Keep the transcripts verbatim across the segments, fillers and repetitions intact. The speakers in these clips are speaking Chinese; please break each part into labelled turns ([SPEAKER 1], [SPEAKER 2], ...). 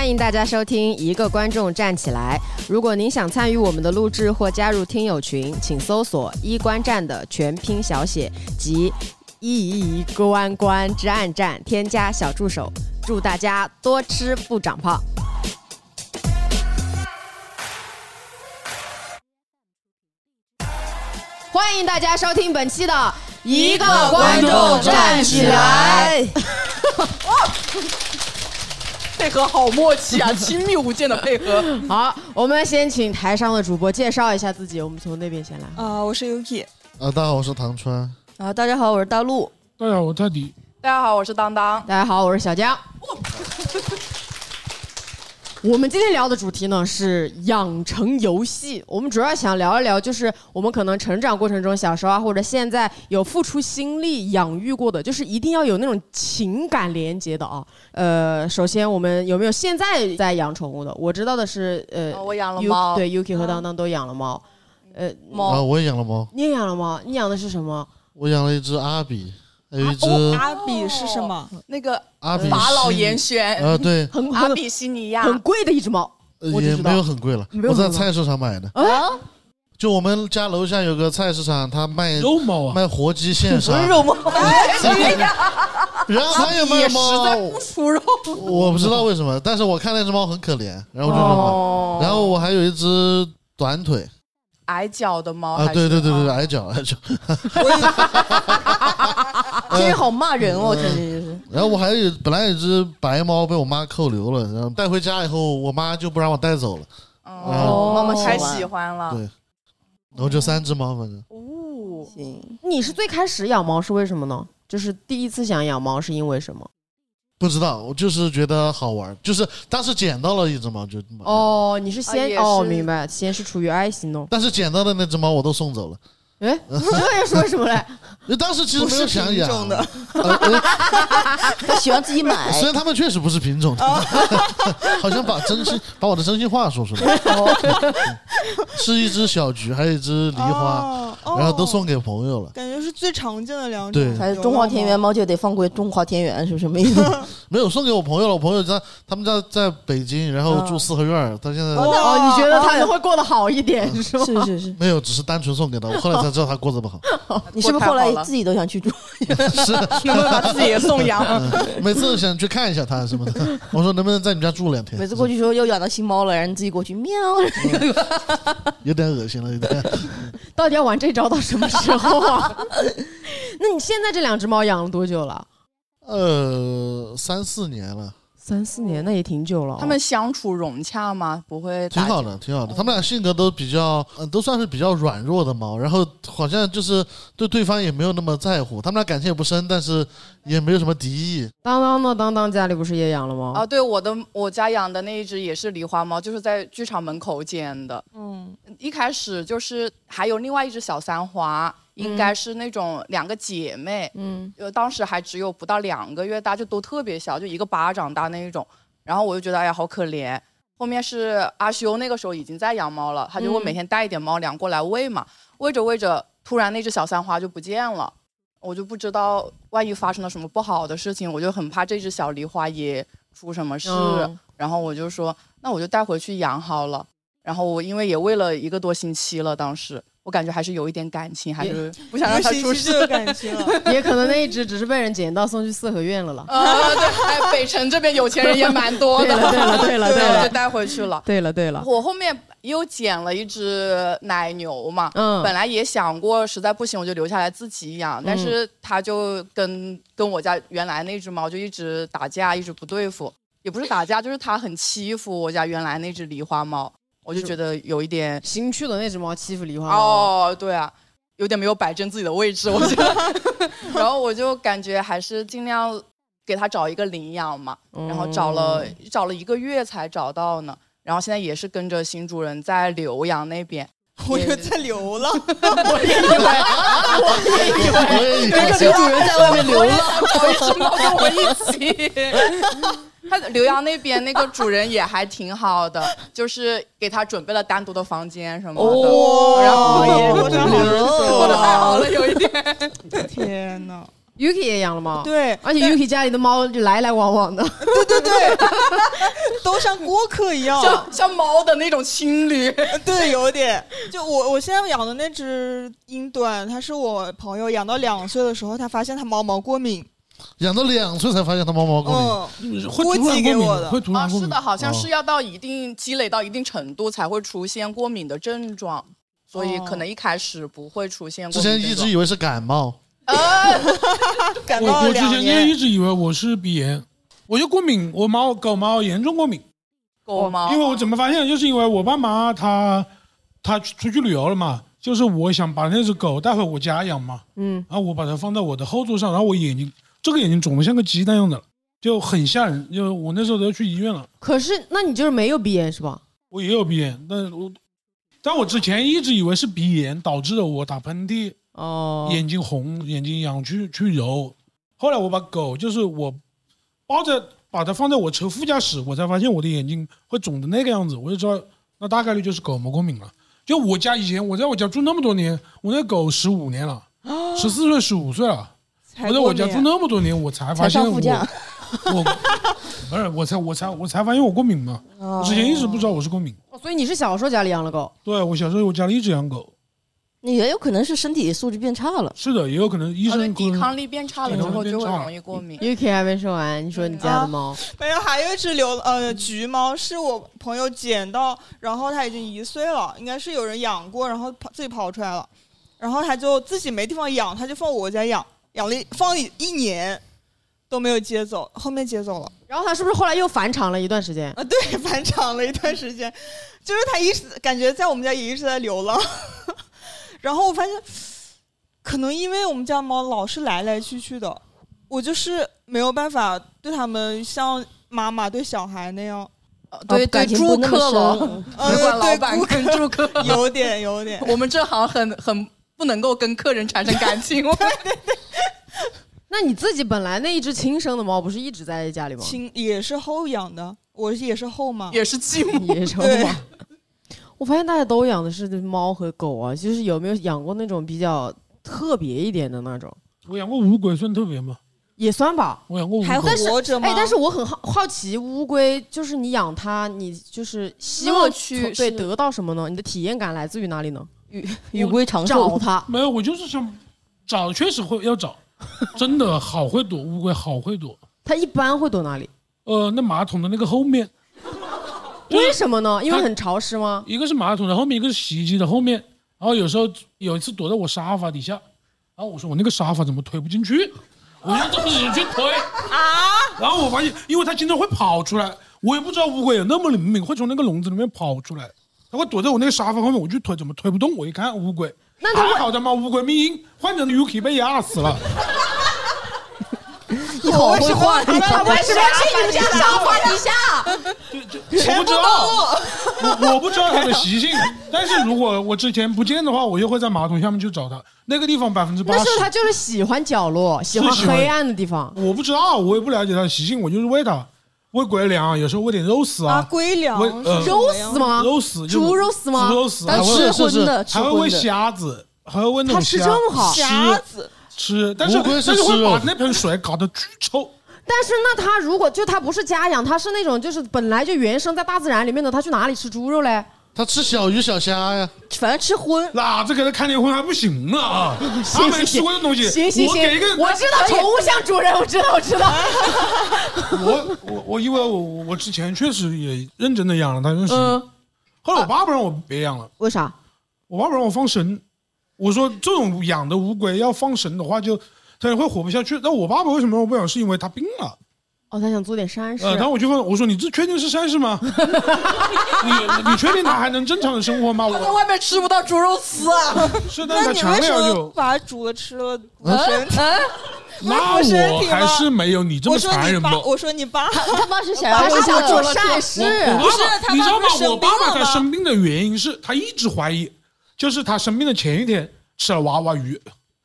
[SPEAKER 1] 迎大家收听一个观众站起来。如果您想参与我们的录制或加入听友群，请搜索一观站的全拼小写及一一观观之暗站，添加小助手。祝大家多吃不长胖。欢迎大家收听本期的一个观众站起来。
[SPEAKER 2] 配合好默契啊，亲密无间的配合。
[SPEAKER 1] 好，我们先请台上的主播介绍一下自己，我们从那边先来。
[SPEAKER 3] 啊、呃，我是 Yuki。
[SPEAKER 4] 啊，大家好，我是唐川。
[SPEAKER 3] 啊，大家好，我是大陆。
[SPEAKER 5] 大家好，我是泰迪。
[SPEAKER 2] 大家好，我是当当。
[SPEAKER 1] 大家好，我是小江。我们今天聊的主题呢是养成游戏，我们主要想聊一聊，就是我们可能成长过程中，小时候啊或者现在有付出心力养育过的，就是一定要有那种情感连接的啊。呃，首先我们有没有现在在养宠物的？我知道的是，呃，
[SPEAKER 2] 哦、我养了猫，
[SPEAKER 1] 对 ，Yuki 和当当都养了猫。呃，
[SPEAKER 4] 猫啊，我也养了猫。
[SPEAKER 1] 你也养了猫？你养的是什么？
[SPEAKER 4] 我养了一只阿比。还有一只、
[SPEAKER 3] 哦、阿比是什么？
[SPEAKER 2] 那个
[SPEAKER 4] 阿比
[SPEAKER 2] 法老严选
[SPEAKER 4] 啊、呃，对，
[SPEAKER 1] 很
[SPEAKER 2] 阿比西尼亚，
[SPEAKER 1] 很贵的一只猫，
[SPEAKER 4] 呃、也没有很贵了，我在菜市场买的。
[SPEAKER 1] 啊，
[SPEAKER 4] 就我们家楼下有个菜市场，他卖
[SPEAKER 5] 肉猫啊，
[SPEAKER 4] 卖活鸡现杀，
[SPEAKER 3] 肉猫。
[SPEAKER 4] 然后他也卖猫，
[SPEAKER 2] 出肉，
[SPEAKER 4] 我不知道为什么，但是我看那只猫很可怜，然后我就买、哦。然后我还有一只短腿。
[SPEAKER 2] 矮脚的猫
[SPEAKER 4] 啊，对对对对，矮脚矮脚，
[SPEAKER 3] 今天好骂人哦，真的是。
[SPEAKER 4] 然后我还有本来有只白猫被我妈扣留了，然后带回家以后，我妈就不让我带走了。
[SPEAKER 2] 哦，妈妈太喜欢了。
[SPEAKER 4] 对，然后就三只猫，反正。
[SPEAKER 1] 哦，行。你是最开始养猫是为什么呢？就是第一次想养猫是因为什么？
[SPEAKER 4] 不知道，我就是觉得好玩，就是当时捡到了一只猫就
[SPEAKER 1] 哦，你是先、
[SPEAKER 2] 啊、
[SPEAKER 1] 哦，明白，先是出于爱心哦。
[SPEAKER 4] 但是捡到的那只猫我都送走了。
[SPEAKER 1] 哎，这也是为什么嘞？
[SPEAKER 4] 因为当时其实没有想养
[SPEAKER 3] 的，
[SPEAKER 4] 呃呃、
[SPEAKER 3] 他喜欢自己买。
[SPEAKER 4] 虽然他们确实不是品种的，哦、好像把真心把我的真心话说出来。哦、是一只小菊，还有一只梨花，哦、然后都送给朋友了。
[SPEAKER 3] 感觉是最常见的两种。
[SPEAKER 4] 对，
[SPEAKER 6] 还是中华田园猫就得放归中华田园，是什么意思？
[SPEAKER 4] 没有送给我朋友了，我朋友在他们家在北京，然后住四合院，他现在
[SPEAKER 1] 哦，你觉得他们会过得好一点是吗？
[SPEAKER 6] 是是是，
[SPEAKER 4] 没有，只是单纯送给他，我后来才知道他过得不好。
[SPEAKER 6] 你是不是后来自己都想去住？
[SPEAKER 4] 是，
[SPEAKER 2] 能不能把自己也送养？
[SPEAKER 4] 嗯、每次想去看一下他什么的，我说能不能在你家住两天？
[SPEAKER 6] 每次过去说又养到新猫了，然后你自己过去喵，
[SPEAKER 4] 有点恶心了，有点。
[SPEAKER 1] 到底要玩这招到什么时候啊？那你现在这两只猫养了多久了？
[SPEAKER 4] 呃，三四年了。
[SPEAKER 1] 三四年，那也挺久了、哦。
[SPEAKER 2] 他们相处融洽吗？不会打？
[SPEAKER 4] 挺好的，挺好的。他们俩性格都比较，嗯，都算是比较软弱的猫。然后好像就是对对方也没有那么在乎。他们俩感情也不深，但是也没有什么敌意。
[SPEAKER 1] 当当呢？当当家里不是也养了吗？
[SPEAKER 2] 啊，对，我的我家养的那一只也是狸花猫，就是在剧场门口捡的。嗯，一开始就是还有另外一只小三花。应该是那种两个姐妹，嗯，呃，当时还只有不到两个月大，就都特别小，就一个巴掌大那一种。然后我就觉得，哎呀，好可怜。后面是阿修那个时候已经在养猫了，他就会每天带一点猫粮过来喂嘛，喂着喂着，突然那只小三花就不见了，我就不知道万一发生了什么不好的事情，我就很怕这只小狸花也出什么事。嗯、然后我就说，那我就带回去养好了。然后我因为也喂了一个多星期了，当时。我感觉还是有一点感情，还是不想让它出事。
[SPEAKER 3] 感情了，
[SPEAKER 1] 也可能那一只只是被人捡到送去四合院了了。
[SPEAKER 2] 啊，对，哎，北城这边有钱人也蛮多的。
[SPEAKER 1] 对了，对了，对了，
[SPEAKER 2] 就带回去了。
[SPEAKER 1] 对了，对了。
[SPEAKER 2] 我后面又捡了一只奶牛嘛，嗯，本来也想过，实在不行我就留下来自己养，但是它就跟跟我家原来那只猫就一直打架，一直不对付，也不是打架，就是它很欺负我家原来那只狸花猫。我就觉得有一点
[SPEAKER 1] 新去的那只猫欺负狸花猫
[SPEAKER 2] 哦，对啊，有点没有摆正自己的位置，我觉得。然后我就感觉还是尽量给它找一个领养嘛，嗯、然后找了找了一个月才找到呢。然后现在也是跟着新主人在浏阳那边。
[SPEAKER 3] 我以为在流浪，
[SPEAKER 2] 我也以为，我也以为，那个新主人在外面流浪，找一只猫跟我一起。他浏阳那边那个主人也还挺好的，就是给他准备了单独的房间什么的。
[SPEAKER 3] 哦，
[SPEAKER 2] 然后
[SPEAKER 3] 也过得好
[SPEAKER 2] 过得太好了，有一点。
[SPEAKER 3] 天哪！
[SPEAKER 1] Yuki 也养了猫，
[SPEAKER 3] 对，
[SPEAKER 1] 而且 Yuki 家里的猫就来来往往的，
[SPEAKER 3] 对对对，都像过客一样，
[SPEAKER 2] 像像猫的那种情侣。
[SPEAKER 3] 对，有点。就我我现在养的那只英短，它是我朋友养到两岁的时候，他发现它毛毛过敏，
[SPEAKER 4] 养到两岁才发现它毛毛过
[SPEAKER 3] 敏，
[SPEAKER 5] 嗯，会突然过敏的，会突然过敏。
[SPEAKER 2] 啊，是的，好像是要到一定积累到一定程度才会出现过敏的症状，所以可能一开始不会出现过敏症状。
[SPEAKER 4] 之前一直以为是感冒。
[SPEAKER 3] 感冒
[SPEAKER 5] 我我之前
[SPEAKER 3] 年
[SPEAKER 5] 一直以为我是鼻炎，我就过敏，我猫狗猫严重过敏。
[SPEAKER 2] 狗猫，
[SPEAKER 5] 因为我怎么发现，就是因为我爸妈他他出去旅游了嘛，就是我想把那只狗带回我家养嘛，嗯，然后我把它放在我的后座上，然后我眼睛这个眼睛肿得像个鸡蛋样的，就很吓人，就我那时候都要去医院了。
[SPEAKER 1] 可是那你就是没有鼻炎是吧？
[SPEAKER 5] 我也有鼻炎，但我但我之前一直以为是鼻炎导致了我打喷嚏。哦，眼睛红，眼睛痒，去去揉。后来我把狗，就是我抱着把它放在我车副驾驶，我才发现我的眼睛会肿的那个样子，我就知道那大概率就是狗毛过敏了。就我家以前我在我家住那么多年，我那狗十五年了，十四岁十五岁了，我在我家住那么多年，我才发现我我不是我才我才我才发现我过敏嘛，我之前一直不知道我是过敏。
[SPEAKER 1] 哦，所以你是小时候家里养了狗？
[SPEAKER 5] 对，我小时候我家里一直养狗。
[SPEAKER 6] 你也有可能是身体素质变差了，
[SPEAKER 5] 是的，也有可能医生
[SPEAKER 2] 抵抗力变差了之后就会容易过敏。
[SPEAKER 1] Yuki 还没说完，你说你家的猫？
[SPEAKER 3] 没有，还有一只流呃橘猫，是我朋友捡到，然后它已经一岁了，应该是有人养过，然后跑自己跑出来了，然后他就自己没地方养，他就放我家养，养了放了一年都没有接走，后面接走了。
[SPEAKER 1] 然后他是不是后来又返场了一段时间？
[SPEAKER 3] 啊，对，返场了一段时间，就是他一直感觉在我们家也一直在流浪。然后我发现，可能因为我们家猫老是来来去去的，我就是没有办法对它们像妈妈对小孩那样，
[SPEAKER 2] 呃、对对住客了，
[SPEAKER 3] 呃，
[SPEAKER 2] 老板跟住客
[SPEAKER 3] 有点有点。
[SPEAKER 2] 我们这行很很不能够跟客人产生感情。对对对。
[SPEAKER 1] 那你自己本来那一只亲生的猫不是一直在家里吗？
[SPEAKER 3] 亲也是后养的，我也是后嘛，
[SPEAKER 2] 也是继母，
[SPEAKER 1] 也是后嘛。我发现大家都养的是猫和狗啊，就是有没有养过那种比较特别一点的那种？
[SPEAKER 5] 我养过乌龟，算特别吗？
[SPEAKER 1] 也算吧。
[SPEAKER 5] 我养过乌龟，
[SPEAKER 3] 还活着吗？
[SPEAKER 1] 哎，但是我很好好奇，乌龟就是你养它，你就是希望去对得到什么呢？你的体验感来自于哪里呢？
[SPEAKER 6] 与与龟长寿。
[SPEAKER 1] 找它
[SPEAKER 5] 没有，我就是想找，确实会要找，真的好会躲乌龟，好会躲。
[SPEAKER 1] 它一般会躲哪里？
[SPEAKER 5] 呃，那马桶的那个后面。
[SPEAKER 1] 为什么呢？因为很潮湿吗？
[SPEAKER 5] 一个是马桶的后面，一个是洗衣机的后面。然后有时候有一次躲在我沙发底下，然后我说我那个沙发怎么推不进去，我就这么使劲推啊。然后我发现，因为它经常会跑出来，我也不知道乌龟有那么灵敏，会从那个笼子里面跑出来。它会躲在我那个沙发后面，我就推，怎么推不动？我一看乌龟，
[SPEAKER 1] 那它
[SPEAKER 5] 还好的嘛，乌龟命换成 Yuki 被压死了。
[SPEAKER 6] 你好会换，
[SPEAKER 1] 他为什么去你家沙发底下？
[SPEAKER 5] 我不知道，我我不知道它的习性。但是如果我之前不见的话，我就会在马桶下面去找它。那个地方百分之八十。
[SPEAKER 1] 那时候它就是喜欢角落，喜欢黑暗的地方。
[SPEAKER 5] 我不知道，我也不了解它的习性，我就是喂它，喂龟粮，有时候喂点肉丝啊。
[SPEAKER 3] 龟粮？
[SPEAKER 5] 呃、
[SPEAKER 1] 肉丝吗？
[SPEAKER 5] 肉丝，
[SPEAKER 1] 猪肉丝吗？
[SPEAKER 5] 猪肉丝，
[SPEAKER 6] 但吃荤的，
[SPEAKER 5] 还会喂虾子，还会喂那种虾。
[SPEAKER 1] 它吃正好，
[SPEAKER 3] 虾子。
[SPEAKER 5] 吃，但是但是会把那盆水搞得巨臭。
[SPEAKER 1] 但是那他如果就他不是家养，他是那种就是本来就原生在大自然里面的，他去哪里吃猪肉嘞？
[SPEAKER 4] 他吃小鱼小虾呀，
[SPEAKER 6] 反正吃荤。
[SPEAKER 5] 那这给他看结婚还不行啊！他没吃过的东西，
[SPEAKER 1] 行行行，
[SPEAKER 5] 我给一个，
[SPEAKER 1] 我知道宠物像主人，我知道我知道。
[SPEAKER 5] 我我我因为我我之前确实也认真的养了它认识，嗯，后来我爸不让我别养了，
[SPEAKER 1] 为啥？
[SPEAKER 5] 我爸不让我放生。我说这种养的乌龟要放生的话，就它会活不下去。那我爸爸为什么让我不养？是因为他病了。
[SPEAKER 1] 哦，他想做点善事。
[SPEAKER 5] 呃，然后我就问我说：“你这确定是善事吗？你你确定他还能正常的生活吗？”我
[SPEAKER 2] 在外面吃不到猪肉丝啊。
[SPEAKER 5] 是，但是他强烈要求
[SPEAKER 3] 把它煮了吃了，
[SPEAKER 6] 嗯
[SPEAKER 3] 嗯，
[SPEAKER 5] 那我还是没有你这么残忍吧？
[SPEAKER 3] 我说你爸，
[SPEAKER 6] 他爸是想要
[SPEAKER 1] 他想做善事，
[SPEAKER 5] 不是他你知道吗？我爸爸他生病的原因是他一直怀疑。就是他生病的前一天吃了娃娃鱼，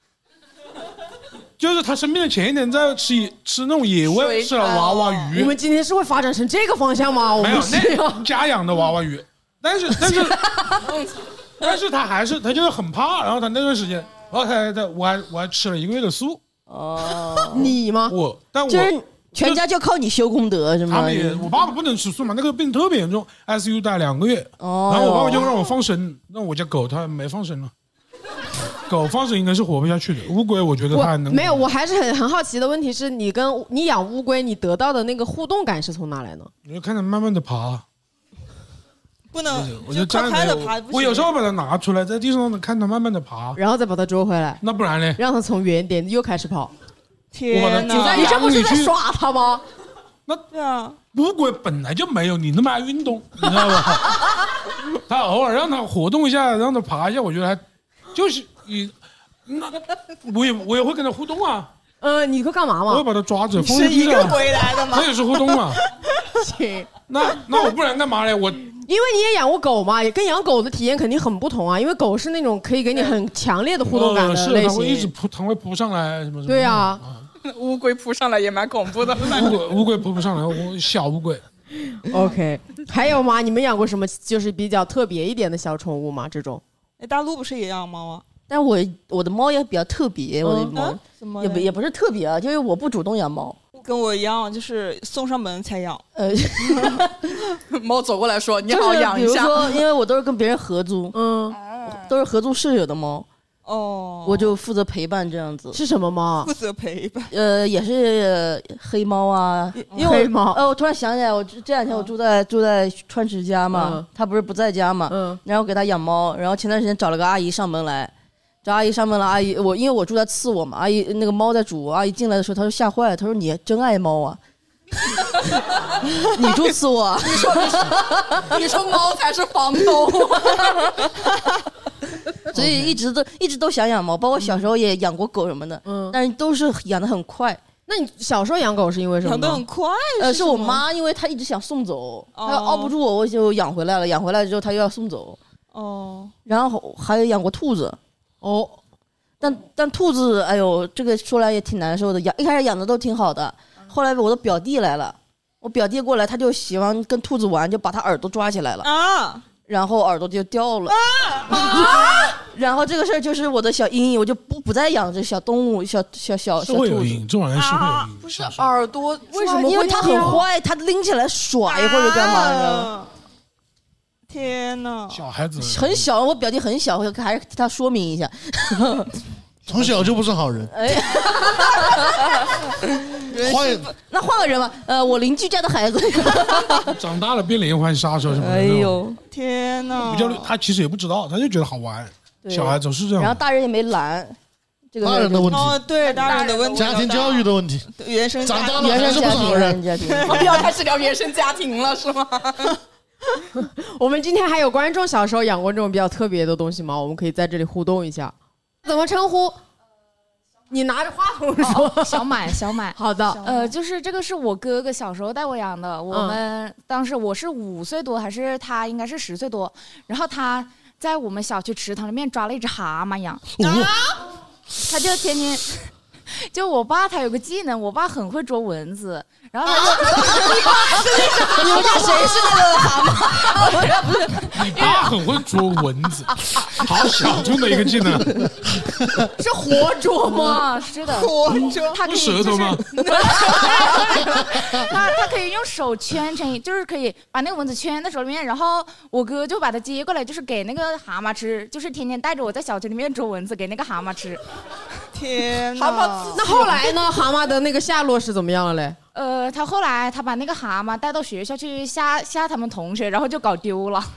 [SPEAKER 5] 就是他生病的前一天在吃吃那种野味，吃了娃娃鱼。
[SPEAKER 1] 我们今天是会发展成这个方向吗？我
[SPEAKER 5] 没有，
[SPEAKER 1] 那
[SPEAKER 5] 家养的娃娃鱼，但是但是但是他还是他就是很怕，然后他那段时间，然后他他我还我还吃了一个月的素，
[SPEAKER 6] 哦，
[SPEAKER 1] 你吗？
[SPEAKER 5] 我，但我
[SPEAKER 6] 就是全家就靠你修功德是吗？
[SPEAKER 5] 他们也，我爸爸不能吃素嘛，那个病特别严重 ，I C U 待两个月，
[SPEAKER 6] 哦，
[SPEAKER 5] 然后我爸爸就让我放生，那我家狗它没放生了。狗放生应该是活不下去的，乌龟我觉得它还能。
[SPEAKER 1] 没有，我还是很很好奇的问题是你跟你养乌龟，你得到的那个互动感是从哪来呢？
[SPEAKER 5] 你就看它慢慢的爬，
[SPEAKER 3] 不能，
[SPEAKER 5] 我就站着爬。我有时候把它拿出来，在地上看它慢慢的爬，
[SPEAKER 1] 然后再把它捉回来。
[SPEAKER 5] 那不然呢？
[SPEAKER 1] 让它从原点又开始跑。
[SPEAKER 3] 天哪！
[SPEAKER 1] 你这不是在耍它吗？
[SPEAKER 5] 那
[SPEAKER 3] 对啊，
[SPEAKER 5] 乌龟本来就没有你那么爱运动，你知道吧？它偶尔让它活动一下，让它爬一下，我觉得还就是你那我也我也会跟它互动啊。
[SPEAKER 1] 呃，你会干嘛吗？
[SPEAKER 5] 我会把它抓着，
[SPEAKER 3] 是一个鬼来的吗？
[SPEAKER 5] 那也是互动嘛。
[SPEAKER 1] 行，
[SPEAKER 5] 那那我不然干嘛呢？我
[SPEAKER 1] 因为你也养过狗嘛，也跟养狗的体验肯定很不同啊。因为狗是那种可以给你很强烈的互动感的类型，
[SPEAKER 5] 是它会一直扑，它会扑上来什么什么。
[SPEAKER 1] 对啊。
[SPEAKER 2] 乌龟扑上来也蛮恐怖的。
[SPEAKER 5] 乌龟乌龟扑不上来，我小乌龟。
[SPEAKER 1] OK， 还有吗？你们养过什么就是比较特别一点的小宠物吗？这种？
[SPEAKER 3] 哎，大陆不是也养猫吗？
[SPEAKER 6] 但我我的猫也比较特别，我的猫、
[SPEAKER 3] 嗯、
[SPEAKER 6] 也不也不是特别啊，就是我不主动养猫，
[SPEAKER 3] 跟我一样，就是送上门才养。
[SPEAKER 6] 呃，
[SPEAKER 2] 猫走过来说：“你好，养一下。”
[SPEAKER 6] 比如说，因为我都是跟别人合租，嗯，都是合租室友的猫。
[SPEAKER 3] 哦，
[SPEAKER 6] 我就负责陪伴这样子。
[SPEAKER 1] 是什么猫？
[SPEAKER 3] 负责陪伴。
[SPEAKER 6] 呃，也是黑猫啊，因为
[SPEAKER 1] 黑猫。
[SPEAKER 6] 呃，我突然想起来，我这两天我住在、嗯、住在川池家嘛，嗯、他不是不在家嘛，嗯，然后给他养猫，然后前段时间找了个阿姨上门来，找阿姨上门了，阿姨我因为我住在次卧嘛，阿姨那个猫在煮，阿姨进来的时候，她说吓坏了，她说你真爱猫啊。你住次卧？
[SPEAKER 2] 你说你说你说猫才是房东。
[SPEAKER 6] 所以一直都一直都想养猫，包括小时候也养过狗什么的，嗯，但是都是养得很快。
[SPEAKER 1] 那你小时候养狗是因为什么？
[SPEAKER 3] 养得很快，
[SPEAKER 6] 呃，是我妈，因为她一直想送走，她熬不住我，我就养回来了。养回来之后，她又要送走。哦，然后还有养过兔子，哦，但但兔子，哎呦，这个说来也挺难受的。养一开始养的都挺好的，后来我的表弟来了，我表弟过来，他就喜欢跟兔子玩，就把他耳朵抓起来了啊。然后耳朵就掉了，啊啊、然后这个事儿就是我的小阴影，我就不不再养这小动物，小小小小兔子。
[SPEAKER 5] 这玩意儿是会有阴影，
[SPEAKER 2] 不是耳朵
[SPEAKER 1] 为什么会？
[SPEAKER 6] 因为它很坏，它拎起来耍一会儿就干嘛呢？
[SPEAKER 3] 天哪！
[SPEAKER 5] 小孩子
[SPEAKER 6] 很小，我表弟很小，我还是替他说明一下。
[SPEAKER 4] 从小就不是好人。哎，
[SPEAKER 6] 换那换个人吧，呃，我邻居家的孩子，
[SPEAKER 5] 长大了变连环杀手什么的。
[SPEAKER 6] 哎呦，
[SPEAKER 3] 天哪！
[SPEAKER 5] 比较他其实也不知道，他就觉得好玩。小孩总是这样。
[SPEAKER 6] 然后大人也没拦，这个
[SPEAKER 4] 大人的问题。
[SPEAKER 3] 哦，对，大人的问题，
[SPEAKER 4] 家庭教育的问题，
[SPEAKER 3] 原生
[SPEAKER 4] 长大了还是不是好人。
[SPEAKER 2] 我们要开始聊原生家庭了，是吗？
[SPEAKER 1] 我们今天还有观众小时候养过这种比较特别的东西吗？我们可以在这里互动一下。怎么称呼？你拿着话筒说。
[SPEAKER 7] 哦、小买，小买。
[SPEAKER 1] 好的。
[SPEAKER 7] 呃，就是这个是我哥哥小时候带我养的。我们、嗯、当时我是五岁多，还是他应该是十岁多。然后他在我们小区池塘里面抓了一只蛤蟆养。啊、他就天天。就我爸他有个技能，我爸很会捉蚊子，然后他就、啊、
[SPEAKER 6] 你们家谁是那个蛤蟆？
[SPEAKER 5] 你爸很会捉蚊子，好小众的一个技能。
[SPEAKER 1] 是活捉吗？
[SPEAKER 7] 是的，
[SPEAKER 3] 活捉。
[SPEAKER 7] 他可以、就是、
[SPEAKER 5] 舌头吗？
[SPEAKER 7] 他他可以用手圈成，就是可以把那个蚊子圈在手里面，然后我哥就把它接过来，就是给那个蛤蟆吃，就是天天带着我在小区里面捉蚊子，给那个蛤蟆吃。
[SPEAKER 3] 天哪！
[SPEAKER 1] 那后来呢？蛤蟆的那个下落是怎么样了嘞？
[SPEAKER 7] 呃，他后来他把那个蛤蟆带到学校去吓吓他们同学，然后就搞丢了。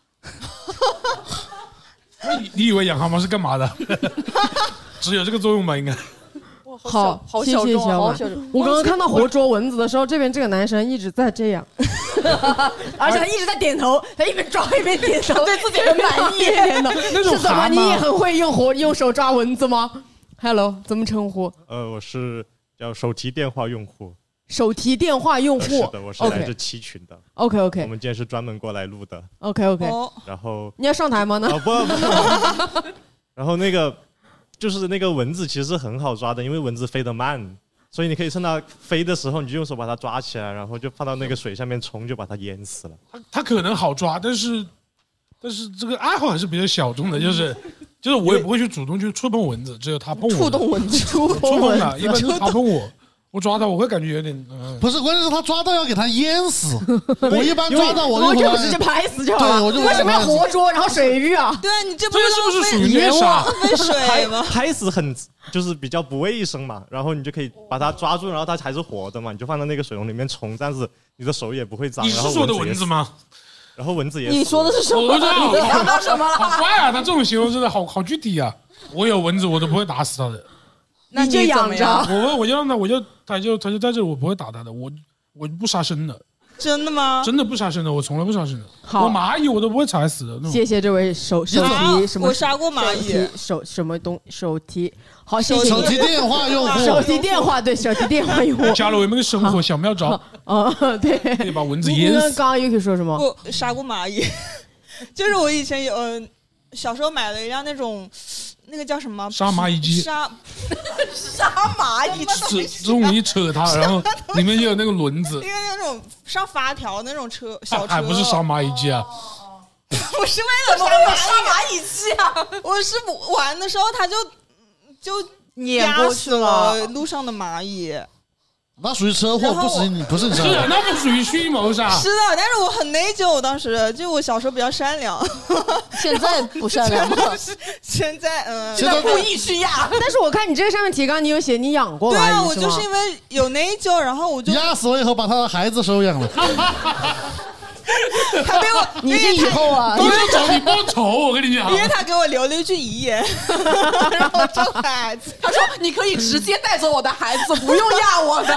[SPEAKER 5] 你你以为养蛤蟆是干嘛的？只有这个作用吧，应该。
[SPEAKER 1] 好，
[SPEAKER 2] 好小众，
[SPEAKER 1] 好小众。我刚刚看到活捉蚊子的时候，这边这个男生一直在这样，而且他一直在点头，他一边抓一边点头，
[SPEAKER 2] 对自己很满意。
[SPEAKER 1] 天哪，是怎么？你也很会用活用手抓蚊子吗 ？Hello， 怎么称呼？
[SPEAKER 8] 呃，我是叫手提电话用户。
[SPEAKER 1] 手提电话用户、
[SPEAKER 8] 呃、是的，我是来自七群的。
[SPEAKER 1] OK OK，
[SPEAKER 8] 我们今天是专门过来录的。
[SPEAKER 1] OK OK，、
[SPEAKER 8] 哦、然后
[SPEAKER 1] 你要上台吗？呢？
[SPEAKER 8] 哦不不不。然后那个就是那个蚊子其实很好抓的，因为蚊子飞得慢，所以你可以趁它飞的时候，你就用手把它抓起来，然后就放到那个水下面冲，就把它淹死了。
[SPEAKER 5] 它它可能好抓，但是但是这个爱好还是比较小众的，就是就是我也不会去主动去触碰蚊子，只有它碰我。
[SPEAKER 6] 触动蚊子，触
[SPEAKER 5] 碰蚊子，一般就是它碰我。我抓到我会感觉有点，嗯、
[SPEAKER 4] 不是，关键是他抓到要给他淹死。我一般抓到我就
[SPEAKER 1] 我就直接拍死就好了。
[SPEAKER 4] 对，我就
[SPEAKER 1] 为什么要活捉然后水域啊？
[SPEAKER 3] 对你这
[SPEAKER 5] 不是不是属于虐杀？
[SPEAKER 3] 费水吗？
[SPEAKER 8] 拍死很就是比较不卫生嘛，然后你就可以把它抓住，然后它还是活的嘛，你就放在那个水龙里面冲，但是你的手也不会脏。
[SPEAKER 5] 你是说的蚊子吗？
[SPEAKER 8] 然后蚊子也
[SPEAKER 6] 你说的是什么？
[SPEAKER 5] 我不知道，
[SPEAKER 7] 你想到什么了？
[SPEAKER 5] 好怪啊！他这种形容真的好好具体啊！我有蚊子，我都不会打死它的。
[SPEAKER 1] 那你就养着，
[SPEAKER 5] 我我就让他，我就他就他就在这里，我不会打他的，我我不杀生的。
[SPEAKER 3] 真的吗？
[SPEAKER 5] 真的不杀生的，我从来不杀生的。我蚂蚁我都不会踩死的那种。
[SPEAKER 1] 谢谢这位手手提什么？
[SPEAKER 3] 我杀过蚂蚁，
[SPEAKER 1] 手什么东手提？好，谢谢。
[SPEAKER 4] 手提电话用户。
[SPEAKER 1] 手提电话对，手提电话用户。
[SPEAKER 5] 加入我们的生活小妙招。
[SPEAKER 1] 哦，对。
[SPEAKER 5] 可以把蚊子淹死。
[SPEAKER 1] 刚刚又可以说什么？
[SPEAKER 3] 我杀过蚂蚁，就是我以前有呃小时候买了一辆那种。那个叫什么？
[SPEAKER 5] 杀蚂蚁机。
[SPEAKER 3] 杀
[SPEAKER 7] 杀蚂蚁，
[SPEAKER 5] 这种你扯它，然后里面就有那个轮子。
[SPEAKER 3] 因为那种上发条那种车，小车。
[SPEAKER 5] 还不是杀蚂蚁机啊？
[SPEAKER 3] 不是为了杀
[SPEAKER 7] 蚂蚁，杀蚂蚁机啊！
[SPEAKER 3] 我是玩的时候，它就就
[SPEAKER 7] 碾过去了
[SPEAKER 3] 路上的蚂蚁。
[SPEAKER 4] 那属于车祸，不是你不是你。
[SPEAKER 5] 是啊，那不属于蓄意谋杀。
[SPEAKER 3] 是的，但是我很内疚，我当时就我小时候比较善良，
[SPEAKER 6] 现在不善良吗？
[SPEAKER 3] 现在嗯，
[SPEAKER 7] 现在故意去压。
[SPEAKER 1] 但是我看你这个上面提纲，你有写你养过蚂蚁。
[SPEAKER 3] 对啊，我就是因为有内疚，然后我就
[SPEAKER 4] 压死我以后，把他的孩子收养了。
[SPEAKER 3] 他被我，
[SPEAKER 6] 你是以后啊，
[SPEAKER 5] 你是找你报仇，我跟你讲，
[SPEAKER 3] 因为他给我留了一句遗言，然后这孩子，
[SPEAKER 7] 他说你可以直接带走我的孩子，不用压我的。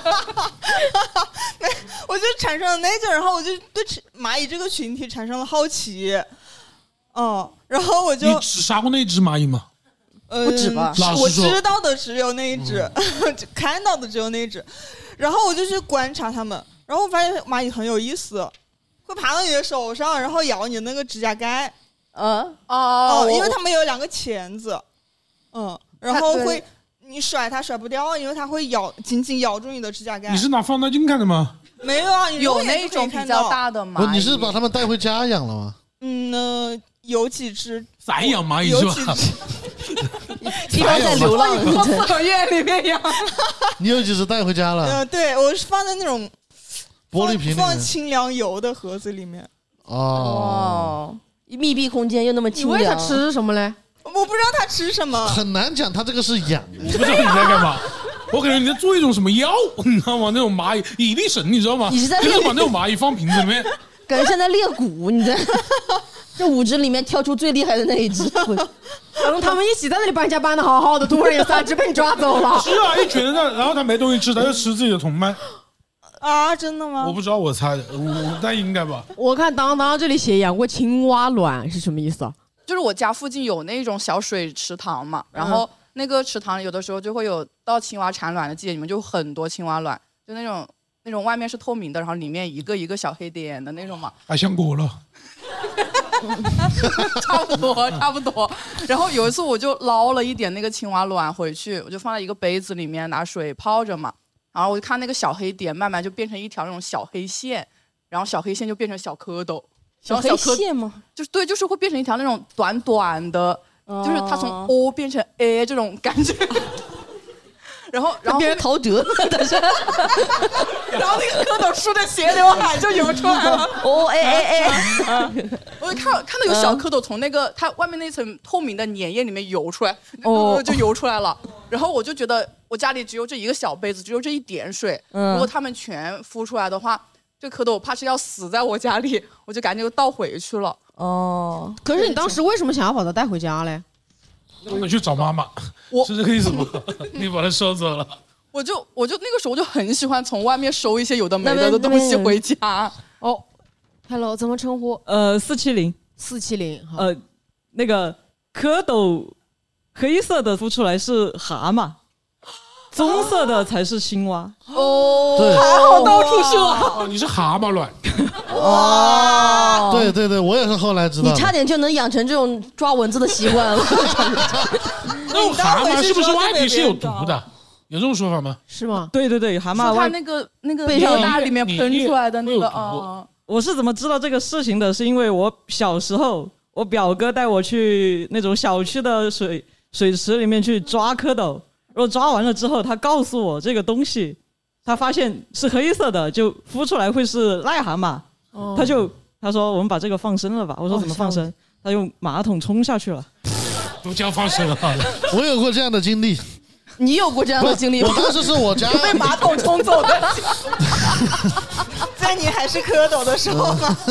[SPEAKER 3] 我就产生了内疚，然后我就对蚂蚁这个群体产生了好奇，嗯，然后我就
[SPEAKER 5] 你只杀过那只蚂蚁吗？
[SPEAKER 3] 呃，
[SPEAKER 6] 不止吧？
[SPEAKER 3] 我知道的只有那一只，嗯、看到的只有那一只，然后我就去观察它们，然后我发现蚂蚁很有意思。会爬到你的手上，然后咬你的那个指甲盖，
[SPEAKER 6] 嗯
[SPEAKER 3] 哦、呃，因为它们有两个钳子，嗯，然后会你甩它甩不掉，因为它会咬紧紧咬住你的指甲盖。
[SPEAKER 5] 你是拿放大镜看的吗？
[SPEAKER 3] 没有啊，你
[SPEAKER 2] 有那种比较大的蚂蚁。
[SPEAKER 4] 你是把它们带回家养了吗？
[SPEAKER 3] 嗯，呃、有几只
[SPEAKER 5] 散养蚂蚁是吧？
[SPEAKER 6] 一般在流浪
[SPEAKER 7] 四合院里面养。
[SPEAKER 4] 你有几只带回家了？
[SPEAKER 3] 呃，对，我是放在那种。
[SPEAKER 4] 玻璃瓶里面
[SPEAKER 3] 放清凉油的盒子里面。
[SPEAKER 4] 哦，
[SPEAKER 6] 密闭空间又那么清凉。
[SPEAKER 1] 你喂它吃什么嘞？
[SPEAKER 3] 我不知道它吃什么。
[SPEAKER 4] 很难讲，它这个是养的。
[SPEAKER 5] 你不知道你在干嘛？我感觉你在做一种什么药，你知道吗？那种蚂蚁蚁力神，你知道吗？
[SPEAKER 6] 你是在
[SPEAKER 5] 就是把那种蚂蚁放瓶子里面，
[SPEAKER 6] 感觉像在猎蛊。你在这五只里面挑出最厉害的那一只，
[SPEAKER 1] 然后他们一起在那里搬家搬的好好的，突然有三只被你抓走了。
[SPEAKER 5] 是啊，一群人在，然后他没东西吃，他就吃自己的同伴。
[SPEAKER 3] 啊，真的吗？
[SPEAKER 5] 我不知道，我猜的，我但应该吧。
[SPEAKER 1] 我看当当这里写养过青蛙卵是什么意思啊？
[SPEAKER 2] 就是我家附近有那种小水池塘嘛，然后那个池塘有的时候就会有到青蛙产卵的季节，里面就很多青蛙卵，就那种那种外面是透明的，然后里面一个一个小黑点的那种嘛。
[SPEAKER 5] 爱香果了。
[SPEAKER 2] 差不多，差不多。然后有一次我就捞了一点那个青蛙卵回去，我就放在一个杯子里面拿水泡着嘛。然后我就看那个小黑点慢慢就变成一条那种小黑线，然后小黑线就变成小蝌蚪。
[SPEAKER 6] 小黑线吗？
[SPEAKER 2] 就是对，就是会变成一条那种短短的，哦、就是它从 O 变成 A 这种感觉。然后，然后
[SPEAKER 6] 变成陶喆，
[SPEAKER 2] 然后那个蝌蚪梳着斜刘海就游出来了。
[SPEAKER 6] 哦，哎哎哎！
[SPEAKER 2] 我就看看到有小蝌蚪从那个它外面那层透明的粘液里面游出来，哦，就游出来了。然后我就觉得我家里只有这一个小杯子，只有这一点水，嗯、如果它们全孵出来的话，这蝌蚪我怕是要死在我家里，我就赶紧就倒回去了。
[SPEAKER 1] 哦，可是你当时为什么想要把它带回家嘞？
[SPEAKER 5] 我去找妈妈，是这个意思吗？你把它收走了。
[SPEAKER 2] 我就我就那个时候我就很喜欢从外面收一些有的没的的东西回家。
[SPEAKER 1] 哦 ，Hello， 怎么称呼？
[SPEAKER 9] 呃，四七零，
[SPEAKER 1] 四七零。
[SPEAKER 9] 呃，那个蝌蚪黑色的孵出来是蛤蟆，棕色的才是青蛙。
[SPEAKER 6] 哦，
[SPEAKER 4] 对，
[SPEAKER 6] 还好到处是
[SPEAKER 5] 哦，你是蛤蟆卵。
[SPEAKER 6] 哇！
[SPEAKER 4] 对对对，我也是后来知道。
[SPEAKER 6] 你差点就能养成这种抓蚊子的习惯了。
[SPEAKER 5] 那种蛤蟆是不是外皮是有毒的？有这种说法吗？
[SPEAKER 1] 是吗？
[SPEAKER 9] 对对对，蛤蟆外
[SPEAKER 2] 它那个那个疙瘩里面喷出来的那个啊。
[SPEAKER 9] 我是怎么知道这个事情的？是因为我小时候， 我表哥带我去那种小区的水水池里面去抓蝌蚪，然后抓完了之后，他告诉我这个东西，他发现是黑色的，就孵出来会是癞蛤蟆，哦、他就他说我们把这个放生了吧，我说怎么放生？哦、他用马桶冲下去了，
[SPEAKER 5] 都叫放生了。
[SPEAKER 4] 我有过这样的经历。
[SPEAKER 6] 你有过这样的经历吗？
[SPEAKER 4] 我当时是我家
[SPEAKER 2] 被马桶冲走的，
[SPEAKER 3] 在你还是蝌蚪的时候吗？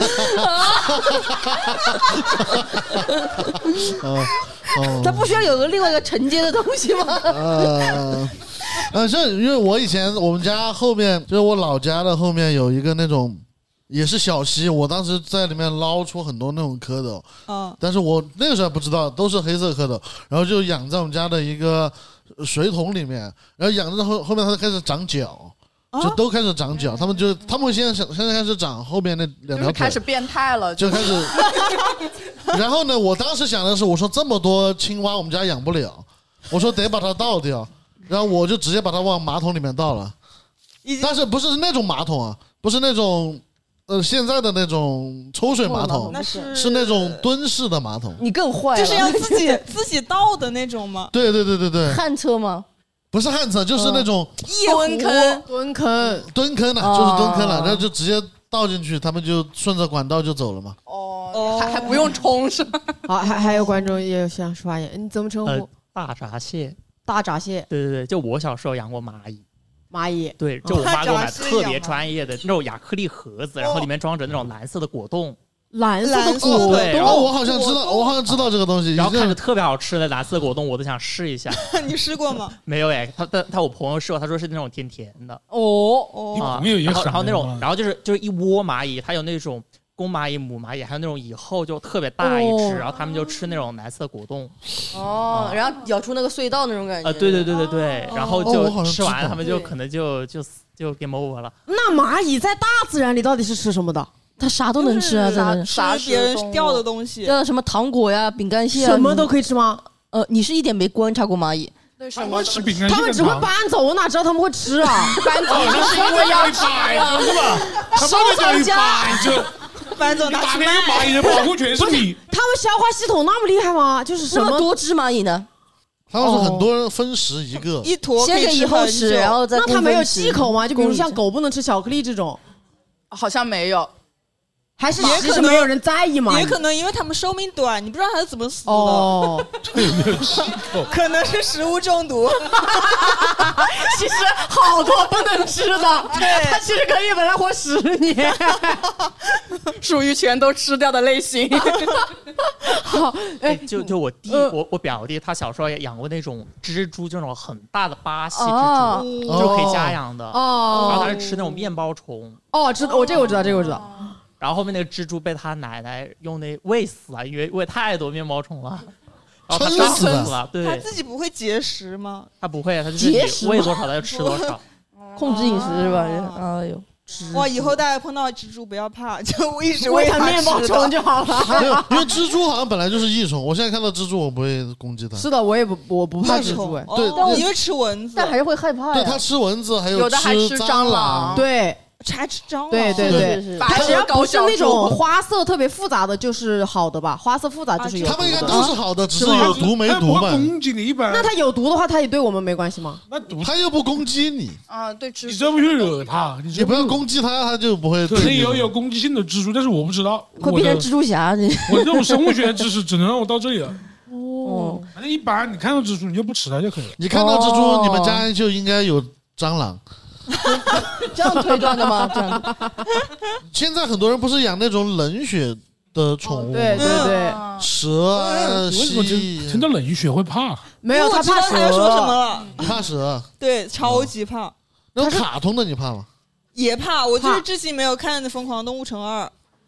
[SPEAKER 4] 哦哦、
[SPEAKER 6] 他不需要有个另外一个承接的东西吗？
[SPEAKER 4] 呃，呃，是因为我以前我们家后面就是我老家的后面有一个那种也是小溪，我当时在里面捞出很多那种蝌蚪，嗯，但是我那个时候还不知道都是黑色蝌蚪，然后就养在我们家的一个水桶里面，然后养着后后面它就开始长脚。就都开始长脚，他们就他们现在现在开始长后面那两条腿，
[SPEAKER 2] 开始变态了，
[SPEAKER 4] 就开始。然后呢，我当时想的是，我说这么多青蛙我们家养不了，我说得把它倒掉，然后我就直接把它往马桶里面倒了。但是不是那种马桶啊，不是那种呃现在的那种抽水马桶，
[SPEAKER 3] 那是
[SPEAKER 4] 是那种蹲式的马桶。
[SPEAKER 6] 你更坏了，
[SPEAKER 3] 就是要自己自己倒的那种吗？
[SPEAKER 4] 对对对对对，
[SPEAKER 6] 旱车吗？
[SPEAKER 4] 不是旱厕，就是那种
[SPEAKER 2] 蹲坑，
[SPEAKER 1] 蹲坑，
[SPEAKER 4] 蹲坑了，就是蹲坑了，然后就直接倒进去，他们就顺着管道就走了嘛。
[SPEAKER 2] 哦，还还不用冲是吧？
[SPEAKER 1] 好，还还有观众也有想发言，你怎么称呼？
[SPEAKER 10] 呃、大闸蟹。
[SPEAKER 1] 大闸蟹。
[SPEAKER 10] 对对对，就我小时候养过蚂蚁。
[SPEAKER 1] 蚂蚁。
[SPEAKER 10] 对，就我妈给我买特别专业的那种亚克力盒子，然后里面装着那种蓝色的果冻。
[SPEAKER 1] 蓝色的果冻，
[SPEAKER 10] 对，
[SPEAKER 4] 哦，我好像知道，我好像知道这个东西，
[SPEAKER 10] 然后看着特别好吃的蓝色果冻，我都想试一下。
[SPEAKER 3] 你试过吗？
[SPEAKER 10] 没有哎，他他他我朋友试过，他说是那种甜甜的。
[SPEAKER 1] 哦
[SPEAKER 10] 哦，啊，然后然后那种，然后就是就是一窝蚂蚁，它有那种公蚂蚁、母蚂蚁，还有那种以后就特别大一只，然后他们就吃那种蓝色果冻。
[SPEAKER 6] 哦，然后咬出那个隧道那种感觉。
[SPEAKER 10] 啊，对对对对对，然后就吃完，他们就可能就就就 game over 了。
[SPEAKER 1] 那蚂蚁在大自然里到底是吃什么的？
[SPEAKER 6] 它啥都能吃啊，真的
[SPEAKER 3] 吃别人掉的东西，
[SPEAKER 6] 叫什么糖果呀、饼干屑啊，
[SPEAKER 1] 什么都可以吃吗？
[SPEAKER 6] 呃，你是一点没观察过蚂蚁？
[SPEAKER 5] 他们吃饼干屑，
[SPEAKER 1] 他们只会搬走，我哪知道他们会吃啊？
[SPEAKER 2] 搬走是因为要吃啊，
[SPEAKER 5] 是吧？收藏家，
[SPEAKER 3] 搬走拿去卖。
[SPEAKER 5] 那个蚂蚁的保护权是你。
[SPEAKER 1] 他们消化系统那么厉害吗？就是什么
[SPEAKER 6] 多只蚂蚁呢？
[SPEAKER 4] 他们是很多人分食一个，
[SPEAKER 3] 一坨
[SPEAKER 6] 先给以后吃，然后再
[SPEAKER 1] 那它没有忌口吗？就比如像狗不能吃巧克力这种，
[SPEAKER 2] 好像没有。
[SPEAKER 1] 还是其实没有人在意嘛？
[SPEAKER 3] 也可能因为他们寿命短，你不知道它是怎么死的。
[SPEAKER 1] 哦，
[SPEAKER 5] 这有没有忌口？
[SPEAKER 3] 可能是食物中毒。
[SPEAKER 1] 其实好多不能吃的，对，它其实可以本来活十年，
[SPEAKER 2] 属于全都吃掉的类型。
[SPEAKER 1] 好，
[SPEAKER 10] 哎，就就我弟，呃、我我表弟，他小时候也养过那种蜘蛛，这种很大的巴西蜘蛛，哦、就可以家养的。哦，然后他是吃那种面包虫。
[SPEAKER 1] 哦，知道，我这个我知道，这个我知道。
[SPEAKER 10] 然后后面那个蜘蛛被他奶奶用那喂死了，因为喂太多面包虫了，然后他
[SPEAKER 4] 撑死
[SPEAKER 10] 了。对，
[SPEAKER 3] 他自己不会节食吗？
[SPEAKER 10] 他不会，他就是喂多少他就吃多少，
[SPEAKER 6] 控制饮食是吧？哎呦，
[SPEAKER 3] 哇！以后大家碰到蜘蛛不要怕，就一直喂它
[SPEAKER 1] 面包虫就好了。
[SPEAKER 4] 因为蜘蛛好像本来就是益虫，我现在看到蜘蛛我不会攻击它。
[SPEAKER 1] 是的，我也不我不怕蜘蛛哎。
[SPEAKER 4] 对，
[SPEAKER 3] 但我因为吃蚊子，
[SPEAKER 6] 但还是会害怕。
[SPEAKER 4] 对，它吃蚊子，还
[SPEAKER 2] 有的还吃
[SPEAKER 4] 蟑
[SPEAKER 2] 螂。
[SPEAKER 1] 对。
[SPEAKER 3] 还吃蟑螂？
[SPEAKER 1] 对对对，它只要不是那种花色特别复杂的，就是好的吧？花色复杂就是有毒的。
[SPEAKER 4] 他们应该都是好的，只是有毒没毒吧？
[SPEAKER 5] 攻击你一般。
[SPEAKER 1] 那它有毒的话，它也对我们没关系吗？
[SPEAKER 5] 那毒
[SPEAKER 4] 它又不攻击你
[SPEAKER 2] 啊，对，
[SPEAKER 5] 你这不去惹它，
[SPEAKER 4] 你不要攻击它，它就不会。
[SPEAKER 5] 可能有有攻击性的蜘蛛，但是我不知道。
[SPEAKER 6] 会变成蜘蛛侠。
[SPEAKER 5] 我这种生物学知识只能让我到这里了。哦，反正一般你看到蜘蛛你就不吃它就可以了。
[SPEAKER 4] 你看到蜘蛛，你们家就应该有蟑螂。
[SPEAKER 6] 这样推断的吗？这样。
[SPEAKER 4] 现在很多人不是养那种冷血的宠物吗？
[SPEAKER 1] 对对对，
[SPEAKER 4] 蛇啊、蜥，
[SPEAKER 5] 听到冷血会怕？
[SPEAKER 1] 没有，他怕蛇。
[SPEAKER 3] 他要说什么了？
[SPEAKER 4] 怕蛇？
[SPEAKER 3] 对，超级怕。
[SPEAKER 4] 那卡通的你怕吗？
[SPEAKER 3] 也怕，我就是至今没有看《疯狂动物城二》。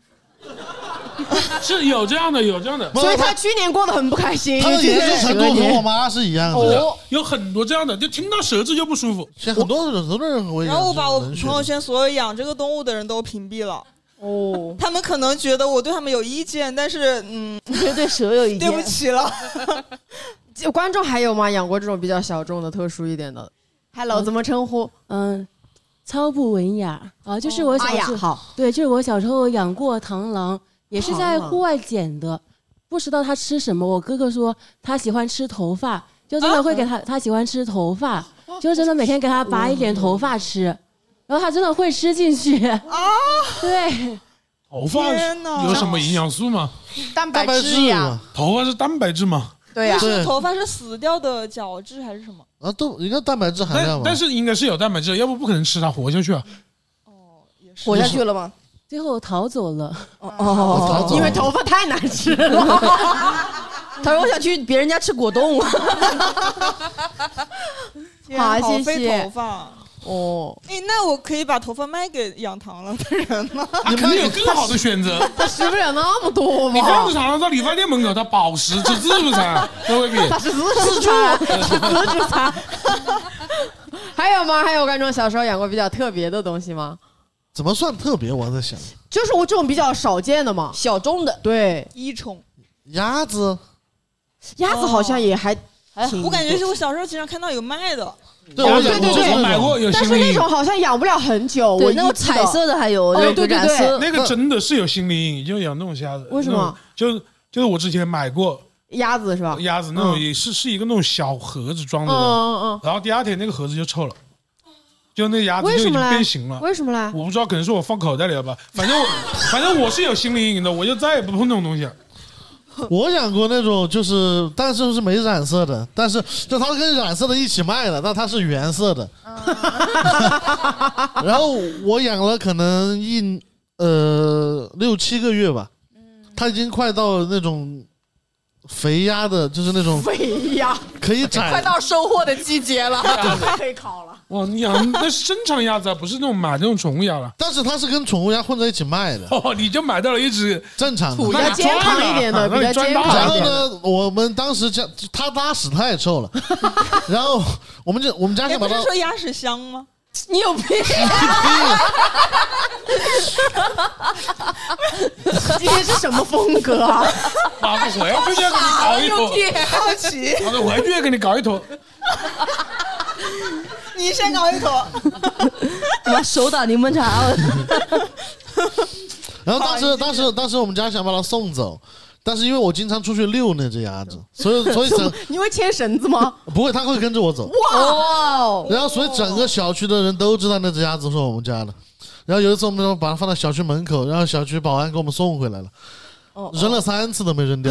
[SPEAKER 5] 是有这样的，有这样的，
[SPEAKER 1] 所以他去年过得很不开心。
[SPEAKER 4] 他的严重程度和我妈是一样的。
[SPEAKER 5] 哦，有很多这样的，就听到蛇字就不舒服。
[SPEAKER 4] 现在很多很多人会。
[SPEAKER 3] 然后我把我朋友圈所有养这个动物的人都屏蔽了。哦，他们可能觉得我对他们有意见，但是嗯，
[SPEAKER 6] 你觉得对蛇有意见？
[SPEAKER 3] 对不起了。
[SPEAKER 1] 观众还有吗？养过这种比较小众的、特殊一点的 ？Hello， 怎么称呼？
[SPEAKER 11] 嗯。超不文雅啊，就是我小时候、
[SPEAKER 1] 哦、好，
[SPEAKER 11] 对，就是我小时候养过螳螂，也是在户外捡的。 不知道他吃什么。我哥哥说他喜欢吃头发，就真的会给他，啊、他喜欢吃头发，就真的每天给他拔一点头发吃，然后他真的会吃进去啊。对，
[SPEAKER 5] 头发有什么营养素吗？
[SPEAKER 2] 蛋白质呀。
[SPEAKER 5] 头发是蛋白质吗？
[SPEAKER 2] 对呀、
[SPEAKER 3] 啊，头发是死掉的角质还是什么？
[SPEAKER 4] 啊，都应该蛋白质含量吧？
[SPEAKER 5] 但是应该是有蛋白质，要不不可能吃它活下去啊。
[SPEAKER 3] 哦，也是。
[SPEAKER 6] 活下去了吗？
[SPEAKER 11] 最后逃走了。
[SPEAKER 6] 哦哦，
[SPEAKER 1] 因为头发太难吃了。
[SPEAKER 6] 他说我想去别人家吃果冻。
[SPEAKER 1] 好，谢谢。
[SPEAKER 3] 头发
[SPEAKER 1] 哦，
[SPEAKER 3] 哎，那我可以把头发卖给养糖了的人吗？
[SPEAKER 5] 他肯定有更好的选择。
[SPEAKER 1] 他吃不了那么多嘛。
[SPEAKER 5] 你放着常常到理发店门口，他保食吃自助餐，都会给。
[SPEAKER 1] 他是自助餐，是自助餐。还有吗？还有观众小时候养过比较特别的东西吗？
[SPEAKER 4] 怎么算特别？我在想，
[SPEAKER 1] 就是我这种比较少见的嘛，
[SPEAKER 6] 小众的。
[SPEAKER 1] 对，
[SPEAKER 3] 益虫、
[SPEAKER 4] 鸭子，
[SPEAKER 1] 鸭子好像也还。
[SPEAKER 3] 我感觉是我小时候经常看到有卖的。
[SPEAKER 4] 对，我
[SPEAKER 1] 对对对，
[SPEAKER 5] 我买过，有
[SPEAKER 1] 但是那种好像养不了很久。
[SPEAKER 6] 对，那种彩色的还有，
[SPEAKER 1] 对对对对，
[SPEAKER 5] 那个真的是有心理阴影，就养那种虾子。
[SPEAKER 1] 为什么？
[SPEAKER 5] 就就是我之前买过
[SPEAKER 1] 鸭子是吧？
[SPEAKER 5] 鸭子那种也是是一个那种小盒子装着的，
[SPEAKER 1] 嗯嗯，
[SPEAKER 5] 然后第二天那个盒子就臭了，就那鸭子就已经变形了。
[SPEAKER 1] 为什么嘞？
[SPEAKER 5] 我不知道，可能是我放口袋里了吧。反正我反正我是有心理阴影的，我就再也不碰那种东西。
[SPEAKER 4] 我养过那种，就是但是是没染色的，但是就它跟染色的一起卖的，但它是原色的。然后我养了可能一呃六七个月吧，它已经快到那种肥鸭的，就是那种
[SPEAKER 1] 肥鸭
[SPEAKER 4] 可以宰，
[SPEAKER 2] 快到收获的季节了，
[SPEAKER 1] 可以烤了。
[SPEAKER 5] 哇，你养那是正常鸭子啊，不是那种买那种宠物鸭了。
[SPEAKER 4] 但是它是跟宠物鸭混在一起卖的。
[SPEAKER 5] 哦，你就买到了一只
[SPEAKER 4] 正常的，
[SPEAKER 1] 比较健康一点的，比较健康一点的。
[SPEAKER 4] 然后呢，我们当时家它拉屎太臭了，然后我们就我们家想把它。
[SPEAKER 3] 不是说鸭屎香吗？
[SPEAKER 6] 你有病！
[SPEAKER 1] 今天是什么风格啊？
[SPEAKER 5] 马不回去就给你搞一坨，
[SPEAKER 3] 好奇。
[SPEAKER 5] 马不回去给你搞一坨。
[SPEAKER 3] 你先搞一坨，
[SPEAKER 6] 把手打柠檬茶了。
[SPEAKER 4] 然后当时当时当时我们家想把它送走，但是因为我经常出去遛那只鸭子，所以所以整
[SPEAKER 1] 你会牵绳子吗？
[SPEAKER 4] 不会，它会跟着我走。
[SPEAKER 1] 哇！
[SPEAKER 4] 然后所以整个小区的人都知道那只鸭子是我们家的。然后有一次我们把它放到小区门口，然后小区保安给我们送回来了，扔了三次都没扔掉。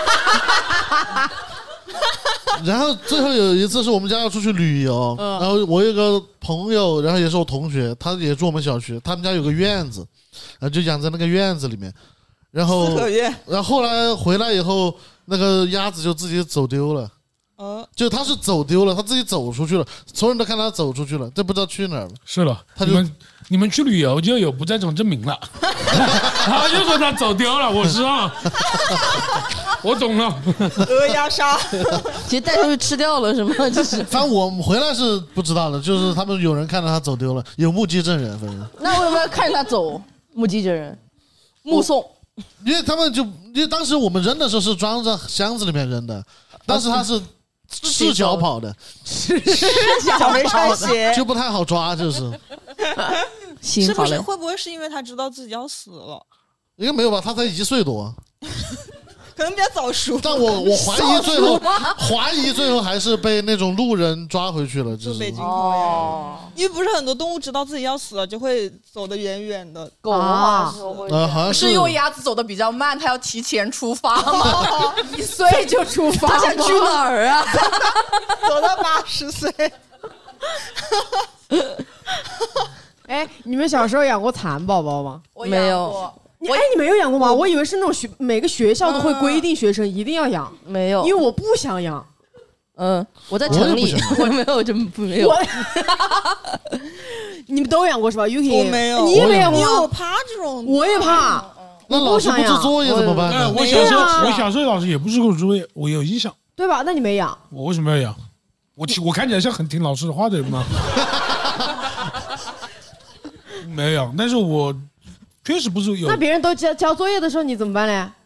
[SPEAKER 4] 然后最后有一次是我们家要出去旅游，然后我有个朋友，然后也是我同学，他也住我们小区，他们家有个院子，然后就养在那个院子里面。然后，然后后来回来以后，那个鸭子就自己走丢了。哦，就他是走丢了，他自己走出去了，所有人都看他走出去了，这不知道去哪儿了。
[SPEAKER 5] 是了，他就你们你们去旅游就有不在场证明了，然后就说他走丢了，我知道，我懂了。
[SPEAKER 3] 鹅鸭杀，
[SPEAKER 6] 其实带出去吃掉了是吗？就是，
[SPEAKER 4] 反正我们回来是不知道的，就是他们有人看到他走丢了，有目击证人，反正。
[SPEAKER 6] 那为什么要看着他走？目击证人，目送。
[SPEAKER 4] 因为他们就因为当时我们扔的时候是装在箱子里面扔的，但是他是赤脚跑的，
[SPEAKER 3] 赤脚没穿鞋，
[SPEAKER 4] 就不太好抓，就是。
[SPEAKER 3] 是不是会不会是因为他知道自己要死了？
[SPEAKER 4] 应该没有吧，他才一岁多。
[SPEAKER 3] 可能比较早熟，
[SPEAKER 4] 但我我怀疑最后怀疑最后还是被那种路人抓回去了，就是
[SPEAKER 3] 北京哦，因为不是很多动物知道自己要死了就会走得远远的，
[SPEAKER 6] 狗的话是会，
[SPEAKER 4] 呃，好像
[SPEAKER 2] 是因为鸭子走得比较慢，它要提前出发嘛，
[SPEAKER 1] 一岁就出发，
[SPEAKER 6] 它想去哪儿啊？
[SPEAKER 3] 走到八十岁。
[SPEAKER 1] 哎，你们小时候养过蚕宝宝吗？
[SPEAKER 2] 我
[SPEAKER 6] 没有。
[SPEAKER 1] 哎，你没有养过吗？我以为是那种学每个学校都会规定学生一定要养，
[SPEAKER 6] 没有，
[SPEAKER 1] 因为我不想养。
[SPEAKER 6] 嗯，我在城里，我没有，真不没有。
[SPEAKER 1] 你们都养过是吧 ？Yuki
[SPEAKER 3] 我没有，
[SPEAKER 1] 你也没有吗？
[SPEAKER 3] 因为我怕这种，
[SPEAKER 1] 我也怕。
[SPEAKER 4] 那老师布置作业怎么办呢？
[SPEAKER 5] 我小时候，我小时候老师也布置过作业，我有印象。
[SPEAKER 1] 对吧？那你没养？
[SPEAKER 5] 我为什么要养？我我看起来像很听老师的话的人吗？没有，但是我。确实不是有。
[SPEAKER 1] 那别人都交交作业的时候你怎么办嘞？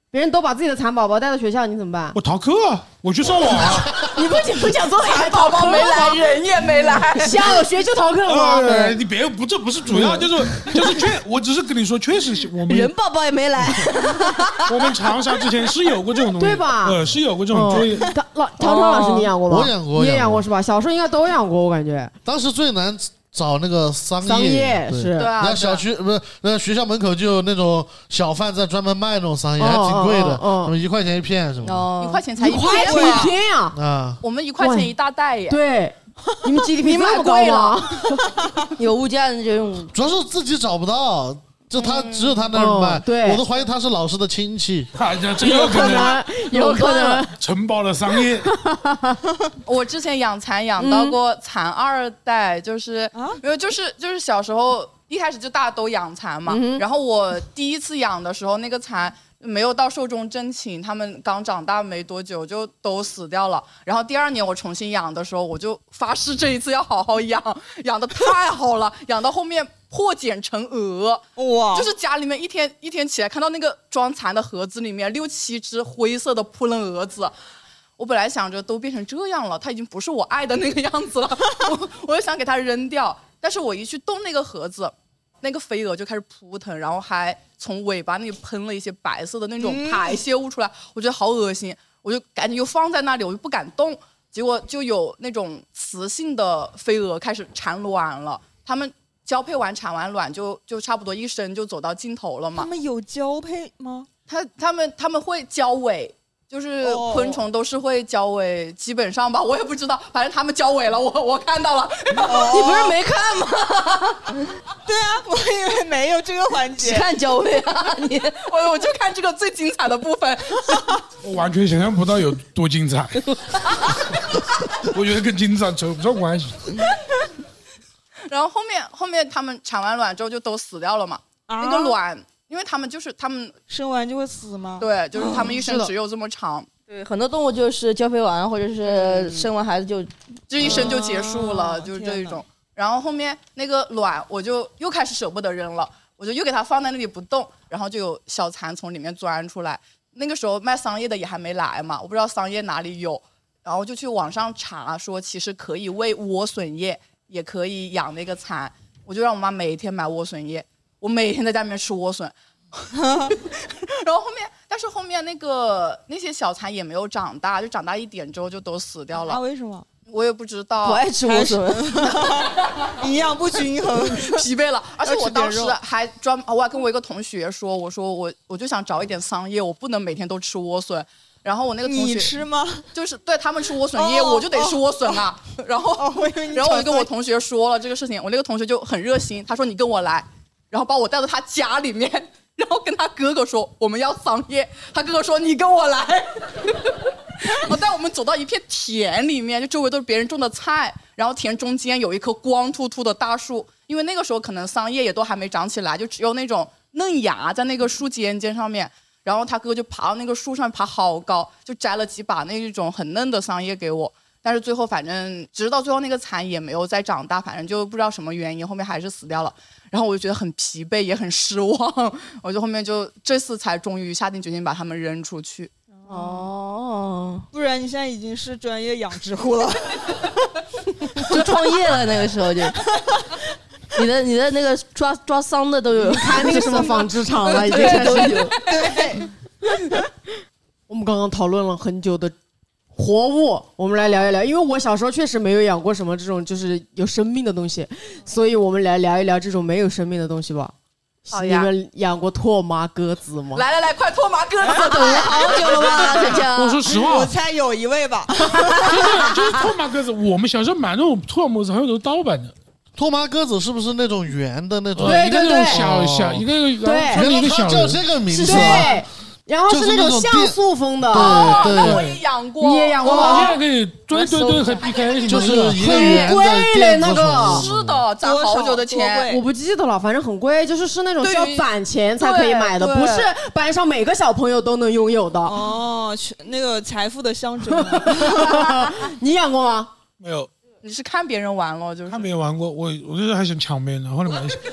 [SPEAKER 1] 别人都把自己的蚕宝宝带到学校，你怎么办？
[SPEAKER 5] 我逃课，我去上网啊。
[SPEAKER 1] 你不仅不想做蚕
[SPEAKER 2] 宝宝没来，人也没来，
[SPEAKER 1] 小学就逃课了吗？
[SPEAKER 5] 呃，你别不，这不是主要，就是就是确，我只是跟你说，确实我们
[SPEAKER 6] 人宝宝也没来。
[SPEAKER 5] 我们长沙之前是有过这种东西，
[SPEAKER 1] 对吧？
[SPEAKER 5] 呃，是有过这种作业。
[SPEAKER 1] 唐老唐唐老师，你养过吗？
[SPEAKER 4] 我养过，
[SPEAKER 1] 你也养过是吧？小时候应该都养过，我感觉。
[SPEAKER 4] 当时最难找那个桑叶，
[SPEAKER 1] 桑叶是，
[SPEAKER 4] 然后小区不是那学校门口就有那种小贩在专门卖那种桑叶，还挺贵的，什么一块钱一片什么的，
[SPEAKER 2] 一块钱才
[SPEAKER 1] 一块钱一片呀！
[SPEAKER 4] 啊，
[SPEAKER 2] 我们一块钱一大袋耶。
[SPEAKER 1] 对，你们 G D P
[SPEAKER 2] 这
[SPEAKER 1] 么高吗？
[SPEAKER 6] 有物价就用，
[SPEAKER 4] 主要是自己找不到。就他只有他那儿卖，
[SPEAKER 1] 对，
[SPEAKER 4] 我都怀疑他是老师的亲戚，
[SPEAKER 5] 真有可能，
[SPEAKER 1] 有可能
[SPEAKER 5] 承包了商业。
[SPEAKER 2] 我之前养蚕养到过蚕二代，就是因为就是就是小时候一开始就大家都养蚕嘛，然后我第一次养的时候，那个蚕没有到寿终正寝，他们刚长大没多久就都死掉了。然后第二年我重新养的时候，我就发誓这一次要好好养，养的太好了，养到后面破茧成蛾，哇！就是家里面一天一天起来看到那个装蚕的盒子里面六七只灰色的扑棱蛾子。我本来想着都变成这样了，它已经不是我爱的那个样子了，我我就想给它扔掉。但是我一去动那个盒子，那个飞蛾就开始扑腾，然后还从尾巴那里喷了一些白色的那种排泄物出来，我觉得好恶心，我就赶紧又放在那里，我就不敢动。结果就有那种雌性的飞蛾开始产卵了，它们交配完产完卵就就差不多一生就走到尽头了嘛。
[SPEAKER 3] 它们有交配吗？
[SPEAKER 2] 它它们它们会交尾。就是昆虫都是会交尾，基本上吧，我也不知道，反正他们交尾了，我我看到了。
[SPEAKER 6] 哦、你不是没看吗？
[SPEAKER 3] 对啊，我以为没有这个环节。
[SPEAKER 6] 看交尾啊，你
[SPEAKER 2] 我我就看这个最精彩的部分。
[SPEAKER 5] 我完全想象不到有多精彩，我觉得跟精彩扯不上关系。
[SPEAKER 2] 然后后面后面他们产完卵之后就都死掉了嘛，啊、那个卵。因为他们就是他们
[SPEAKER 3] 生完就会死吗？
[SPEAKER 2] 对，就是他们一生只有这么长。
[SPEAKER 6] 对，很多动物就是交配完或者是生完孩子就
[SPEAKER 2] 这一生就结束了，哦、就是这一种。然后后面那个卵我就又开始舍不得扔了，我就又给它放在那里不动，然后就有小蚕从里面钻出来。那个时候卖桑叶的也还没来嘛，我不知道桑叶哪里有，然后就去网上查说其实可以喂莴笋叶，也可以养那个蚕，我就让我妈每天买莴笋叶。我每天在家里面吃莴笋，然后后面，但是后面那个那些小蚕也没有长大，就长大一点之后就都死掉了。
[SPEAKER 3] 啊？为什么？
[SPEAKER 2] 我也不知道。
[SPEAKER 6] 不爱吃莴笋，
[SPEAKER 3] 营养不均衡，
[SPEAKER 2] 疲惫了。而且我当时还专，我还跟我一个同学说，我说我我就想找一点桑叶，我不能每天都吃莴笋。然后我那个同学
[SPEAKER 3] 你吃吗？
[SPEAKER 2] 就是对他们吃莴笋叶，哦、我就得吃莴笋啊。哦、然后，哦、然后我就跟我同学说了这个事情，我那个同学就很热心，他说你跟我来。然后把我带到他家里面，然后跟他哥哥说我们要桑叶，他哥哥说你跟我来，然后带我们走到一片田里面，就周围都是别人种的菜，然后田中间有一棵光秃秃的大树，因为那个时候可能桑叶也都还没长起来，就只有那种嫩芽在那个树尖尖上面，然后他哥就爬到那个树上爬好高，就摘了几把那种很嫩的桑叶给我。但是最后反正直到最后那个蚕也没有再长大，反正就不知道什么原因，后面还是死掉了。然后我就觉得很疲惫，也很失望，我就后面就这次才终于下定决心把它们扔出去。
[SPEAKER 3] 哦，不然你现在已经是专业养殖户了，
[SPEAKER 6] 就创业了。那个时候就，你的你的那个抓抓桑的都有，
[SPEAKER 1] 开那个什么纺织厂了，已经开始有。对，我们刚刚讨论了很久的活物，我们来聊一聊，因为我小时候确实没有养过什么这种就是有生命的东西，所以我们来聊一聊这种没有生命的东西吧。
[SPEAKER 2] 好呀，
[SPEAKER 1] 你们养过拓麻鸽子吗？
[SPEAKER 2] 来来来，快拓麻鸽子！
[SPEAKER 6] 等了好久了吧，晨晨。
[SPEAKER 5] 我说实话，
[SPEAKER 3] 我猜有一位吧。
[SPEAKER 5] 就是就是拓麻鸽子，我们小时候买那种拓麻鸽子，好像都是盗版的。
[SPEAKER 4] 拓麻鸽子是不是那种圆的那种？
[SPEAKER 1] 对对对，
[SPEAKER 5] 小小一个一个，
[SPEAKER 1] 对，
[SPEAKER 5] 一个小
[SPEAKER 4] 叫这个名字。
[SPEAKER 1] 对。然后是那种像素风的，
[SPEAKER 2] 哦，那我也养过，
[SPEAKER 1] 你也养过吗？
[SPEAKER 5] 现在可以对对对，很 P K，
[SPEAKER 4] 就是一个圆的
[SPEAKER 1] 贵那个，
[SPEAKER 2] 是的，攒好久的钱，
[SPEAKER 1] 我不记得了，反正很贵，就是是那种需要攒钱才可以买的，不是班上每个小朋友都能拥有的。
[SPEAKER 3] 哦，那个财富的象征。
[SPEAKER 1] 你养过吗？
[SPEAKER 5] 没有。
[SPEAKER 2] 你是看别人玩了，就是
[SPEAKER 5] 看别人玩过，我我就是还想抢别人，后来买一下。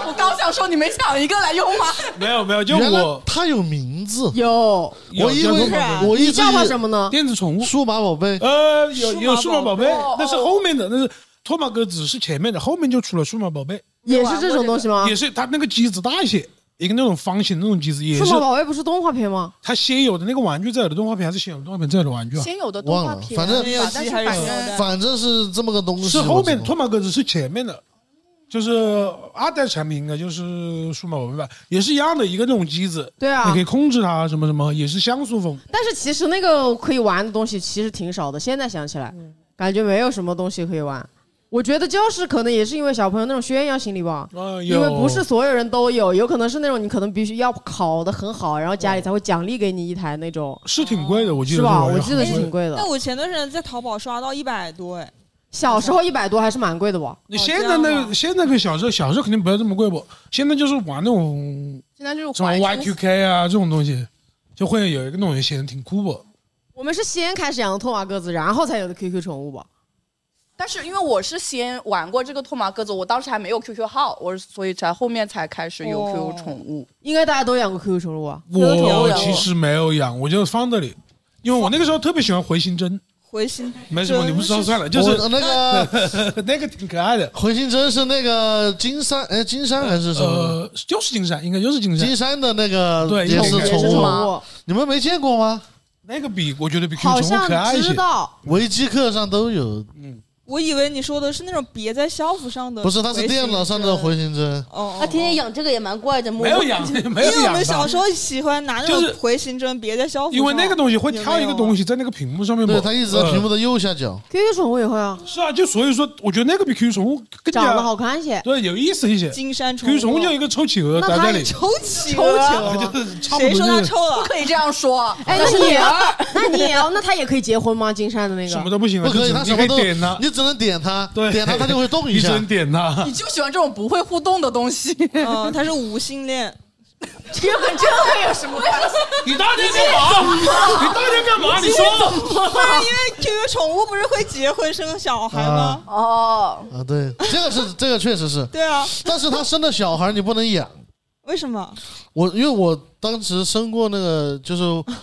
[SPEAKER 2] 我刚想说你没抢一个来用吗？
[SPEAKER 5] 没有没有，就
[SPEAKER 4] 原来
[SPEAKER 5] 我
[SPEAKER 4] 它有名字，
[SPEAKER 1] 有，
[SPEAKER 4] 我以为我一直
[SPEAKER 1] 你叫它什么呢？
[SPEAKER 5] 电子宠物，
[SPEAKER 4] 数码宝贝。
[SPEAKER 5] 呃，有有数码宝贝
[SPEAKER 2] 哦，
[SPEAKER 5] 那是后面的，那是托马鸽子是前面的，后面就出了数码宝贝，
[SPEAKER 1] 也是这种东西吗？
[SPEAKER 5] 也是它那个机子大一些，一个那种方形的那种机子，也是。
[SPEAKER 1] 数码宝贝不是动画片吗？
[SPEAKER 5] 它先有的那个玩具，再有的动画片，还是先有的动画片，再有的玩具啊？
[SPEAKER 2] 先有的动画片，
[SPEAKER 4] 反正
[SPEAKER 2] 但是反正
[SPEAKER 4] 反正是这么个东西。
[SPEAKER 5] 是后面托马鸽子是前面的。就是二代产品应该就是数码宝贝吧，也是一样的一个那种机子，
[SPEAKER 1] 对啊，
[SPEAKER 5] 你可以控制它什么什么，也是像素风。
[SPEAKER 1] 但是其实那个可以玩的东西其实挺少的，现在想起来，嗯、感觉没有什么东西可以玩。我觉得就是可能也是因为小朋友那种炫耀心理吧，
[SPEAKER 5] 呃、
[SPEAKER 1] 因为不是所有人都有，有可能是那种你可能必须要考得很好，然后家里才会奖励给你一台那种，
[SPEAKER 5] 是挺贵的，我记得
[SPEAKER 1] 是吧？我记得是挺贵的。
[SPEAKER 3] 但我前段时间在淘宝刷到一百多，哎。
[SPEAKER 1] 小时候一百多还是蛮贵的吧？
[SPEAKER 5] 你现在那个现在跟小时候小时候肯定不要这么贵不？现在就是玩那种
[SPEAKER 2] 现在就是
[SPEAKER 5] 什么 Y Q K 啊这种东西，就会有一个东西显得挺酷不？
[SPEAKER 1] 我们是先开始养的托马鸽子，然后才有的 Q Q 宠物吧？
[SPEAKER 2] 但是因为我是先玩过这个托马鸽子，我当时还没有 Q Q 号，我所以才后面才开始有 Q Q 宠物。
[SPEAKER 1] 哦、应该大家都养过 Q Q 宠物啊？
[SPEAKER 5] 我其实没有养，我就放这里，因为我那个时候特别喜欢回形针。
[SPEAKER 3] 回形
[SPEAKER 5] 没什么，你不知道算了，就是
[SPEAKER 4] 那个
[SPEAKER 5] 那个挺可爱的。
[SPEAKER 4] 回形针是那个金山，哎，金山还是什么？
[SPEAKER 5] 呃，就是金山，应该就是金山。
[SPEAKER 4] 金山的那个
[SPEAKER 5] 对，
[SPEAKER 4] 也是宠
[SPEAKER 1] 物，
[SPEAKER 4] 你们没见过吗？
[SPEAKER 5] 那个比我觉得比 Q Q 宠物可爱一些。
[SPEAKER 1] 知道，
[SPEAKER 4] 维基课上都有。
[SPEAKER 5] 嗯。
[SPEAKER 3] 我以为你说的是那种别在校服上的，
[SPEAKER 4] 不是，它是电脑上的回形针。
[SPEAKER 3] 哦，
[SPEAKER 6] 他天天养这个也蛮怪的，
[SPEAKER 5] 没有养，没有养。
[SPEAKER 3] 因为我们小时候喜欢拿那种回形针别在校服上，
[SPEAKER 5] 因为那个东西会跳一个东西在那个屏幕上面。
[SPEAKER 4] 对，它一直在屏幕的右下角。
[SPEAKER 1] Q Q 宠物也会啊。
[SPEAKER 5] 是啊，就所以说，我觉得那个比 Q Q 宠物更加
[SPEAKER 1] 长得好看一些，
[SPEAKER 5] 对，有意思一些。
[SPEAKER 3] 金山宠物
[SPEAKER 5] ，Q Q 宠物就一个臭企鹅待在里，
[SPEAKER 3] 臭企鹅，
[SPEAKER 5] 就是差不多。
[SPEAKER 3] 谁说它臭了？
[SPEAKER 2] 不可以这样说。
[SPEAKER 1] 哎，那你也要，那你也要，那它也可以结婚吗？金山的那个
[SPEAKER 5] 什么都不行，
[SPEAKER 4] 不可以，它什么都
[SPEAKER 5] 点它，
[SPEAKER 4] 你只能点它。
[SPEAKER 5] 对，
[SPEAKER 4] 点它它就会动一下。
[SPEAKER 5] 你只能点它。
[SPEAKER 2] 你就喜欢这种不会互动的东西。
[SPEAKER 3] 嗯，它是无性恋。
[SPEAKER 2] 这跟这个有什么关系？
[SPEAKER 5] 你大天干嘛？你大天干嘛？你说
[SPEAKER 3] 不是因为 Q Q 宠物不是会结婚生小孩吗？
[SPEAKER 6] 哦
[SPEAKER 4] 啊，对，这个是这个确实是。
[SPEAKER 3] 对啊，
[SPEAKER 4] 但是他生的小孩你不能养。
[SPEAKER 3] 为什么？
[SPEAKER 4] 我因为我当时生过那个就是。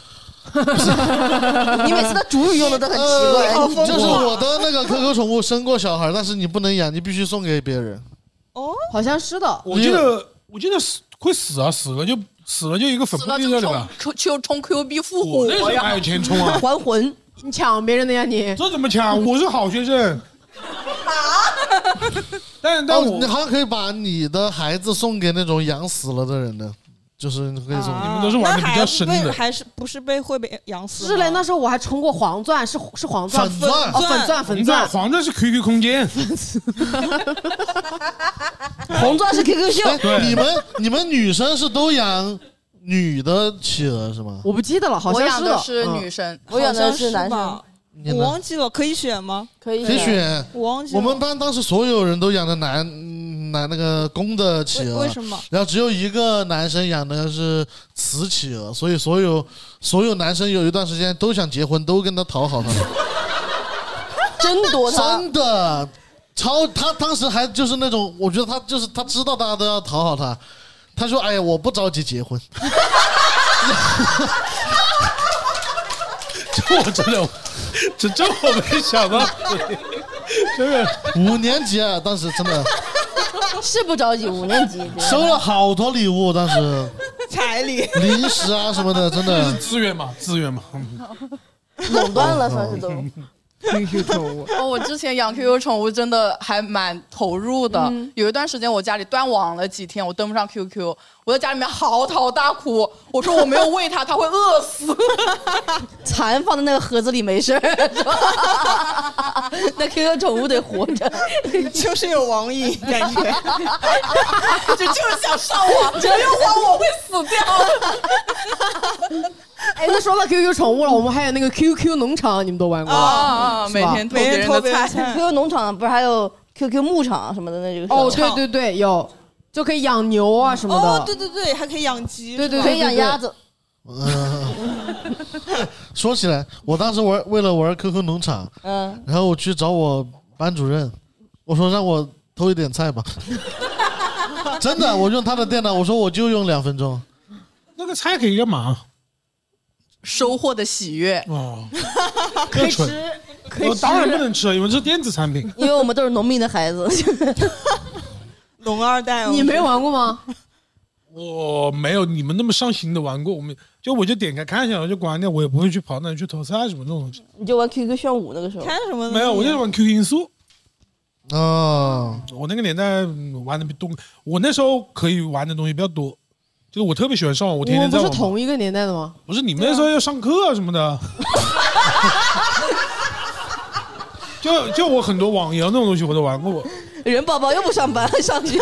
[SPEAKER 6] 你每次的主语用的都很奇怪，
[SPEAKER 4] 呃、就是我的那个 Q Q 宠物生过小孩，但是你不能养，你必须送给别人。
[SPEAKER 3] 哦，
[SPEAKER 1] 好像是的。
[SPEAKER 5] 我记得，我记得死会死啊，死了就死了就一个粉扑在里吧，
[SPEAKER 2] 就充 Q 币复活呀，
[SPEAKER 5] 那是还有钱充啊，
[SPEAKER 6] 还魂，
[SPEAKER 1] 你抢别人的呀你？
[SPEAKER 5] 这怎么抢？我是好学生。但但我、
[SPEAKER 4] 哦、你好像可以把你的孩子送给那种养死了的人的。就是可以送、
[SPEAKER 3] 啊，
[SPEAKER 5] 你们都是玩的比较深的，
[SPEAKER 3] 还是不是被会被养死？
[SPEAKER 1] 是嘞，那时候我还充过黄钻，是是黄钻，
[SPEAKER 4] 粉钻
[SPEAKER 1] 哦，粉钻，粉钻，
[SPEAKER 5] 黄钻是 Q Q 空间，
[SPEAKER 6] 红钻是 Q Q 秀。
[SPEAKER 4] 你们你们女生是都养女的企鹅是吗？
[SPEAKER 1] 我不记得了，好像
[SPEAKER 2] 我养的
[SPEAKER 1] 是
[SPEAKER 2] 是女生，
[SPEAKER 6] 我养的是男生。
[SPEAKER 3] 我忘记了，可以选吗？
[SPEAKER 6] 可以
[SPEAKER 4] 可以选。
[SPEAKER 3] 我忘记了。
[SPEAKER 4] 我们班当时所有人都养的男男那个公的企鹅，
[SPEAKER 3] 为什么？
[SPEAKER 4] 然后只有一个男生养的是雌企鹅，所以所有所有男生有一段时间都想结婚，都跟他讨好他。
[SPEAKER 6] 争夺他，
[SPEAKER 4] 真的超他当时还就是那种，我觉得他就是他知道大家都要讨好他，他说：“哎呀，我不着急结婚。”
[SPEAKER 5] 这我真的。这这我没想到，真的
[SPEAKER 4] 五年级啊，当时真的
[SPEAKER 6] 是不着急，五年级
[SPEAKER 4] 收了好多礼物，当时
[SPEAKER 3] 彩礼、
[SPEAKER 4] 零食啊什么的，真的
[SPEAKER 5] 资源嘛，资源嘛，
[SPEAKER 6] 垄断了算是都。
[SPEAKER 1] Q Q 宠物
[SPEAKER 2] 哦，我之前养 Q Q 宠物真的还蛮投入的。嗯、有一段时间我家里断网了几天，我登不上 Q Q， 我在家里面嚎啕大哭。我说我没有喂它，它会饿死。
[SPEAKER 6] 蚕放在那个盒子里没事儿，是吧？那 Q Q 宠物得活着，
[SPEAKER 3] 就是有网瘾感觉，
[SPEAKER 2] 就就是想上网，没有网我会死掉。
[SPEAKER 1] 哎，那说到 Q Q 宠物了，我们还有那个 Q Q 农场，你们都玩过吗？
[SPEAKER 2] 啊，每天
[SPEAKER 3] 每天偷别人菜。
[SPEAKER 6] Q Q 农场不是还有 Q Q 牧场什么的那个？
[SPEAKER 1] 哦，对对对，有，就可以养牛啊什么的。
[SPEAKER 3] 哦，对对对，还可以养鸡，
[SPEAKER 1] 对对，
[SPEAKER 6] 可以养鸭子。
[SPEAKER 4] 嗯，说起来，我当时玩为了玩 Q Q 农场，嗯，然后我去找我班主任，我说让我偷一点菜吧。 真的，我用他的电脑，我说我就用两分钟。
[SPEAKER 5] 那个菜可以干嘛？
[SPEAKER 2] 收获的喜悦
[SPEAKER 5] 哦，
[SPEAKER 1] 可以吃，可以吃。
[SPEAKER 5] 当然不能吃，因为这是电子产品。
[SPEAKER 6] 因为我们都是农民的孩子，
[SPEAKER 3] 农二代。
[SPEAKER 1] 你没玩过吗？
[SPEAKER 5] 我没有你们那么上心的玩过，我们就我就点开看一下，我就关掉，我也不会去跑那里去投菜什么这种东西。
[SPEAKER 6] 你就玩 Q Q 炫舞那个时候？
[SPEAKER 3] 看什么？
[SPEAKER 5] 没有，我就玩 Q Q 音速。
[SPEAKER 4] 哦，
[SPEAKER 5] 我那个年代玩的比多，我那时候可以玩的东西比较多，就是我特别喜欢上网，我天天在
[SPEAKER 1] 网。
[SPEAKER 5] 我
[SPEAKER 1] 们不是同一个年代的吗？
[SPEAKER 5] 不是，你们那时候要上课啊什么的。就就我很多网游那种东西我都玩过。
[SPEAKER 6] 人宝宝又不上班上学。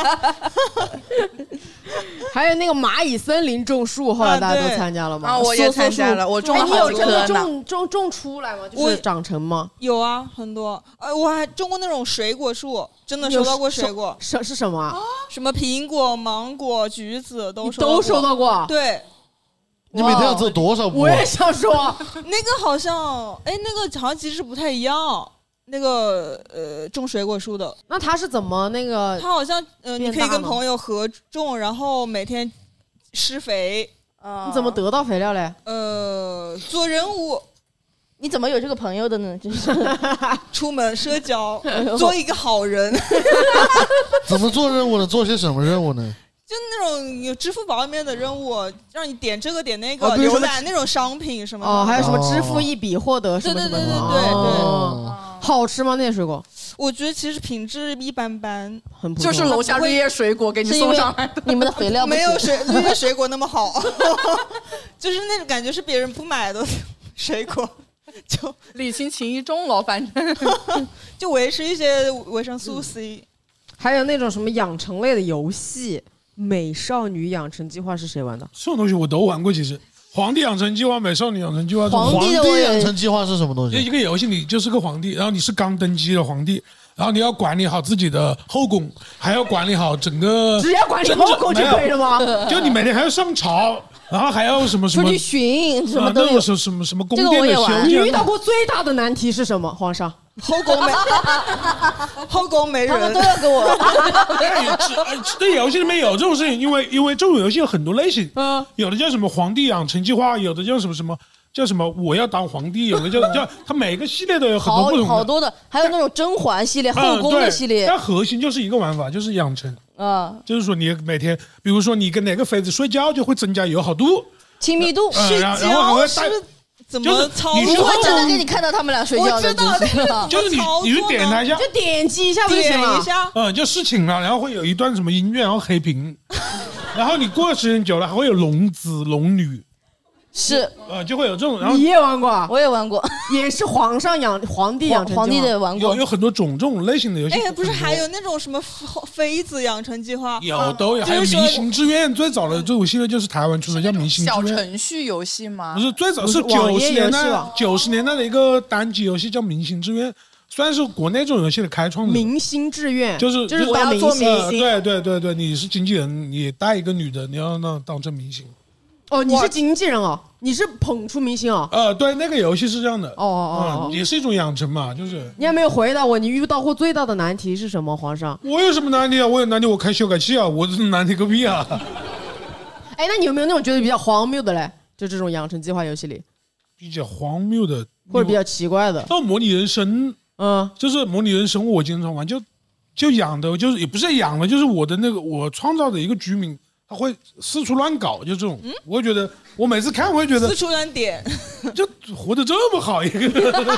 [SPEAKER 1] 还有那个蚂蚁森林种树，后来大家都参加了吗？
[SPEAKER 2] 啊，我也参加了，我种了好几棵呢。
[SPEAKER 1] 种种种出来吗？就是长成吗？
[SPEAKER 3] 有啊，很多。呃，我还种过那种水果树，真的收到过水果。
[SPEAKER 1] 是是什么啊？
[SPEAKER 3] 什么苹果、芒果、橘子都收
[SPEAKER 1] 都收到过。
[SPEAKER 3] 对。
[SPEAKER 4] 你每天要走多少步？
[SPEAKER 1] 我也想说，
[SPEAKER 3] 那个好像，哎，那个好像机制不太一样。那个呃，种水果树的，
[SPEAKER 1] 那他是怎么那个？
[SPEAKER 3] 他好像呃，你可以跟朋友合种，然后每天施肥。
[SPEAKER 6] 啊，
[SPEAKER 1] 你怎么得到肥料嘞？
[SPEAKER 3] 呃，做任务。
[SPEAKER 6] 你怎么有这个朋友的呢？就是
[SPEAKER 3] 出门社交，做一个好人。
[SPEAKER 4] 怎么做任务呢？做些什么任务呢？
[SPEAKER 3] 就那种有支付宝里面的任务，让你点这个点那个，哦、浏览那种商品什么的。
[SPEAKER 1] 哦，还有什么支付一笔获得什么什么的。
[SPEAKER 3] 对对对对对对。
[SPEAKER 1] 哦、好吃吗？那些水果？
[SPEAKER 3] 我觉得其实品质一般般，
[SPEAKER 1] 很普通。
[SPEAKER 2] 就是楼下绿叶水果给你送上来的。
[SPEAKER 6] 你们的肥料
[SPEAKER 3] 没有水绿叶水果那么好，就是那种感觉是别人不买的水果。就
[SPEAKER 2] 礼轻情意重了，反正
[SPEAKER 3] 就维持一些维生素 C。
[SPEAKER 1] 嗯、还有那种什么养成类的游戏。美少女养成计划是谁玩的？
[SPEAKER 5] 这种东西我都玩过。其实，皇帝养成计划、美少女养成计划，
[SPEAKER 4] 皇帝养成计划是什么东西？
[SPEAKER 5] 一个游戏，你就是个皇帝，然后你是刚登基的皇帝，然后你要管理好自己的后宫，还要管理好整个。
[SPEAKER 1] 只要管理后宫就可以了吗？
[SPEAKER 5] 就你每天还要上朝，然后还要什么什么
[SPEAKER 6] 出去巡，什么都有，
[SPEAKER 5] 什么什么什么宫殿的修建。
[SPEAKER 1] 你遇到过最大的难题是什么？皇上？
[SPEAKER 3] 后宫没，后宫没人，
[SPEAKER 6] 他们都要跟我。
[SPEAKER 5] 这游戏里面有这种事情，因为因为这种游戏有很多类型，嗯，有的叫什么皇帝养成计划，有的叫什么什么叫什么我要当皇帝，有的叫叫它每个系列都有很多不同的，
[SPEAKER 6] 好多的，还有那种甄嬛系列、后宫的系列。
[SPEAKER 5] 但核心就是一个玩法，就是养成
[SPEAKER 6] 啊，
[SPEAKER 5] 就是说你每天，比如说你跟哪个妃子睡觉，就会增加友好度、
[SPEAKER 6] 亲密度，
[SPEAKER 5] 睡觉然后还会带。
[SPEAKER 3] 怎么操作？
[SPEAKER 6] 不会真的给你看到他们俩睡觉的，
[SPEAKER 3] 我知道，
[SPEAKER 5] 就是你，你就点他一下，
[SPEAKER 1] 就点击一下不就行了？
[SPEAKER 3] 点一下，
[SPEAKER 5] 嗯，就侍寝了，然后会有一段什么音乐，然后黑屏，然后你过的时间久了，还会有龙子龙女，
[SPEAKER 6] 是，
[SPEAKER 5] 呃，就会有这种。然后
[SPEAKER 1] 你也玩过，
[SPEAKER 6] 我也玩过，
[SPEAKER 1] 也是皇上养皇帝养成
[SPEAKER 6] 皇帝的玩过，
[SPEAKER 5] 有有很多种这种类型的游戏。
[SPEAKER 3] 哎，不是还有那种什么妃子养成计划？
[SPEAKER 5] 有都有，还有明星志愿，最早的这种系列就是台湾出的，叫明星志愿。
[SPEAKER 2] 小程序游戏吗？
[SPEAKER 5] 不是，最早是九十年代九十年代的一个单机游戏，叫明星志愿。算是国内这种游戏的开创者。
[SPEAKER 1] 明星志愿
[SPEAKER 5] 就是
[SPEAKER 1] 就是
[SPEAKER 2] 我要做明星，
[SPEAKER 5] 对对对对，你是经纪人，你带一个女的，你要让当成明星。
[SPEAKER 1] 哦，你是经纪人哦，你是捧出明星哦。
[SPEAKER 5] 呃，对，那个游戏是这样的。
[SPEAKER 1] 哦哦
[SPEAKER 5] 哦，也是一种养成嘛，就是。
[SPEAKER 1] 你还没有回答我，你遇到过最大的难题是什么，皇上？
[SPEAKER 5] 我有什么难题啊？我有难题，我开修改器啊，我这难题个屁啊！
[SPEAKER 1] 哎，那你有没有那种觉得比较荒谬的嘞？就这种养成计划游戏里，
[SPEAKER 5] 比较荒谬的，
[SPEAKER 1] 或者比较奇怪的。
[SPEAKER 5] 到模拟人生。嗯，就是模拟人生，我经常玩，就就养的，就是也不是养的，就是我的那个我创造的一个居民，他会四处乱搞，就这种。嗯、我会觉得，我每次看我会觉得
[SPEAKER 3] 四处乱点，
[SPEAKER 5] 就活得这么好一个，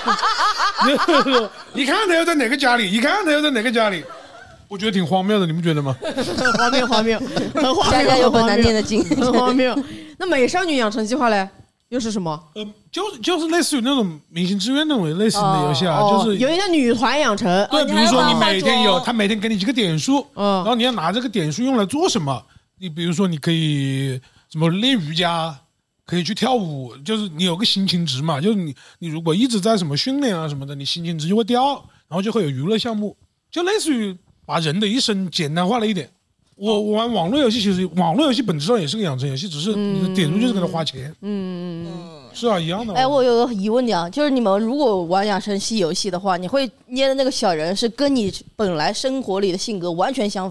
[SPEAKER 5] 一看他要在哪个家里，一看他要在哪个家里，我觉得挺荒谬的，你们觉得吗？
[SPEAKER 1] 荒谬，荒谬，很荒谬，
[SPEAKER 6] 家家有本难念的经，
[SPEAKER 1] 很荒谬。那美少女养成计划嘞？又是什么？
[SPEAKER 5] 呃，就是就是类似于那种明星志愿那种类型的游戏啊，
[SPEAKER 1] 哦、
[SPEAKER 5] 就是
[SPEAKER 1] 有一个女团养成。
[SPEAKER 5] 对，比如说你每天有，他每天给你几个点数，嗯，然后你要拿这个点数用来做什么？你比如说你可以什么练瑜伽，可以去跳舞，就是你有个心情值嘛，就是你你如果一直在什么训练啊什么的，你心情值就会掉，然后就会有娱乐项目，就类似于把人的一生简单化了一点。我我玩网络游戏，其实网络游戏本质上也是个养成游戏，只是你的点数就是给他花钱。嗯嗯嗯，是啊，一样的。
[SPEAKER 6] 哎，我有个疑问你啊，就是你们如果玩养成系游戏的话，你会捏的那个小人是跟你本来生活里的性格完全相反，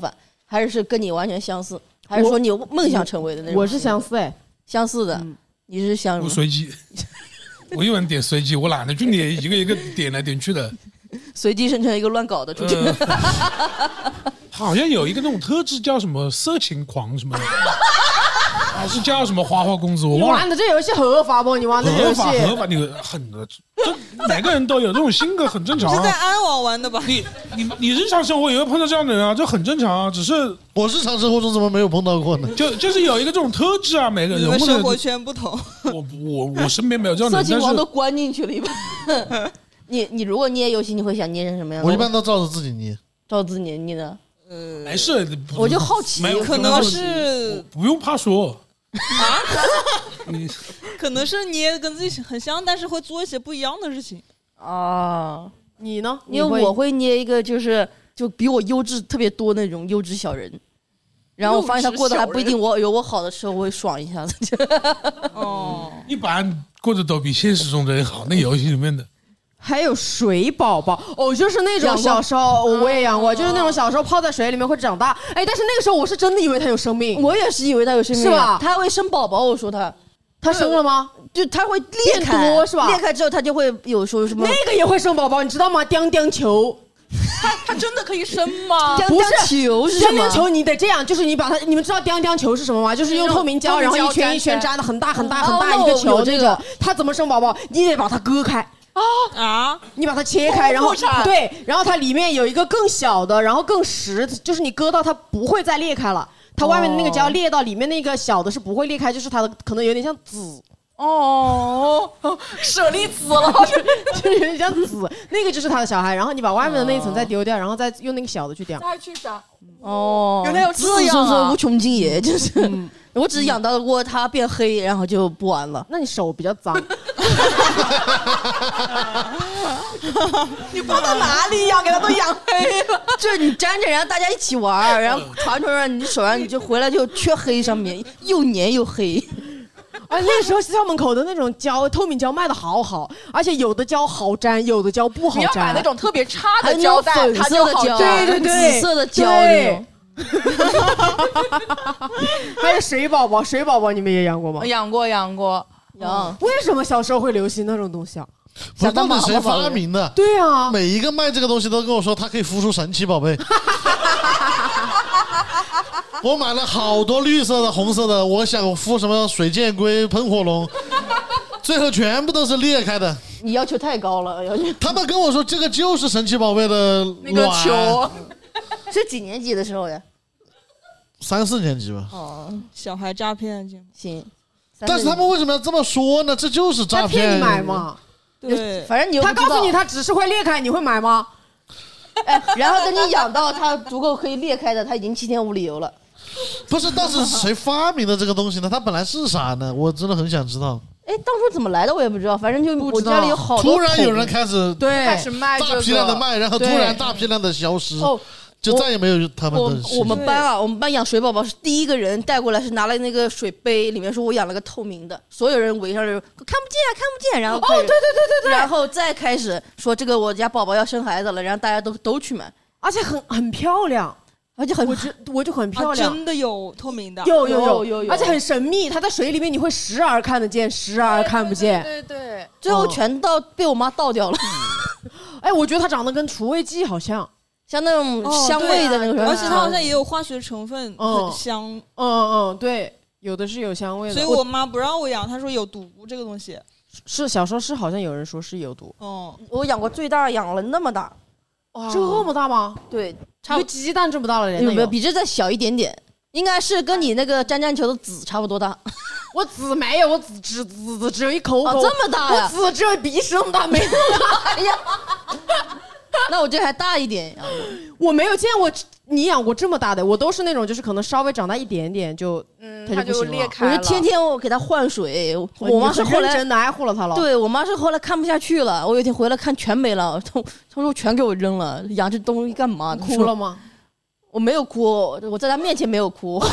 [SPEAKER 6] 还是是跟你完全相似？还是说你有梦想成为的那种？
[SPEAKER 1] 我是相似哎，
[SPEAKER 6] 相似的。
[SPEAKER 1] 嗯、
[SPEAKER 6] 你是相
[SPEAKER 5] 我随机，我一般点随机，我懒得去点一个一个点来点去的。
[SPEAKER 6] 随机生成一个乱搞的出去。
[SPEAKER 5] 呃、好像有一个那种特质叫什么色情狂什么的。还是叫什么花花公子？我忘了。
[SPEAKER 1] 你玩的这游戏合法不？你玩的这游戏
[SPEAKER 5] 合法合法，你很这每个人都有这种性格，很正常、啊。
[SPEAKER 3] 你是在安网玩的吧？
[SPEAKER 5] 你你你日常生活也会碰到这样的人啊，这很正常啊。只是
[SPEAKER 4] 我日常生活中怎么没有碰到过呢？
[SPEAKER 5] 就就是有一个这种特质啊，每个人。
[SPEAKER 3] 你们生活圈不同。
[SPEAKER 5] 我我我身边没有这样的人。
[SPEAKER 6] 色情狂都关进去了，一般。你你如果捏游戏，你会想捏成什么样？
[SPEAKER 4] 我一般都照着自己捏。
[SPEAKER 6] 照自己捏，你呢？
[SPEAKER 5] 呃，没事。
[SPEAKER 6] 我就好奇，
[SPEAKER 3] 可能是
[SPEAKER 5] 不用怕说。
[SPEAKER 3] 啊，可能是捏跟自己很像，但是会做一些不一样的事情
[SPEAKER 6] 啊。
[SPEAKER 1] 你呢？
[SPEAKER 6] 因为我会捏一个，就是就比我优质特别多那种优质小人，然后我发现他过得还不一定我有我好的时候，我会爽一下子。
[SPEAKER 3] 哦，
[SPEAKER 5] 一般过得都比现实中的人好。那游戏里面的。
[SPEAKER 1] 还有水宝宝哦，就是那种小时候我也养过，就是那种小时候泡在水里面会长大。哎，但是那个时候我是真的以为它有生命，
[SPEAKER 6] 我也是以为它有生命，
[SPEAKER 1] 是吧？
[SPEAKER 6] 它会生宝宝，我说它，
[SPEAKER 1] 它生了吗？
[SPEAKER 6] 就它会裂开，
[SPEAKER 1] 多是吧？
[SPEAKER 6] 裂开之后它就会有说什么？
[SPEAKER 1] 那个也会生宝宝，你知道吗？叮叮球。
[SPEAKER 2] 它它真的可以生吗？
[SPEAKER 1] 不是
[SPEAKER 6] 球是什么？
[SPEAKER 1] 叮叮球你得这样，就是你把它，你们知道叮叮球是什么吗？就是用透明胶，然后一圈一圈粘的很大很大很大一个球那种。它怎么生宝宝？你得把它割开。
[SPEAKER 3] 啊啊！
[SPEAKER 1] 你把它切开，然后对，然后它里面有一个更小的，然后更实，就是你割到它不会再裂开了。它外面的那个胶裂到里面那个小的是不会裂开，就是它的可能有点像籽。
[SPEAKER 2] 哦，舍利子了，
[SPEAKER 1] 就是有点像籽，那个就是它的小孩。然后你把外面的那一层再丢掉，然后再用那个小的去叼。
[SPEAKER 2] 再去长。
[SPEAKER 6] 哦，
[SPEAKER 2] 原来有这样啊！
[SPEAKER 6] 是说无穷尽也，就是。我只养到过它变黑，然后就不玩了。
[SPEAKER 1] 那你手比较脏。
[SPEAKER 2] 你放到哪里养？给它都养黑了。
[SPEAKER 6] 就是你粘着，然后大家一起玩，然后传传传，你手上你就回来就缺黑，上面又黏又黑。
[SPEAKER 1] 啊，那个时候校门口的那种胶，透明胶卖的好好，而且有的胶好粘，有的胶不好粘。
[SPEAKER 2] 你要买那种特别差的胶带，它就好粘。
[SPEAKER 1] 对对对，
[SPEAKER 6] 紫色的胶那种。
[SPEAKER 1] 还有水宝宝，水宝宝你们也养过吗？
[SPEAKER 2] 养过养过
[SPEAKER 6] 养。
[SPEAKER 1] 为什么小时候会流行那种东西啊？
[SPEAKER 4] 不是到底谁发明的？
[SPEAKER 1] 对啊，
[SPEAKER 4] 每一个卖这个东西都跟我说它可以孵出神奇宝贝。我买了好多绿色的、红色的，我想孵什么水箭龟、喷火龙，最后全部都是裂开的。
[SPEAKER 6] 你要求太高了，要求。
[SPEAKER 4] 他们跟我说这个就是神奇宝贝的
[SPEAKER 2] 那个球。
[SPEAKER 6] 是几年级的时候呀？
[SPEAKER 4] 三四年级吧。
[SPEAKER 6] 哦，
[SPEAKER 3] 小孩诈骗
[SPEAKER 6] 行。
[SPEAKER 4] 但是他们为什么要这么说呢？这就是诈骗。
[SPEAKER 1] 骗你买嘛？
[SPEAKER 3] 对，
[SPEAKER 6] 反正你又
[SPEAKER 1] 他告诉你他只是会裂开，你会买吗？
[SPEAKER 6] 哎，然后等你养到它足够可以裂开的，它已经七天无理由了。
[SPEAKER 4] 不是，但是谁发明的这个东西呢？它本来是啥呢？我真的很想知道。
[SPEAKER 6] 哎，当初怎么来的我也不知道，反正就我家里有好多。
[SPEAKER 4] 突然有人开始
[SPEAKER 1] 对
[SPEAKER 2] 开始卖
[SPEAKER 4] 大批量的卖，然后突然大批量的消失。
[SPEAKER 6] 哦。
[SPEAKER 4] 就再也没有他们的。
[SPEAKER 6] 我我们班啊，我们班养水宝宝是第一个人带过来，是拿了那个水杯，里面说我养了个透明的，所有人围上来看不见看不见，然后
[SPEAKER 1] 哦对对对对对，
[SPEAKER 6] 然后再开始说这个我家宝宝要生孩子了，然后大家都都去买，
[SPEAKER 1] 而且很很漂亮，
[SPEAKER 6] 而且很
[SPEAKER 1] 我就我就很漂亮，
[SPEAKER 3] 真的有透明的，
[SPEAKER 1] 有
[SPEAKER 6] 有
[SPEAKER 1] 有
[SPEAKER 6] 有有，
[SPEAKER 1] 而且很神秘，它在水里面你会时而看得见，时而看不见，
[SPEAKER 2] 对对，
[SPEAKER 6] 最后全倒被我妈倒掉了。
[SPEAKER 1] 哎，我觉得它长得跟除味剂好像。
[SPEAKER 6] 像那种香味的那个，
[SPEAKER 3] 而且它好像也有化学成分，很香。
[SPEAKER 1] 嗯嗯，对，有的是有香味的。
[SPEAKER 3] 所以我妈不让我养，她说有毒这个东西。
[SPEAKER 1] 是小时候是好像有人说是有毒。
[SPEAKER 3] 哦，
[SPEAKER 6] 我养过最大养了那么大，
[SPEAKER 1] 这么大吗？
[SPEAKER 6] 对，
[SPEAKER 1] 差不多鸡蛋这么大了，
[SPEAKER 6] 有没有比这再小一点点？应该是跟你那个粘粘球的籽差不多大。
[SPEAKER 1] 我籽没有，我籽只籽只有一口口，
[SPEAKER 6] 这么大呀！
[SPEAKER 1] 我籽只有鼻屎那么大，没那么大。哎呀。
[SPEAKER 6] 那我这还大一点，
[SPEAKER 1] 我没有见过你养过这么大的，我都是那种就是可能稍微长大一点点就，
[SPEAKER 2] 嗯，
[SPEAKER 1] 它就
[SPEAKER 2] 裂开了。
[SPEAKER 6] 我就天天我给它换水，我妈是后来
[SPEAKER 1] 认真的爱护了它了。
[SPEAKER 6] 对我妈是后来看不下去了，我有一天回来看全没了，她她说全给我扔了，养这东西干嘛？
[SPEAKER 1] 哭了吗？
[SPEAKER 6] 我没有哭，我在她面前没有哭，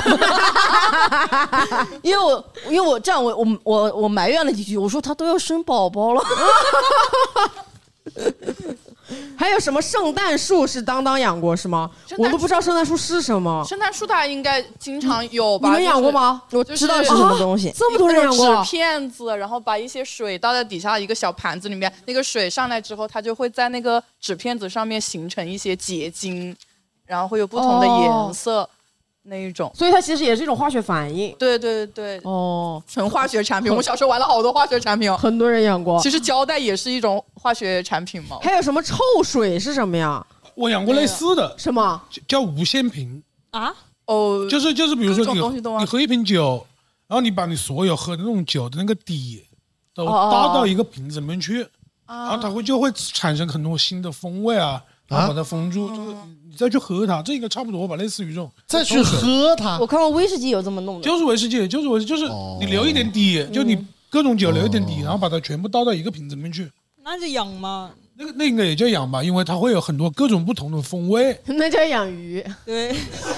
[SPEAKER 6] 因为我因为我这样我我我我埋怨了几句，我说她都要生宝宝了。
[SPEAKER 1] 还还有什么圣诞树是当当养过是吗？我都不知道圣诞树是什么。
[SPEAKER 2] 圣诞树大家应该经常有吧？
[SPEAKER 1] 你们养过吗？
[SPEAKER 6] 我知道是什么东西。
[SPEAKER 1] 这么多人养过。
[SPEAKER 2] 纸片子，然后把一些水倒在底下一个小盘子里面，那个水上来之后，它就会在那个纸片子上面形成一些结晶，然后会有不同的颜色。哦那一种，
[SPEAKER 1] 所以它其实也是一种化学反应。
[SPEAKER 2] 对对对，
[SPEAKER 1] 哦，
[SPEAKER 2] 纯化学产品。我们小时候玩了好多化学产品，
[SPEAKER 1] 很多人养过。
[SPEAKER 2] 其实胶带也是一种化学产品嘛。
[SPEAKER 1] 还有什么臭水是什么呀？
[SPEAKER 5] 我养过类似的，
[SPEAKER 1] 什么
[SPEAKER 5] 叫无限瓶
[SPEAKER 2] 啊？哦，
[SPEAKER 5] 就是就是比如说你
[SPEAKER 2] 你
[SPEAKER 5] 你喝一瓶酒，然后你把你所有喝的那种酒的那个底都倒到一个瓶子里面去，然后它会就会产生很多新的风味啊。然后把它封住，就是你再去喝它，这个差不多吧，类似于这种。
[SPEAKER 4] 再去喝它，
[SPEAKER 6] 我看过威士忌有这么弄的，
[SPEAKER 5] 就是威士忌，就是威士忌，就是你留一点底，就你各种酒留一点底，然后把它全部倒到一个瓶子里面去。
[SPEAKER 3] 那就养吗？
[SPEAKER 5] 那个那个也叫养吧，因为它会有很多各种不同的风味。
[SPEAKER 1] 那叫养鱼。
[SPEAKER 3] 对。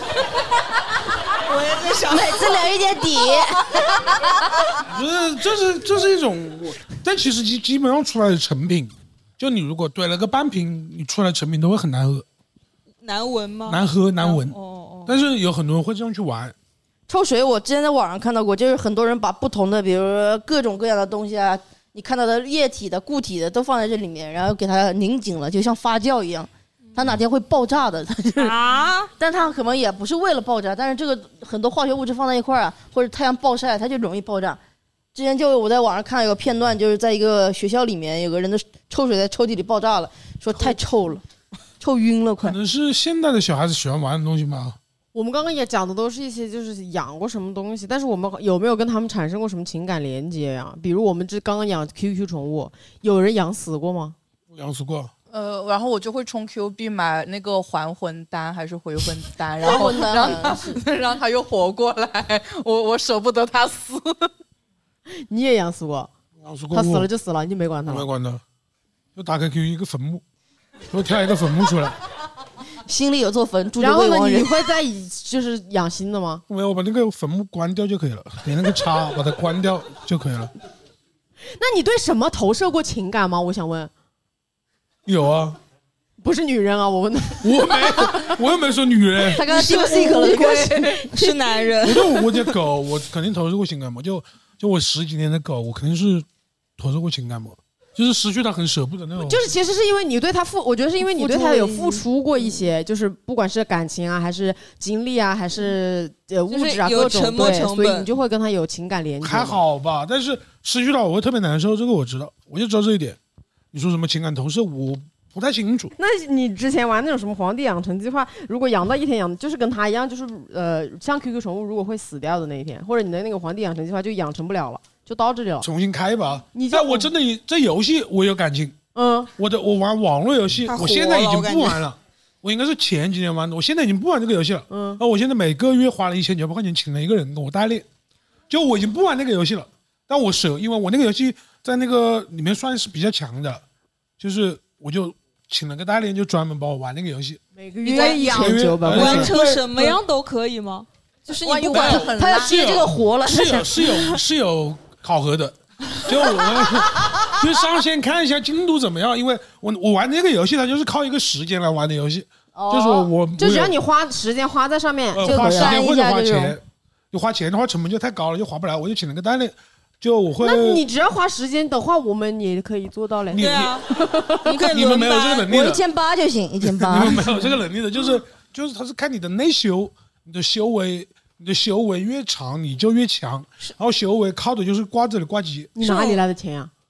[SPEAKER 3] 我也在想，
[SPEAKER 6] 每次留一点底。
[SPEAKER 5] 不是，这是这是一种，但其实基基本上出来的成品。就你如果兑了个半瓶，你出来成品都会很难喝，
[SPEAKER 3] 难闻吗？
[SPEAKER 5] 难喝难闻。
[SPEAKER 3] 哦哦。
[SPEAKER 5] 但是有很多人会这样去玩。
[SPEAKER 6] 臭水我之前在网上看到过，就是很多人把不同的，比如说各种各样的东西啊，你看到的液体的、固体的都放在这里面，然后给它拧紧了，就像发酵一样。它哪天会爆炸的，
[SPEAKER 3] 啊！
[SPEAKER 6] 但它可能也不是为了爆炸，但是这个很多化学物质放在一块儿啊，或者太阳暴晒，它就容易爆炸。之前就我在网上看到有个片段，就是在一个学校里面，有个人的臭水在抽屉里爆炸了，说太臭了，臭晕了，快。
[SPEAKER 5] 可能是现代的小孩子喜欢玩的东西吧。
[SPEAKER 1] 我们刚刚也讲的都是一些就是养过什么东西，但是我们有没有跟他们产生过什么情感连接呀？比如我们这刚刚养 Q Q 宠物，有人养死过吗？
[SPEAKER 5] 我养死过。
[SPEAKER 2] 呃，然后我就会充 Q 币买那个还魂丹还是回魂丹，然后让他让他又活过来，我我舍不得他死。
[SPEAKER 1] 你也养死过？
[SPEAKER 5] 养死过。
[SPEAKER 1] 他死了就死了，你没管他了？
[SPEAKER 5] 没管他，就打开 Q Q 一个坟墓，就跳一个坟墓出来。
[SPEAKER 6] 心里有座坟，住着
[SPEAKER 1] 然后呢，
[SPEAKER 6] 未亡人。
[SPEAKER 1] 你会在就是养新的吗？
[SPEAKER 5] 没有，我把那个坟墓关掉就可以了，点那个叉把它关掉就可以了。
[SPEAKER 1] 那你对什么投射过情感吗？我想问。
[SPEAKER 5] 有啊。
[SPEAKER 1] 不是女人啊，我问的。
[SPEAKER 5] 我没，我又没说女人。
[SPEAKER 6] 他刚刚 dick 了，
[SPEAKER 3] 是男人。
[SPEAKER 5] 我对我的狗，我肯定投射过情感嘛。就就我十几年的狗，我肯定是投射过情感嘛。就是失去它很舍不得那种。
[SPEAKER 1] 就是其实是因为你对它付，我觉得是因为你对它有付出过一些，就是不管是感情啊，还是精力啊，还是呃物质啊，各种对，所以你就会跟它有情感连接。
[SPEAKER 5] 还好吧，但是失去它我会特别难受，这个我知道，我就知道这一点。你说什么情感投射，我不太清楚。
[SPEAKER 1] 那你之前玩那种什么皇帝养成计划，如果养到一天养，就是跟他一样，就是呃，像 Q Q 宠物如果会死掉的那一天，或者你的那个皇帝养成计划就养成不了了，就到这里了。
[SPEAKER 5] 重新开吧。
[SPEAKER 1] 你
[SPEAKER 5] 但我真的这游戏我有感情。
[SPEAKER 1] 嗯，
[SPEAKER 5] 我的我玩网络游戏，我现在已经不玩了。我应该是前几年玩的，我现在已经不玩这个游戏了。嗯，那我现在每个月花了一千九百块钱请了一个人跟我代练，就我已经不玩那个游戏了。但我舍，因为我那个游戏在那个里面算是比较强的。就是我就请了个代练，就专门帮我玩那个游戏。
[SPEAKER 1] 每个月一千九百，
[SPEAKER 3] 玩成什么样都可以吗？就是你不管
[SPEAKER 6] 他要接这个活了，
[SPEAKER 5] 是有是有是有考核的。就我就上线看一下进度怎么样，因为我我玩这个游戏，它就是靠一个时间来玩的游戏。哦、就是我
[SPEAKER 1] 就只要你花时间花在上面，
[SPEAKER 5] 呃、
[SPEAKER 1] 就
[SPEAKER 5] 花时间或者花钱，就花钱的话成本就太高了，就划不来。我就请了个代练。就我会，
[SPEAKER 1] 那你只要花时间的话，我们也可以做到嘞。
[SPEAKER 5] 对
[SPEAKER 3] 啊，你可以
[SPEAKER 5] 你们没有这个能力的，
[SPEAKER 6] 我一千八就行，一千八。
[SPEAKER 5] 你们没有这个能力的，就是就是他是看你的内修，你的修为，你的修为越长，你就越强。然后修为靠的就是挂这里挂机。
[SPEAKER 1] 你哪里来的钱呀、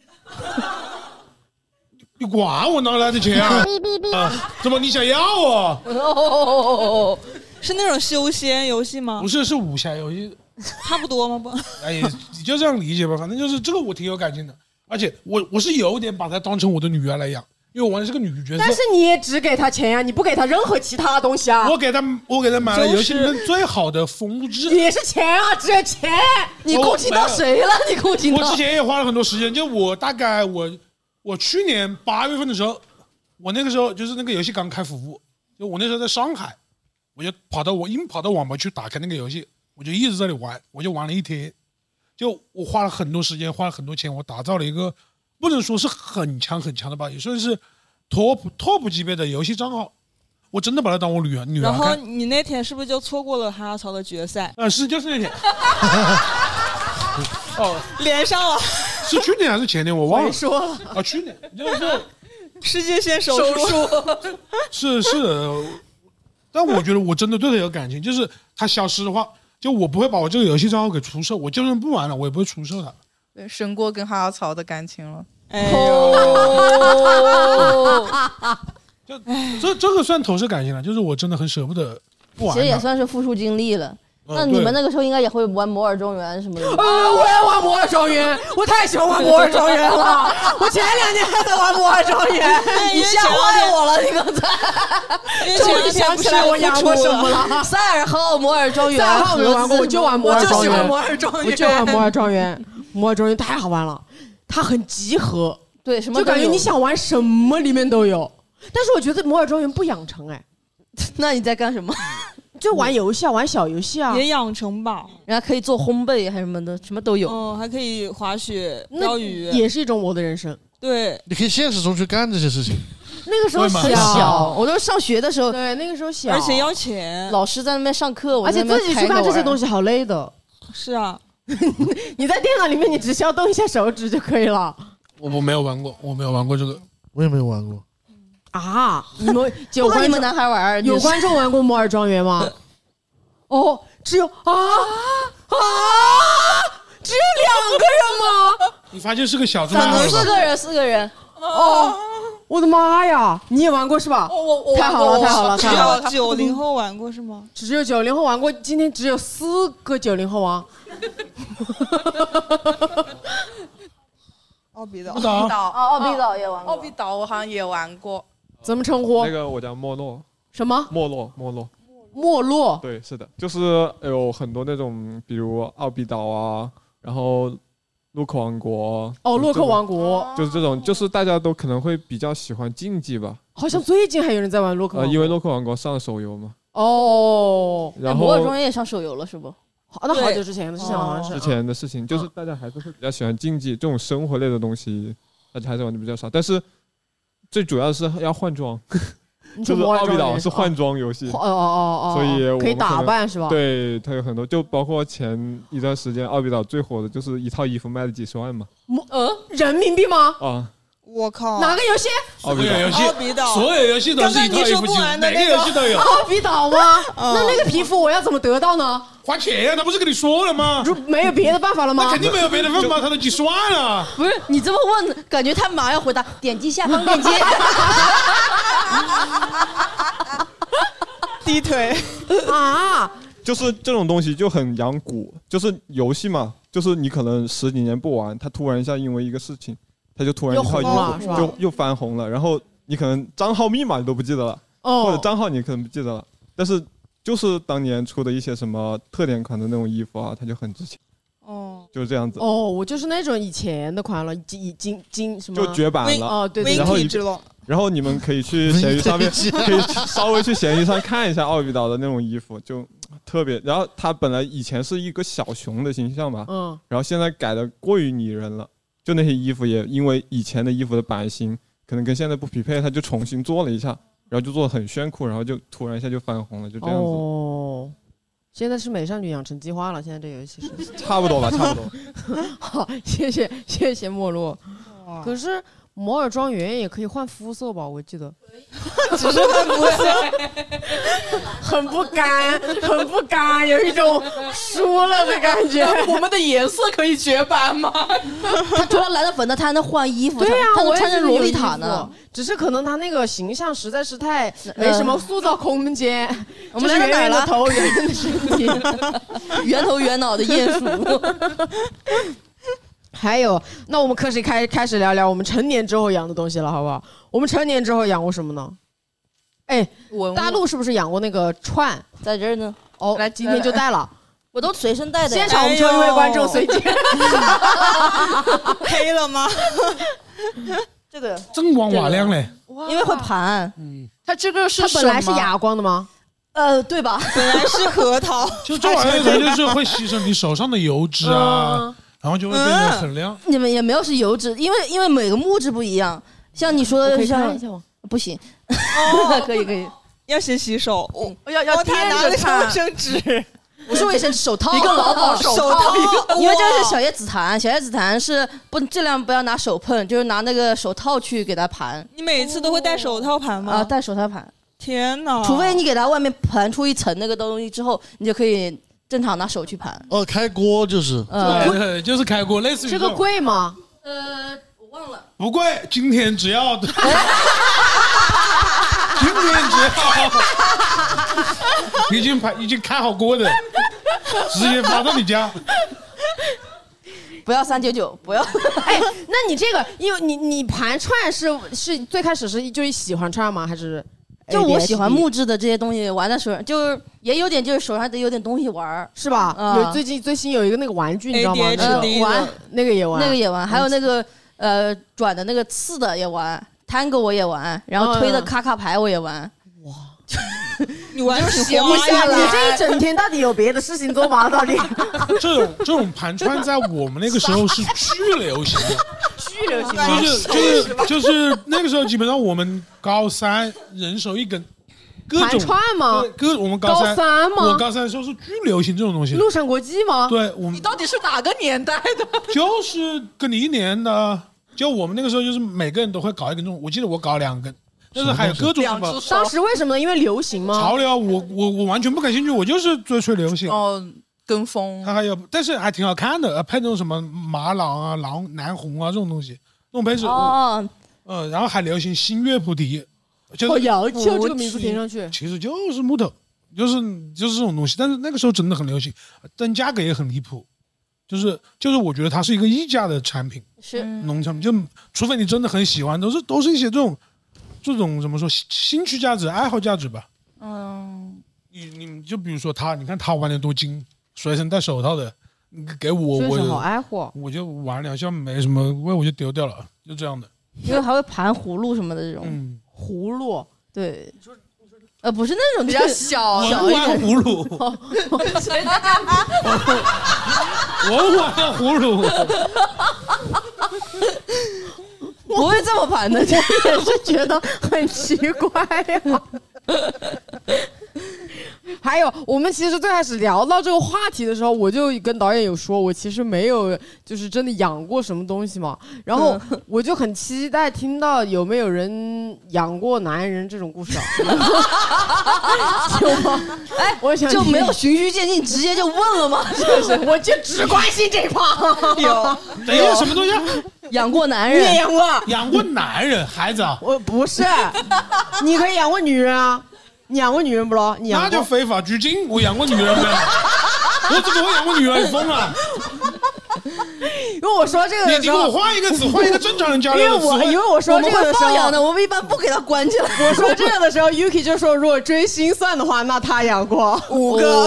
[SPEAKER 5] 啊？你管我哪来的钱啊？啊怎么你想要啊？
[SPEAKER 3] 哦，是那种修仙游戏吗？
[SPEAKER 5] 不是，是武侠游戏。
[SPEAKER 3] 差不多吗？不，
[SPEAKER 5] 哎，你就这样理解吧。反正就是这个，我挺有感情的，而且我我是有点把它当成我的女儿来养，因为我玩的是个女角色。
[SPEAKER 1] 但是你也只给她钱呀、啊，你不给她任何其他东西啊。
[SPEAKER 5] 我给她，我给她买了游戏里面最好的风质，
[SPEAKER 1] 也是钱啊，只有钱。你共情到谁了？你共情到？
[SPEAKER 5] 我之前也花了很多时间，就我大概我我去年八月份的时候，我那个时候就是那个游戏刚开服务，就我那时候在上海，我就跑到我硬跑到网吧去打开那个游戏。我就一直在那里玩，我就玩了一天，就我花了很多时间，花了很多钱，我打造了一个不能说是很强很强的吧，也算是 top top 级别的游戏账号，我真的把它当我女儿女儿看。
[SPEAKER 3] 然后你那天是不是就错过了哈哈曹的决赛？
[SPEAKER 5] 呃，是就是那天。哦，
[SPEAKER 3] 连上了。
[SPEAKER 5] 是去年还是前年我忘了。
[SPEAKER 1] 说了
[SPEAKER 5] 啊，去年就是
[SPEAKER 3] 世界线手术。
[SPEAKER 5] 是是，但我觉得我真的对他有感情，就是他消失的话，就我不会把我这个游戏账号给出售，我就算不玩了，我也不会出售它。
[SPEAKER 2] 对，胜过跟哈哈曹的感情了。
[SPEAKER 3] 哎呦，
[SPEAKER 5] 就这这个算投射感情了，就是我真的很舍不得不玩。
[SPEAKER 6] 其实也算是付出精力了。那你们那个时候应该也会玩摩尔庄园什么的。
[SPEAKER 1] 呃，我也玩摩尔庄园，我太喜欢玩摩尔庄园了。我前两年还在玩摩尔庄园，
[SPEAKER 6] 你吓坏我了，你刚才。
[SPEAKER 1] 终于想起来我养过什么了。
[SPEAKER 6] 赛尔号摩尔庄园，
[SPEAKER 1] 赛尔号没玩过，我就玩摩尔庄园，
[SPEAKER 6] 摩尔庄园，
[SPEAKER 1] 我就玩摩尔庄园。摩尔庄园太好玩了，它很集合，
[SPEAKER 6] 对，什么
[SPEAKER 1] 就感觉你想玩什么里面都有。但是我觉得摩尔庄园不养成哎，
[SPEAKER 6] 那你在干什么？
[SPEAKER 1] 就玩游戏啊，玩小游戏啊，
[SPEAKER 3] 也养成吧。
[SPEAKER 6] 人家可以做烘焙还是什么的，什么都有。
[SPEAKER 3] 嗯，还可以滑雪、钓鱼，
[SPEAKER 1] 也是一种我的人生。
[SPEAKER 3] 对，
[SPEAKER 4] 你可以现实中去干这些事情。
[SPEAKER 1] 那个时候
[SPEAKER 6] 小，我都上学的时候，
[SPEAKER 1] 对，那个时候小，
[SPEAKER 3] 而且要钱，
[SPEAKER 6] 老师在那边上课，
[SPEAKER 1] 而且自己去干这些东西好累的。
[SPEAKER 3] 是啊，
[SPEAKER 1] 你在电脑里面，你只需要动一下手指就可以了。
[SPEAKER 5] 我我没有玩过，我没有玩过这个，
[SPEAKER 4] 我也没有玩过。
[SPEAKER 1] 啊，你们有
[SPEAKER 6] 观众你们男孩玩，
[SPEAKER 1] 有观众玩过摩尔庄园吗？哦，只有啊啊，只有两个人吗？
[SPEAKER 5] 你发现是个小众
[SPEAKER 6] 可能四个人，四个人。
[SPEAKER 1] 哦，我的妈呀！你也玩过是吧？
[SPEAKER 2] 我我
[SPEAKER 1] 太好了，太好了，太好了！
[SPEAKER 3] 只有九零后玩过是吗？
[SPEAKER 1] 只有九零后玩过，今天只有四个九零后啊。
[SPEAKER 3] 奥比岛，
[SPEAKER 2] 奥比岛，
[SPEAKER 6] 哦，奥比岛也玩过。
[SPEAKER 2] 奥比岛我好像也玩过。
[SPEAKER 1] 怎么称呼？
[SPEAKER 12] 那个我叫没落。
[SPEAKER 1] 什么？
[SPEAKER 12] 没落，没落。
[SPEAKER 1] 没落。
[SPEAKER 12] 对，是的，就是有很多那种，比如奥比岛啊，然后洛克王国。
[SPEAKER 1] 哦，洛克王国
[SPEAKER 12] 就是这种，就是大家都可能会比较喜欢竞技吧。
[SPEAKER 1] 好像最近还有人在玩洛克王国。
[SPEAKER 12] 呃，因为洛克王国上了手游嘛。
[SPEAKER 1] 哦。
[SPEAKER 12] 然后
[SPEAKER 6] 摩尔庄园也上手游了是不？
[SPEAKER 1] 好，那好久之前的事情好像是。
[SPEAKER 12] 之前的事情就是大家还是会比较喜欢竞技这种生活类的东西，大家还是玩的比较少。但是最主要的是要换装。就是奥比岛是换装游戏，
[SPEAKER 1] 哦哦哦哦，
[SPEAKER 12] 所以
[SPEAKER 1] 可以打扮是吧？
[SPEAKER 12] 对，它有很多，就包括前一段时间奥比岛最火的就是一套衣服卖了几十万嘛。
[SPEAKER 1] 呃，人民币吗？
[SPEAKER 12] 啊，
[SPEAKER 3] 我靠，
[SPEAKER 1] 哪个游戏？
[SPEAKER 12] 奥比岛
[SPEAKER 5] 游戏，
[SPEAKER 3] 奥比岛，
[SPEAKER 5] 所有游戏都是一套衣服，每个游戏都有。
[SPEAKER 1] 奥比岛吗？那那个皮肤我要怎么得到呢？
[SPEAKER 5] 花钱呀，他不是跟你说了吗？
[SPEAKER 1] 没有别的办法了吗？
[SPEAKER 5] 那肯定没有别的办法，他都几十万了。
[SPEAKER 6] 不是你这么问，感觉他马上要回答，点击下方链接。
[SPEAKER 3] 低腿
[SPEAKER 1] 啊！
[SPEAKER 12] 就是这种东西就很养蛊，就是游戏嘛，就是你可能十几年不玩，它突然一下因为一个事情，它就突然一套衣服就又翻红了，然后你可能账号密码你都不记得了，
[SPEAKER 1] 哦、
[SPEAKER 12] 或者账号你可能不记得了，但是就是当年出的一些什么特点款的那种衣服啊，它就很值钱。
[SPEAKER 3] 哦，
[SPEAKER 12] 就是这样子。
[SPEAKER 1] 哦，我就是那种以前的款了，金金金什么
[SPEAKER 12] 就绝版了。
[SPEAKER 1] 哦，对对。
[SPEAKER 12] 然后然后你们可以去闲鱼上面，可以稍微去闲鱼上看一下奥比岛的那种衣服，就特别。然后它本来以前是一个小熊的形象吧，
[SPEAKER 1] 嗯，
[SPEAKER 12] 然后现在改的过于拟人了，就那些衣服也因为以前的衣服的版型可能跟现在不匹配，它就重新做了一下，然后就做的很炫酷，然后就突然一下就翻红了，就这样子。
[SPEAKER 1] 哦。现在是美少女养成计划了，现在这游戏是
[SPEAKER 12] 差不多吧，差不多。
[SPEAKER 1] 好，谢谢谢谢没落。可是摩尔庄园也可以换肤色吧？我记得，
[SPEAKER 3] 只是换肤色，
[SPEAKER 1] 很不甘，很不甘，有一种输了的感觉。
[SPEAKER 2] 我们的颜色可以绝版吗？
[SPEAKER 6] 他除了蓝的粉的，他还能换衣服。
[SPEAKER 1] 对呀、啊，
[SPEAKER 6] 他能穿着洛丽塔呢。
[SPEAKER 1] 只是可能他那个形象实在是太没什么塑造空间。呃、
[SPEAKER 6] 我们来
[SPEAKER 1] 圆圆的头，圆圆的身体，
[SPEAKER 6] 圆头圆脑的鼹鼠。
[SPEAKER 1] 还有，那我们开始开开始聊聊我们成年之后养的东西了，好不好？我们成年之后养过什么呢？哎，大陆是不是养过那个串？
[SPEAKER 6] 在这儿呢。
[SPEAKER 1] 哦，来，今天就带了。
[SPEAKER 6] 我都随身带的。
[SPEAKER 1] 现场我们就一位观众随机。
[SPEAKER 3] 黑了吗？
[SPEAKER 6] 这个
[SPEAKER 5] 锃光瓦亮嘞，
[SPEAKER 6] 因为会盘。
[SPEAKER 5] 嗯，
[SPEAKER 2] 它这个是
[SPEAKER 1] 它本来是哑光的吗？
[SPEAKER 6] 呃，对吧？
[SPEAKER 3] 本来是核桃，
[SPEAKER 5] 就这玩意儿就是会牺牲你手上的油脂啊。嗯，然后就会变得很亮。
[SPEAKER 6] 你们也没有是油脂，因为因为每个木质不一样。像你说的，像不行，哦、可以可以，
[SPEAKER 3] 要先洗手。我
[SPEAKER 2] 要要
[SPEAKER 3] 他拿了卫生纸。
[SPEAKER 6] 不是卫生纸，手套，
[SPEAKER 3] 一个劳保手套，
[SPEAKER 6] 因为这是小叶紫檀，小叶紫檀是不尽量不要拿手碰，就是拿那个手套去给它盘。
[SPEAKER 3] 你每次都会戴手套盘吗？
[SPEAKER 6] 啊，戴手套盘。
[SPEAKER 3] 天哪！
[SPEAKER 6] 除非你给它外面盘出一层那个东西之后，你就可以正常拿手去盘。
[SPEAKER 4] 哦，开锅就是，
[SPEAKER 5] 对对，就是开锅，类似于
[SPEAKER 1] 这个贵吗？
[SPEAKER 6] 呃，我忘了。
[SPEAKER 5] 不贵，今天只要。今天只要已经盘已经开好锅的，直接发到你家。
[SPEAKER 6] 不要三九九，不要。
[SPEAKER 1] 哎，那你这个，因为你你盘串是是最开始是就是喜欢串吗？还是？
[SPEAKER 6] 就我喜欢木质的这些东西，玩在手上，就是也有点就是手上得有点东西玩，
[SPEAKER 1] 是吧？嗯、有最近最新有一个那个玩具，你知道吗？
[SPEAKER 6] 呃、玩
[SPEAKER 1] 那个也玩，
[SPEAKER 6] 那个也玩，还有那个呃转的那个刺的也玩。Tango 我也玩，然后推的卡卡牌我也玩。哇，
[SPEAKER 3] 你玩
[SPEAKER 1] 就是闲不下来。你这一整天到底有别的事情做吗？到底？
[SPEAKER 5] 这种这种盘串在我们那个时候是巨流行的，
[SPEAKER 1] 巨流行，
[SPEAKER 5] 就是就是就是那个时候基本上我们高三人手一根，各种
[SPEAKER 1] 盘串吗？
[SPEAKER 5] 各我们高三
[SPEAKER 1] 高三吗？
[SPEAKER 5] 我高三的时候是巨流行这种东西。
[SPEAKER 1] 陆上国际吗？
[SPEAKER 5] 对，我们
[SPEAKER 2] 你到底是哪个年代的？
[SPEAKER 5] 就是跟你一年的。就我们那个时候，就是每个人都会搞一根这种，我记得我搞两根，但是还有各种什么。
[SPEAKER 1] 当时为什么呢？因为流行吗？
[SPEAKER 5] 潮流，我我我完全不感兴趣，我就是追随流行。
[SPEAKER 2] 哦，跟风。
[SPEAKER 5] 它还有，但是还挺好看的，配那种什么马朗啊、狼南红啊这种东西，那种配置。哦。嗯，然后还流行新月菩提，
[SPEAKER 1] 好洋气哦，这个名字听上去。
[SPEAKER 5] 其实就是木头，就是就是这种东西，但是那个时候真的很流行，但价格也很离谱。就是就是，我觉得它是一个溢价的产品，
[SPEAKER 6] 是
[SPEAKER 5] 农产品，就除非你真的很喜欢，都是都是一些这种这种怎么说兴趣价值、爱好价值吧。嗯，你你就比如说他，你看他玩的多精，随身戴手套的，给我我
[SPEAKER 1] 好爱护，
[SPEAKER 5] 我就玩两下没什么味，我就丢掉了，就这样的。
[SPEAKER 6] 因为还会盘葫芦什么的这种，
[SPEAKER 5] 嗯，
[SPEAKER 1] 葫芦，
[SPEAKER 6] 对。呃，不是那种
[SPEAKER 2] 比较小
[SPEAKER 5] 小一点葫芦，我玩葫芦，
[SPEAKER 6] 不会这么盘的，这
[SPEAKER 1] 也是觉得很奇怪呀。还有，我们其实最开始聊到这个话题的时候，我就跟导演有说，我其實沒有就是真的養過什麼東西嘛。然後我就很期待聽到有沒有人養過男人這種故事啊？有嗎？
[SPEAKER 6] 哎，我想就沒有循序漸進，直接就問了嗎？是不是？
[SPEAKER 1] 我就只關心這一趴。
[SPEAKER 5] 有，等一下，什麼東西啊？
[SPEAKER 6] 養過男人？
[SPEAKER 1] 你也養過？
[SPEAKER 5] 養過男人，孩子啊？
[SPEAKER 1] 我不是，你可以養過女人啊。你養過女人不咯？你養過
[SPEAKER 5] 那就非法拘禁。我養過女人沒有？我怎麼會養過女人？你瘋了！
[SPEAKER 1] 因為我說這個的時候，
[SPEAKER 5] 你給我換一個詞，換一個正常人交流的詞。
[SPEAKER 1] 因為我因為我說這個的時候，
[SPEAKER 6] 我們會放養的，我們一般不給他關起來。
[SPEAKER 1] 我說這個的時候，Yuki 就說，如果追星算的話，那他養過
[SPEAKER 3] 五個，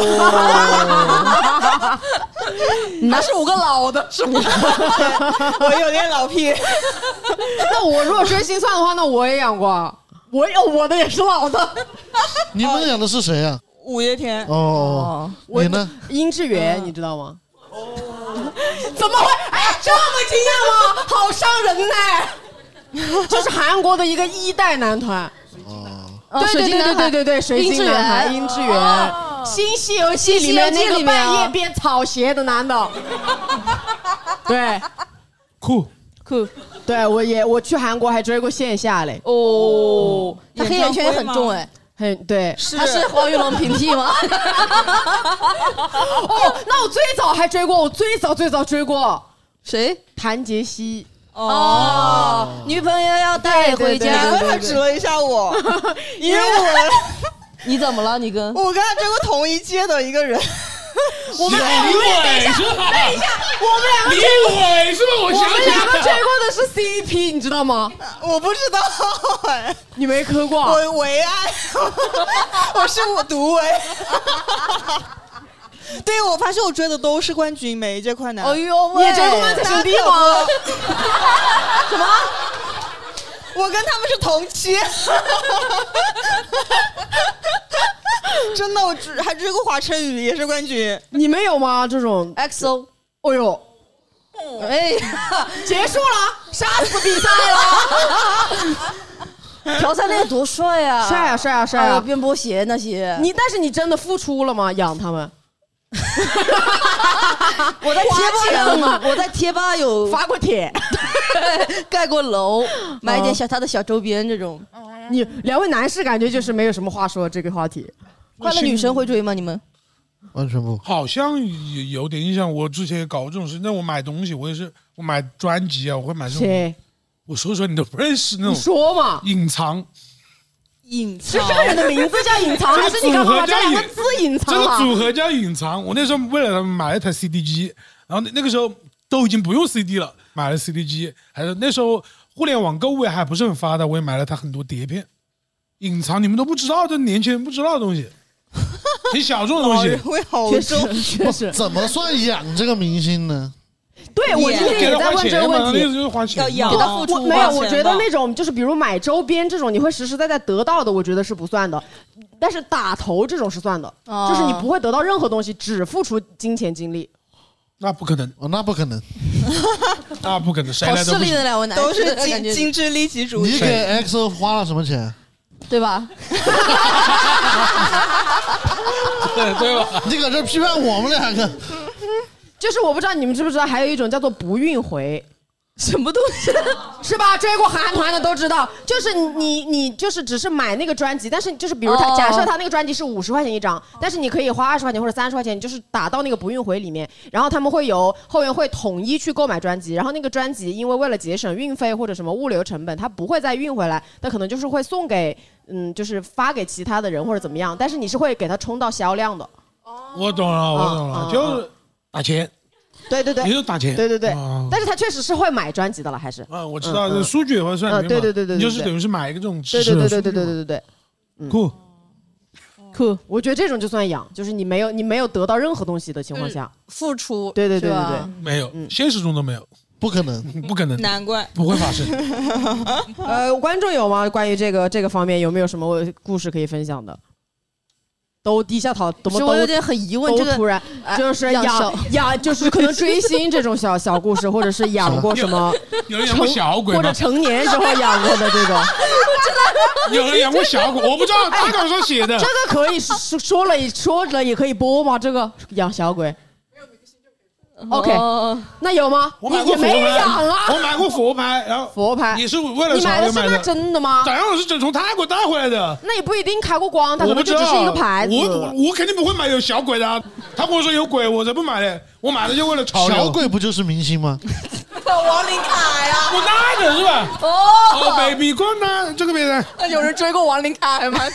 [SPEAKER 2] 那是五個老的，是嗎？
[SPEAKER 3] 我有點老屁。
[SPEAKER 1] 那我如果追星算的話，那我也養過。我有我的也是老的。
[SPEAKER 4] 你们養的是誰啊？
[SPEAKER 3] 五月天。
[SPEAKER 4] 哦，你呢？
[SPEAKER 1] 殷志源，你知道嗎？哦，怎麼會？哎，這麼驚訝嗎？好傷人呢！就是韓國的一個一代男團。哦，對對對對對對對，水晶男孩殷志源，《新西遊記》裡面那個半夜編草鞋的男的。對，
[SPEAKER 5] 酷。
[SPEAKER 6] 酷，
[SPEAKER 1] 對我也我去韓國還追過線下嘞。
[SPEAKER 6] 哦，他黑眼圈也很重哎，
[SPEAKER 1] 很對，
[SPEAKER 6] 他是黃玉龍平替嗎？
[SPEAKER 1] 哦，那我最早還追過，我最早最早追過
[SPEAKER 6] 誰？
[SPEAKER 1] 譚傑希。
[SPEAKER 6] 哦，女朋友要帶回家。
[SPEAKER 3] 難怪他指了一下我，因為我
[SPEAKER 6] 你怎麼了？你跟
[SPEAKER 3] 我跟他追過同一屆的一個人。
[SPEAKER 1] 我們兩個等一下，等一下，我們兩個追
[SPEAKER 5] 過，是吧？我
[SPEAKER 1] 我們兩個追過的是 C P， 你知道嗎？
[SPEAKER 3] 我不知道哎，
[SPEAKER 1] 你沒磕過？
[SPEAKER 3] 我唯愛，我是我獨唯。对，我發現我追的都是冠軍，每一屆快男。
[SPEAKER 6] 哎呦，
[SPEAKER 1] 你也追過漫才兄弟嗎？什麼？
[SPEAKER 3] 我跟他們是同期。真的，我追還追過華晨宇，也是冠軍。
[SPEAKER 1] 你們有嗎？這種
[SPEAKER 6] X O？
[SPEAKER 1] 哦呦，
[SPEAKER 6] 哎，
[SPEAKER 1] 結束了，殺死比賽了。
[SPEAKER 6] 朴灿烈多帅呀！
[SPEAKER 1] 帅啊帅啊帅啊！
[SPEAKER 6] 边波鞋那些，
[SPEAKER 1] 你但是你真的付出了吗？养他们？
[SPEAKER 6] 我在贴吧吗？我在贴吧有
[SPEAKER 1] 发过帖，
[SPEAKER 6] 盖过楼，买一点小他的小周边这种。
[SPEAKER 1] 你两位男士感觉就是没有什么话说这个话题。
[SPEAKER 6] 快乐女神会追吗？你们？
[SPEAKER 4] 完全不。
[SPEAKER 5] 好像有有点印象，我之前也搞过这种事。那我买东西，我也是，我买专辑啊，我会买这种。
[SPEAKER 1] 谁？
[SPEAKER 5] 我说说你都不认识那种。
[SPEAKER 1] 你说嘛。
[SPEAKER 5] 隐藏。
[SPEAKER 6] 隐
[SPEAKER 1] 藏是这个人的名字叫隐藏，还是你刚刚把这两个字隐藏了？
[SPEAKER 5] 这个组合叫隐藏。我那时候为了他们买了一台 C D 机，然后那那个时候都已经不用 C D 了，买了 C D 机。还是那时候互联网购物也还不是很发达，我也买了他很多碟片。隐藏你们都不知道，这年轻人不知道的东西，挺小众的东西。
[SPEAKER 1] 确实确实。
[SPEAKER 4] 怎么算养这个明星呢？
[SPEAKER 1] 对，我今天也在问这个问题，
[SPEAKER 5] 要
[SPEAKER 6] 养给他付出。
[SPEAKER 1] 没有，我觉得那种就是比如买周边这种，你会实实在在得到的，我觉得是不算的。但是打头这种是算的，
[SPEAKER 6] 哦、
[SPEAKER 1] 就是你不会得到任何东西，只付出金钱精力。
[SPEAKER 5] 那不可能，
[SPEAKER 4] 哦，那不可能，
[SPEAKER 5] 那不可能，谁来
[SPEAKER 6] 都不势利的两位男士
[SPEAKER 3] 都是精精致利己主义。
[SPEAKER 4] 你给 X O 花了什么钱？
[SPEAKER 6] 对吧？
[SPEAKER 5] 对对吧？
[SPEAKER 4] 你搁这批判我们两个。
[SPEAKER 1] 就是我不知道你们知不知道，还有一种叫做不运回，
[SPEAKER 6] 什么东西？
[SPEAKER 1] 是吧？追过韩团的都知道，就是你你就是只是买那个专辑，但是就是比如他、哦、假设他那个专辑是五十块钱一张，但是你可以花二十块钱或者三十块钱，就是打到那个不运回里面，然后他们会由后援会统一去购买专辑，然后那个专辑因为为了节省运费或者什么物流成本，它不会再运回来，它可能就是会送给嗯，就是发给其他的人或者怎么样，但是你是会给他冲到销量的。
[SPEAKER 5] 我懂了，我懂了，嗯、就是打钱。
[SPEAKER 1] 对对对，
[SPEAKER 5] 也就打钱。
[SPEAKER 1] 对对对，
[SPEAKER 5] 啊、
[SPEAKER 1] 但是他确实是会买专辑的了，还是？
[SPEAKER 5] 啊，我知道，嗯、数据也会算里面嘛。
[SPEAKER 1] 对对对对对，
[SPEAKER 5] 你就是等于是买一个这种知
[SPEAKER 1] 识的数据。对对对对对对对对。
[SPEAKER 5] 酷，
[SPEAKER 1] 酷，我觉得这种就算养，就是你没有你没有得到任何东西的情况下
[SPEAKER 2] 付出。
[SPEAKER 1] 对对对对对，
[SPEAKER 5] 没有，现实中都没有，
[SPEAKER 4] 不可能，
[SPEAKER 5] 不可能，
[SPEAKER 3] 难怪
[SPEAKER 5] 不会发生。
[SPEAKER 1] 呃，观众有吗？关于这个这个方面有没有什么故事可以分享的？都低下头，怎么都
[SPEAKER 6] 我有点很疑问，这个
[SPEAKER 1] 突然就是养养，就是可能追星这种小小故事，或者是养过什么，
[SPEAKER 5] 有人养过小鬼，
[SPEAKER 1] 或者成年时候养过的这种，
[SPEAKER 5] 有人养过小鬼，我不知道他稿上写的。
[SPEAKER 1] 这个可以说说了说了也可以播吗？这个养小鬼。OK，、哦、那有吗？
[SPEAKER 5] 我买过佛牌，
[SPEAKER 1] 没养啊。
[SPEAKER 5] 我买过佛牌，然后
[SPEAKER 1] 佛牌
[SPEAKER 5] 也是为了
[SPEAKER 1] 你买的是那真的吗？
[SPEAKER 5] 当然我是真从泰国带回来的。
[SPEAKER 1] 那也不一定开过光，它可能就只是一个牌子。
[SPEAKER 5] 我我肯定不会买有小鬼的、啊，他跟我说有鬼，我才不买嘞。我买的就为了潮流。
[SPEAKER 4] 小鬼不就是明星吗？
[SPEAKER 3] 王林凯啊，
[SPEAKER 5] 我那的是吧？
[SPEAKER 3] 哦
[SPEAKER 5] 哦 ，baby， 滚呐！这个别人。
[SPEAKER 2] 有人追过王林凯吗？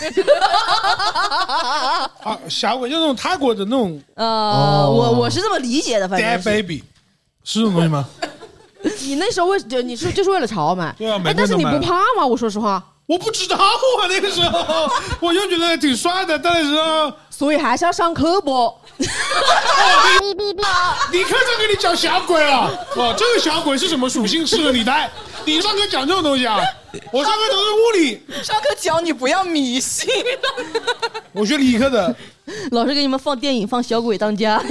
[SPEAKER 5] 啊，小鬼就那种泰国的那种。
[SPEAKER 6] 呃，哦、我我是这么理解的，反正。
[SPEAKER 5] Dead baby。是这种东西吗？
[SPEAKER 1] 你那时候为你是就是为了潮买？
[SPEAKER 5] 对啊，
[SPEAKER 1] 哎，但是你不怕吗？我说实话，
[SPEAKER 5] 我不知道啊，那个时候我就觉得挺帅的，但是
[SPEAKER 1] 所以还是要上课不？哦、
[SPEAKER 5] 你你课上给你讲小鬼了，哦，这个小鬼是什么属性适合你带？你上课讲这种东西啊？我上课都是物理，
[SPEAKER 2] 上课教你不要迷信。
[SPEAKER 5] 我学理科的。
[SPEAKER 6] 老师给你们放电影，放《小鬼当家》。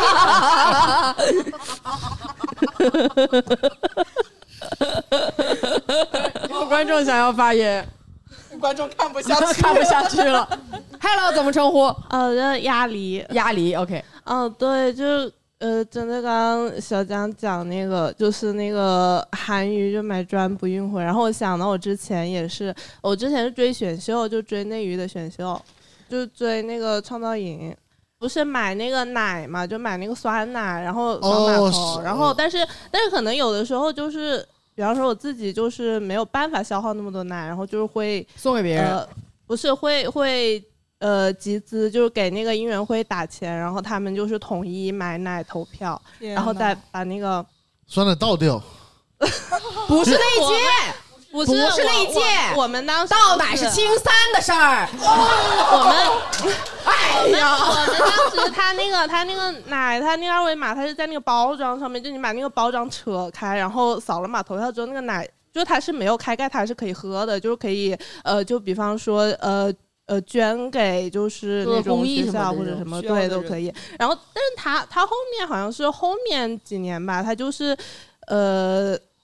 [SPEAKER 1] 有观众想要发言，
[SPEAKER 2] 观众看不下去，
[SPEAKER 1] 看不下去了。Hello， 怎么称呼？
[SPEAKER 13] 呃，叫鸭梨，
[SPEAKER 1] 鸭梨 ，OK。
[SPEAKER 13] 哦，对，就是呃，真的，刚刚小江讲那个，就是那个韩娱就买专不运回，然后我想到我之前也是，我之前是追选秀，就追内娱的选秀。就追那个创造营，不是买那个奶嘛，就买那个酸奶，然后扫码投，哦、然后但是但是可能有的时候就是，比方说我自己就是没有办法消耗那么多奶，然后就是会
[SPEAKER 1] 送给别人，
[SPEAKER 13] 呃、不是会会呃集资，就是给那个应援会打钱，然后他们就是统一买奶投票，然后再把那个
[SPEAKER 4] 酸奶倒掉，
[SPEAKER 1] 不是那一届。
[SPEAKER 13] 不是,
[SPEAKER 1] 不是那一届，
[SPEAKER 13] 我, 我们当时
[SPEAKER 1] 倒奶是青三的事儿。
[SPEAKER 13] 我们，
[SPEAKER 1] 哎呀，
[SPEAKER 13] 我们当时他那个他那个奶，他那个二维码，他是在那个包装上面，就你把那个包装扯开，然后扫了码投票之后，那个奶就它是没有开盖，它是可以喝的，就是可以呃，就比方说呃呃捐给就是那种学校或者什么对都可以。然后，但是他他后面好像是后面几年吧，他就是呃。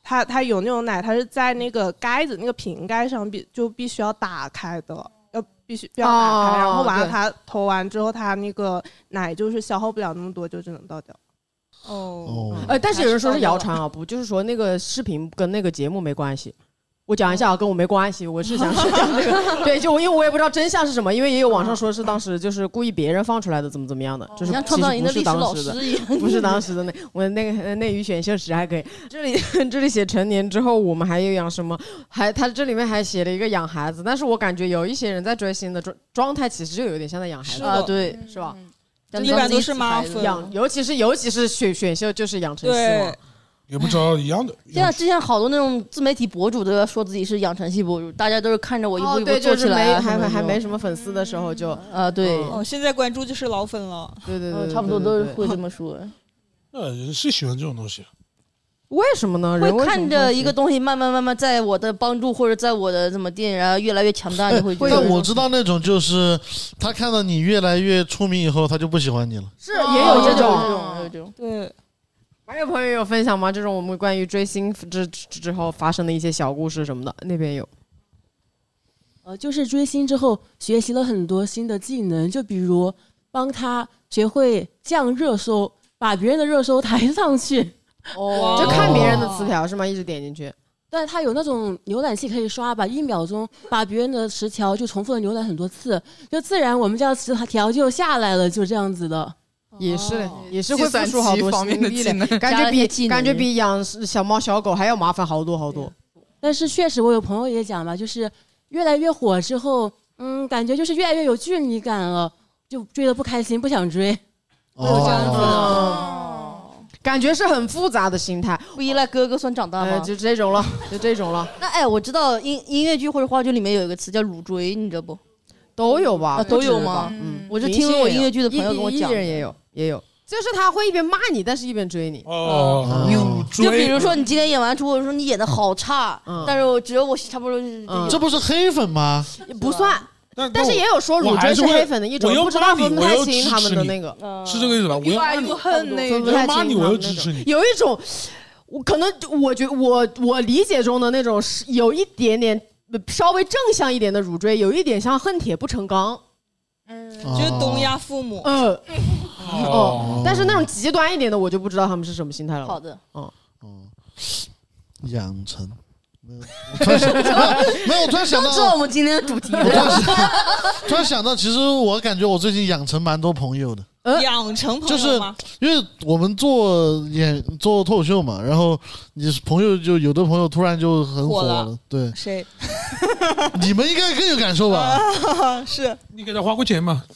[SPEAKER 13] 它它有那种奶，它是在那个盖子那个瓶盖上必就必须要打开的，要必须要打开，哦、然后完了它投完之后，它那个奶就是消耗不了那么多，就只能倒掉。
[SPEAKER 1] 哦，呃，但是有人说是谣传啊，不就是说那个视频跟那个节目没关系。我讲一下啊，跟我没关系，我是想是讲这个，对，就因为我也不知道真相是什么，因为也有网上说是当时就是故意别人放出来的，怎么怎么样的，就是其实不是当时的，不是当时的那我那个内娱选秀时还可以，这里这里写成年之后我们还有养什么，还他这里面还写了一个养孩子，但是我感觉有一些人在追星的状状态其实就有点像在养孩子
[SPEAKER 6] 啊，对，
[SPEAKER 1] 是吧？
[SPEAKER 3] 一般都是妈
[SPEAKER 1] 养，尤其是尤其是选选秀就是养成系嘛。
[SPEAKER 5] 也不知道一样的。
[SPEAKER 6] 现在之前好多那种自媒体博主都要说自己是养成系博主，大家都是看着我一步一步做起来，
[SPEAKER 1] 哦、还还没什么粉丝的时候就
[SPEAKER 6] 啊对。
[SPEAKER 3] 哦，现在关注就是老粉了。
[SPEAKER 1] 对对 对, 对，
[SPEAKER 6] 差不多都会这么说。
[SPEAKER 5] 呃，人是喜欢这种东西。
[SPEAKER 1] 为什么呢？
[SPEAKER 6] 会看着一个东西慢慢慢慢在我的帮助或者在我的怎么地，然后越来越强大，你会觉得。
[SPEAKER 4] 但我知道那种就是他看到你越来越出名以后，他就不喜欢你了。
[SPEAKER 1] 是也有这种，
[SPEAKER 6] 也有这种，
[SPEAKER 3] 对。
[SPEAKER 1] 还有朋友有分享吗？这种我们关于追星之之后发生的一些小故事什么的，那边有。
[SPEAKER 11] 呃，就是追星之后学习了很多新的技能，就比如帮他学会降热搜，把别人的热搜抬上去。
[SPEAKER 1] 哦，就看别人的词条是吗？一直点进去。
[SPEAKER 11] 但它有那种浏览器可以刷吧，一秒钟把别人的词条就重复的浏览很多次，就自然我们这样词条就下来了，就这样子的。
[SPEAKER 1] 也是嘞，也是会付出好多心力的，感觉比感觉比养小猫小狗还要麻烦好多好多。
[SPEAKER 11] 但是确实，我有朋友也讲嘛，就是越来越火之后，嗯，感觉就是越来越有距离感了，就追得不开心，不想追。
[SPEAKER 1] 哦，这样子的，感觉是很复杂的心态。
[SPEAKER 6] 不依赖哥哥算长大吗？
[SPEAKER 1] 呃、就这种了，就这种了。
[SPEAKER 6] 那哎，我知道音音乐剧或者话剧里面有一个词叫乳追，你知道不？
[SPEAKER 1] 都有吧？
[SPEAKER 6] 啊、都有吗？
[SPEAKER 1] 嗯，
[SPEAKER 6] 我就听我音乐剧的朋友跟我讲，
[SPEAKER 1] 艺人也有。也有，就是他会一边骂你，但是一边追你。
[SPEAKER 5] 哦，
[SPEAKER 1] 嗯、
[SPEAKER 6] 就比如说你今天演完出，我说你演的好差，嗯、但是我只有我差不多、
[SPEAKER 4] 嗯，这不是黑粉吗？
[SPEAKER 1] 不算，但是也有说乳追是黑粉的一种，
[SPEAKER 5] 我
[SPEAKER 1] 不知道分不太清他们的那个，
[SPEAKER 5] 是这个意思吧？我又
[SPEAKER 2] 爱又恨那
[SPEAKER 5] 个，我骂你，我又支持你。
[SPEAKER 1] 有一种，我可能我觉我我理解中的那种是有一点点稍微正向一点的乳追，有一点像恨铁不成钢。
[SPEAKER 3] 嗯，就是东亚父母。
[SPEAKER 1] 嗯，哦，但是那种极端一点的，我就不知道他们是什么心态了。
[SPEAKER 6] 好的，
[SPEAKER 1] 嗯
[SPEAKER 4] 嗯，养成，没有，突然想没有，我突然想到，
[SPEAKER 6] 知道我们今天的主题了。
[SPEAKER 4] 突然想到，其实我感觉我最近养成蛮多朋友的。
[SPEAKER 3] 呃、养成朋
[SPEAKER 4] 友吗？就是因为我们做演做脱口秀嘛，然后你朋友就有的朋友突然就很火了，火对，
[SPEAKER 3] 谁？
[SPEAKER 4] 你们应该更有感受吧？
[SPEAKER 3] 啊、是
[SPEAKER 5] 你给他花过钱吗？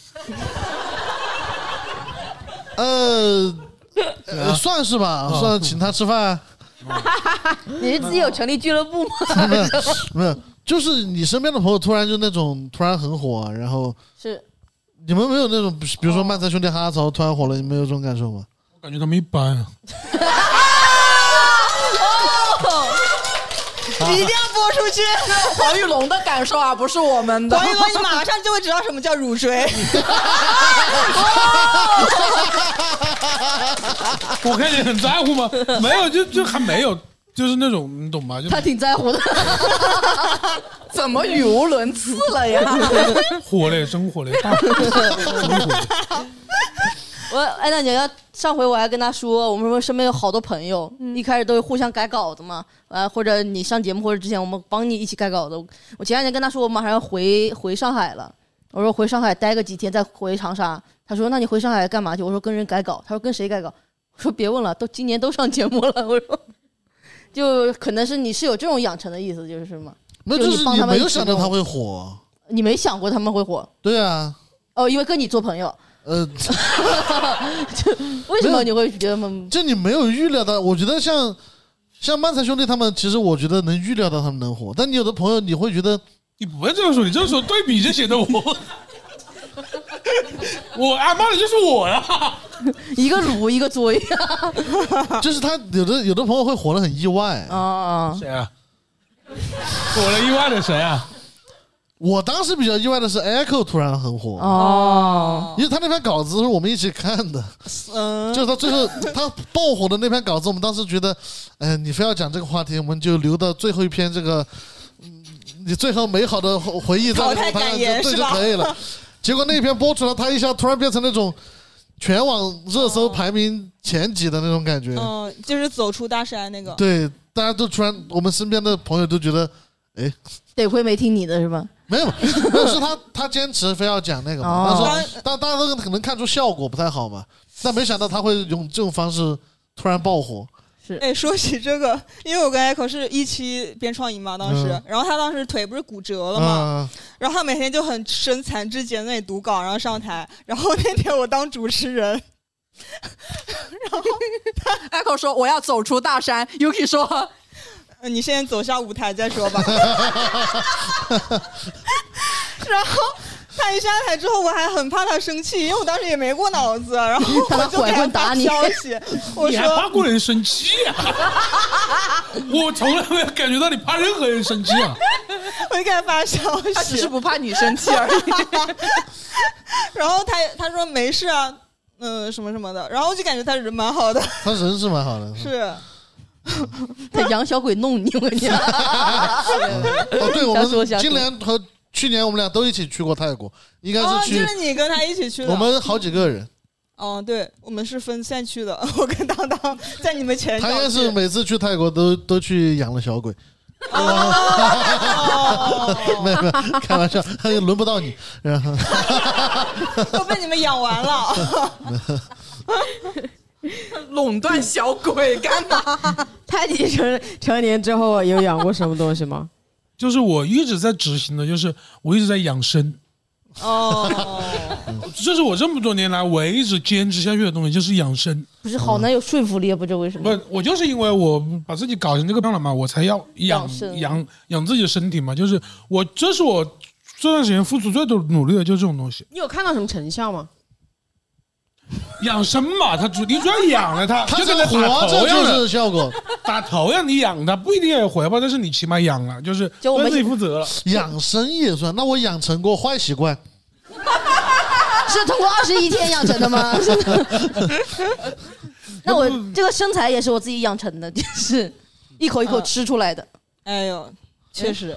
[SPEAKER 4] 呃，呃算是吧，哦、算请他吃饭。
[SPEAKER 6] 你是自己有成立俱乐部吗？
[SPEAKER 4] 没有，没有，就是你身边的朋友突然就那种突然很火、啊，然后
[SPEAKER 6] 是。
[SPEAKER 4] 你们没有那种，比如说漫才兄弟哈哈槽突然火了，你们有这种感受吗？
[SPEAKER 5] 我感觉他们一般啊。
[SPEAKER 3] 一定要播出去！
[SPEAKER 2] 黄玉龙的感受啊，不是我们的。
[SPEAKER 3] 黄玉龙，你马上就会知道什么叫乳追。
[SPEAKER 5] 我看你很在乎吗？没有，就就还没有，就是那种你懂吗？就
[SPEAKER 6] 他挺在乎的。
[SPEAKER 2] 怎么语无伦次了呀？
[SPEAKER 5] 火嘞，真火嘞！
[SPEAKER 6] 我哎，那你要上回我还跟他说，我们说身边有好多朋友，嗯、一开始都会互相改稿子嘛，啊，或者你上节目或者之前我们帮你一起改稿子。我前两天跟他说，我马上要回回上海了，我说回上海待个几天再回长沙。他说那你回上海干嘛去？我说跟人改稿。他说跟谁改稿？我说别问了，都今年都上节目了。我说就可能是你是有这种养成的意思，就是吗？
[SPEAKER 4] 那就是你没有想到他会火，
[SPEAKER 6] 你没想过他们会火？
[SPEAKER 4] 对啊。
[SPEAKER 6] 哦，因为跟你做朋友。
[SPEAKER 4] 呃，
[SPEAKER 6] 为什么你会觉得们？
[SPEAKER 4] 就你没有预料到，我觉得像像漫才兄弟他们，其实我觉得能预料到他们能火，但你有的朋友你会觉得，
[SPEAKER 5] 你不会这样说，你这样说对比就显得我，我挨骂的就是我呀，
[SPEAKER 6] 一个卤一个追，
[SPEAKER 4] 就是他有的有的朋友会火得很意外
[SPEAKER 6] 啊，
[SPEAKER 5] 谁啊？火了意外的谁啊？
[SPEAKER 4] 我当时比较意外的是 Echo 突然很火
[SPEAKER 6] 哦，
[SPEAKER 4] 因为他那篇稿子是我们一起看的，嗯，就是他最后他爆火的那篇稿子，我们当时觉得，哎，你非要讲这个话题，我们就留到最后一篇这个，嗯，你最后美好的回忆在
[SPEAKER 3] 淘汰感言
[SPEAKER 4] 对就可以了。结果那篇播出来，他一下突然变成那种全网热搜排名前几的那种感觉，
[SPEAKER 3] 嗯，就是走出大山那个，
[SPEAKER 4] 对，大家都突然，我们身边的朋友都觉得，哎，
[SPEAKER 6] 得亏没听你的是吧？
[SPEAKER 4] 没有，没有，是他他坚持非要讲那个嘛，但是但大家都可能看出效果不太好嘛，但没想到他会用这种方式突然爆火。
[SPEAKER 6] 是，
[SPEAKER 3] 哎，说起这个，因为我跟 Echo 是一期编创营嘛，当时，嗯、然后他当时腿不是骨折了嘛，嗯、然后他每天就很身残志坚那里读稿，然后上台，然后那天我当主持人，然后
[SPEAKER 2] 他 Echo 说我要走出大山 ，Yuki 说。
[SPEAKER 3] 你先走下舞台再说吧。然后他一下台之后，我还很怕他生气，因为我当时也没过脑子，然后我就给他发消息，我说
[SPEAKER 5] 你还怕过人生气啊？我从来没有感觉到你怕任何人生气啊！
[SPEAKER 3] 我就给他发消息，
[SPEAKER 2] 他只是不怕你生气而已。
[SPEAKER 3] 然后他他说没事啊，嗯、呃、什么什么的，然后我就感觉他人蛮好的，
[SPEAKER 4] 他人是蛮好的，
[SPEAKER 3] 是。
[SPEAKER 6] 他养小鬼弄你，我跟你讲。
[SPEAKER 4] 哦，对，我们今年和去年我们俩都一起去过泰国，应该是去。
[SPEAKER 3] 哦，就是你跟他一起去的。
[SPEAKER 4] 我们好几个人。
[SPEAKER 3] 哦，对，我们是分散去的。我跟当当在你们前。
[SPEAKER 4] 他应该是每次去泰国都都去养了小鬼。
[SPEAKER 3] 哦，
[SPEAKER 4] 没有没有，开玩笑，轮不到你。然后
[SPEAKER 3] 都被你们养完了。
[SPEAKER 2] 垄断小鬼干嘛？
[SPEAKER 1] 他你成成年之后有养过什么东西吗？
[SPEAKER 5] 就是我一直在执行的，就是我一直在养生。
[SPEAKER 3] 哦，
[SPEAKER 5] 这是我这么多年来我一直坚持下去的东西，就是养生。
[SPEAKER 6] 不是好难有说服力，不知道为什么。
[SPEAKER 5] 不，我就是因为我把自己搞成这个样了嘛，我才要养养养自己的身体嘛。就是我，这是我这段时间付出最多努力的，就是这种东西。
[SPEAKER 1] 你有看到什么成效吗？
[SPEAKER 5] 养生嘛，他主你主要养了它，
[SPEAKER 4] 它
[SPEAKER 5] 就跟他
[SPEAKER 4] 活着就是效果。
[SPEAKER 5] 打头呀，你养它不一定要有回报，但是你起码养了，就是对自己负责了。
[SPEAKER 4] 养生也算，那我养成过坏习惯，
[SPEAKER 6] 是通过二十一天养成的吗？那我这个身材也是我自己养成的，就是一口一口吃出来的。
[SPEAKER 3] 哎呦，确实。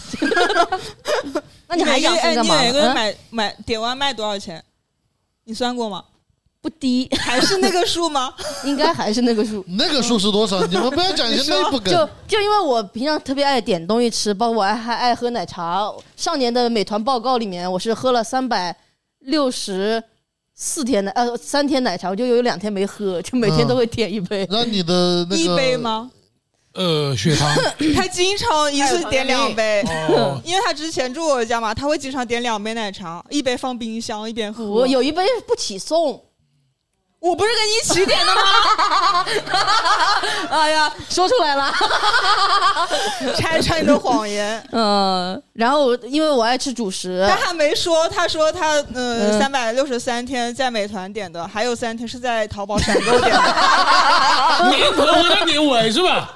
[SPEAKER 6] 那你还养生干嘛？
[SPEAKER 3] 你每个人买买点外卖多少钱？你算过吗？
[SPEAKER 6] 不低，
[SPEAKER 3] 还是那个数吗？
[SPEAKER 6] 应该还是那个数。
[SPEAKER 4] 那个数是多少？你们不要讲一些内部梗。
[SPEAKER 6] 就就因为我平常特别爱点东西吃，包括我还还爱喝奶茶。上年的美团报告里面，我是喝了三百六十四天的呃三天奶茶，我就有两天没喝，就每天都会点一杯。
[SPEAKER 4] 那、嗯、你的那个
[SPEAKER 3] 一杯吗？
[SPEAKER 5] 呃，血糖。
[SPEAKER 3] 他经常一次点两杯，哦、因为他之前住我家嘛，他会经常点两杯奶茶，一杯放冰箱一边喝。
[SPEAKER 6] 我有一杯不起送。
[SPEAKER 3] 我不是跟你一起点的吗？
[SPEAKER 6] 哎呀，说出来了，
[SPEAKER 3] 拆穿你的谎言。
[SPEAKER 6] 嗯，然后因为我爱吃主食，
[SPEAKER 3] 他还没说，他说他呃三百六十三天在美团点的，还有三天是在淘宝闪购点的。
[SPEAKER 5] 年头回到年尾是吧？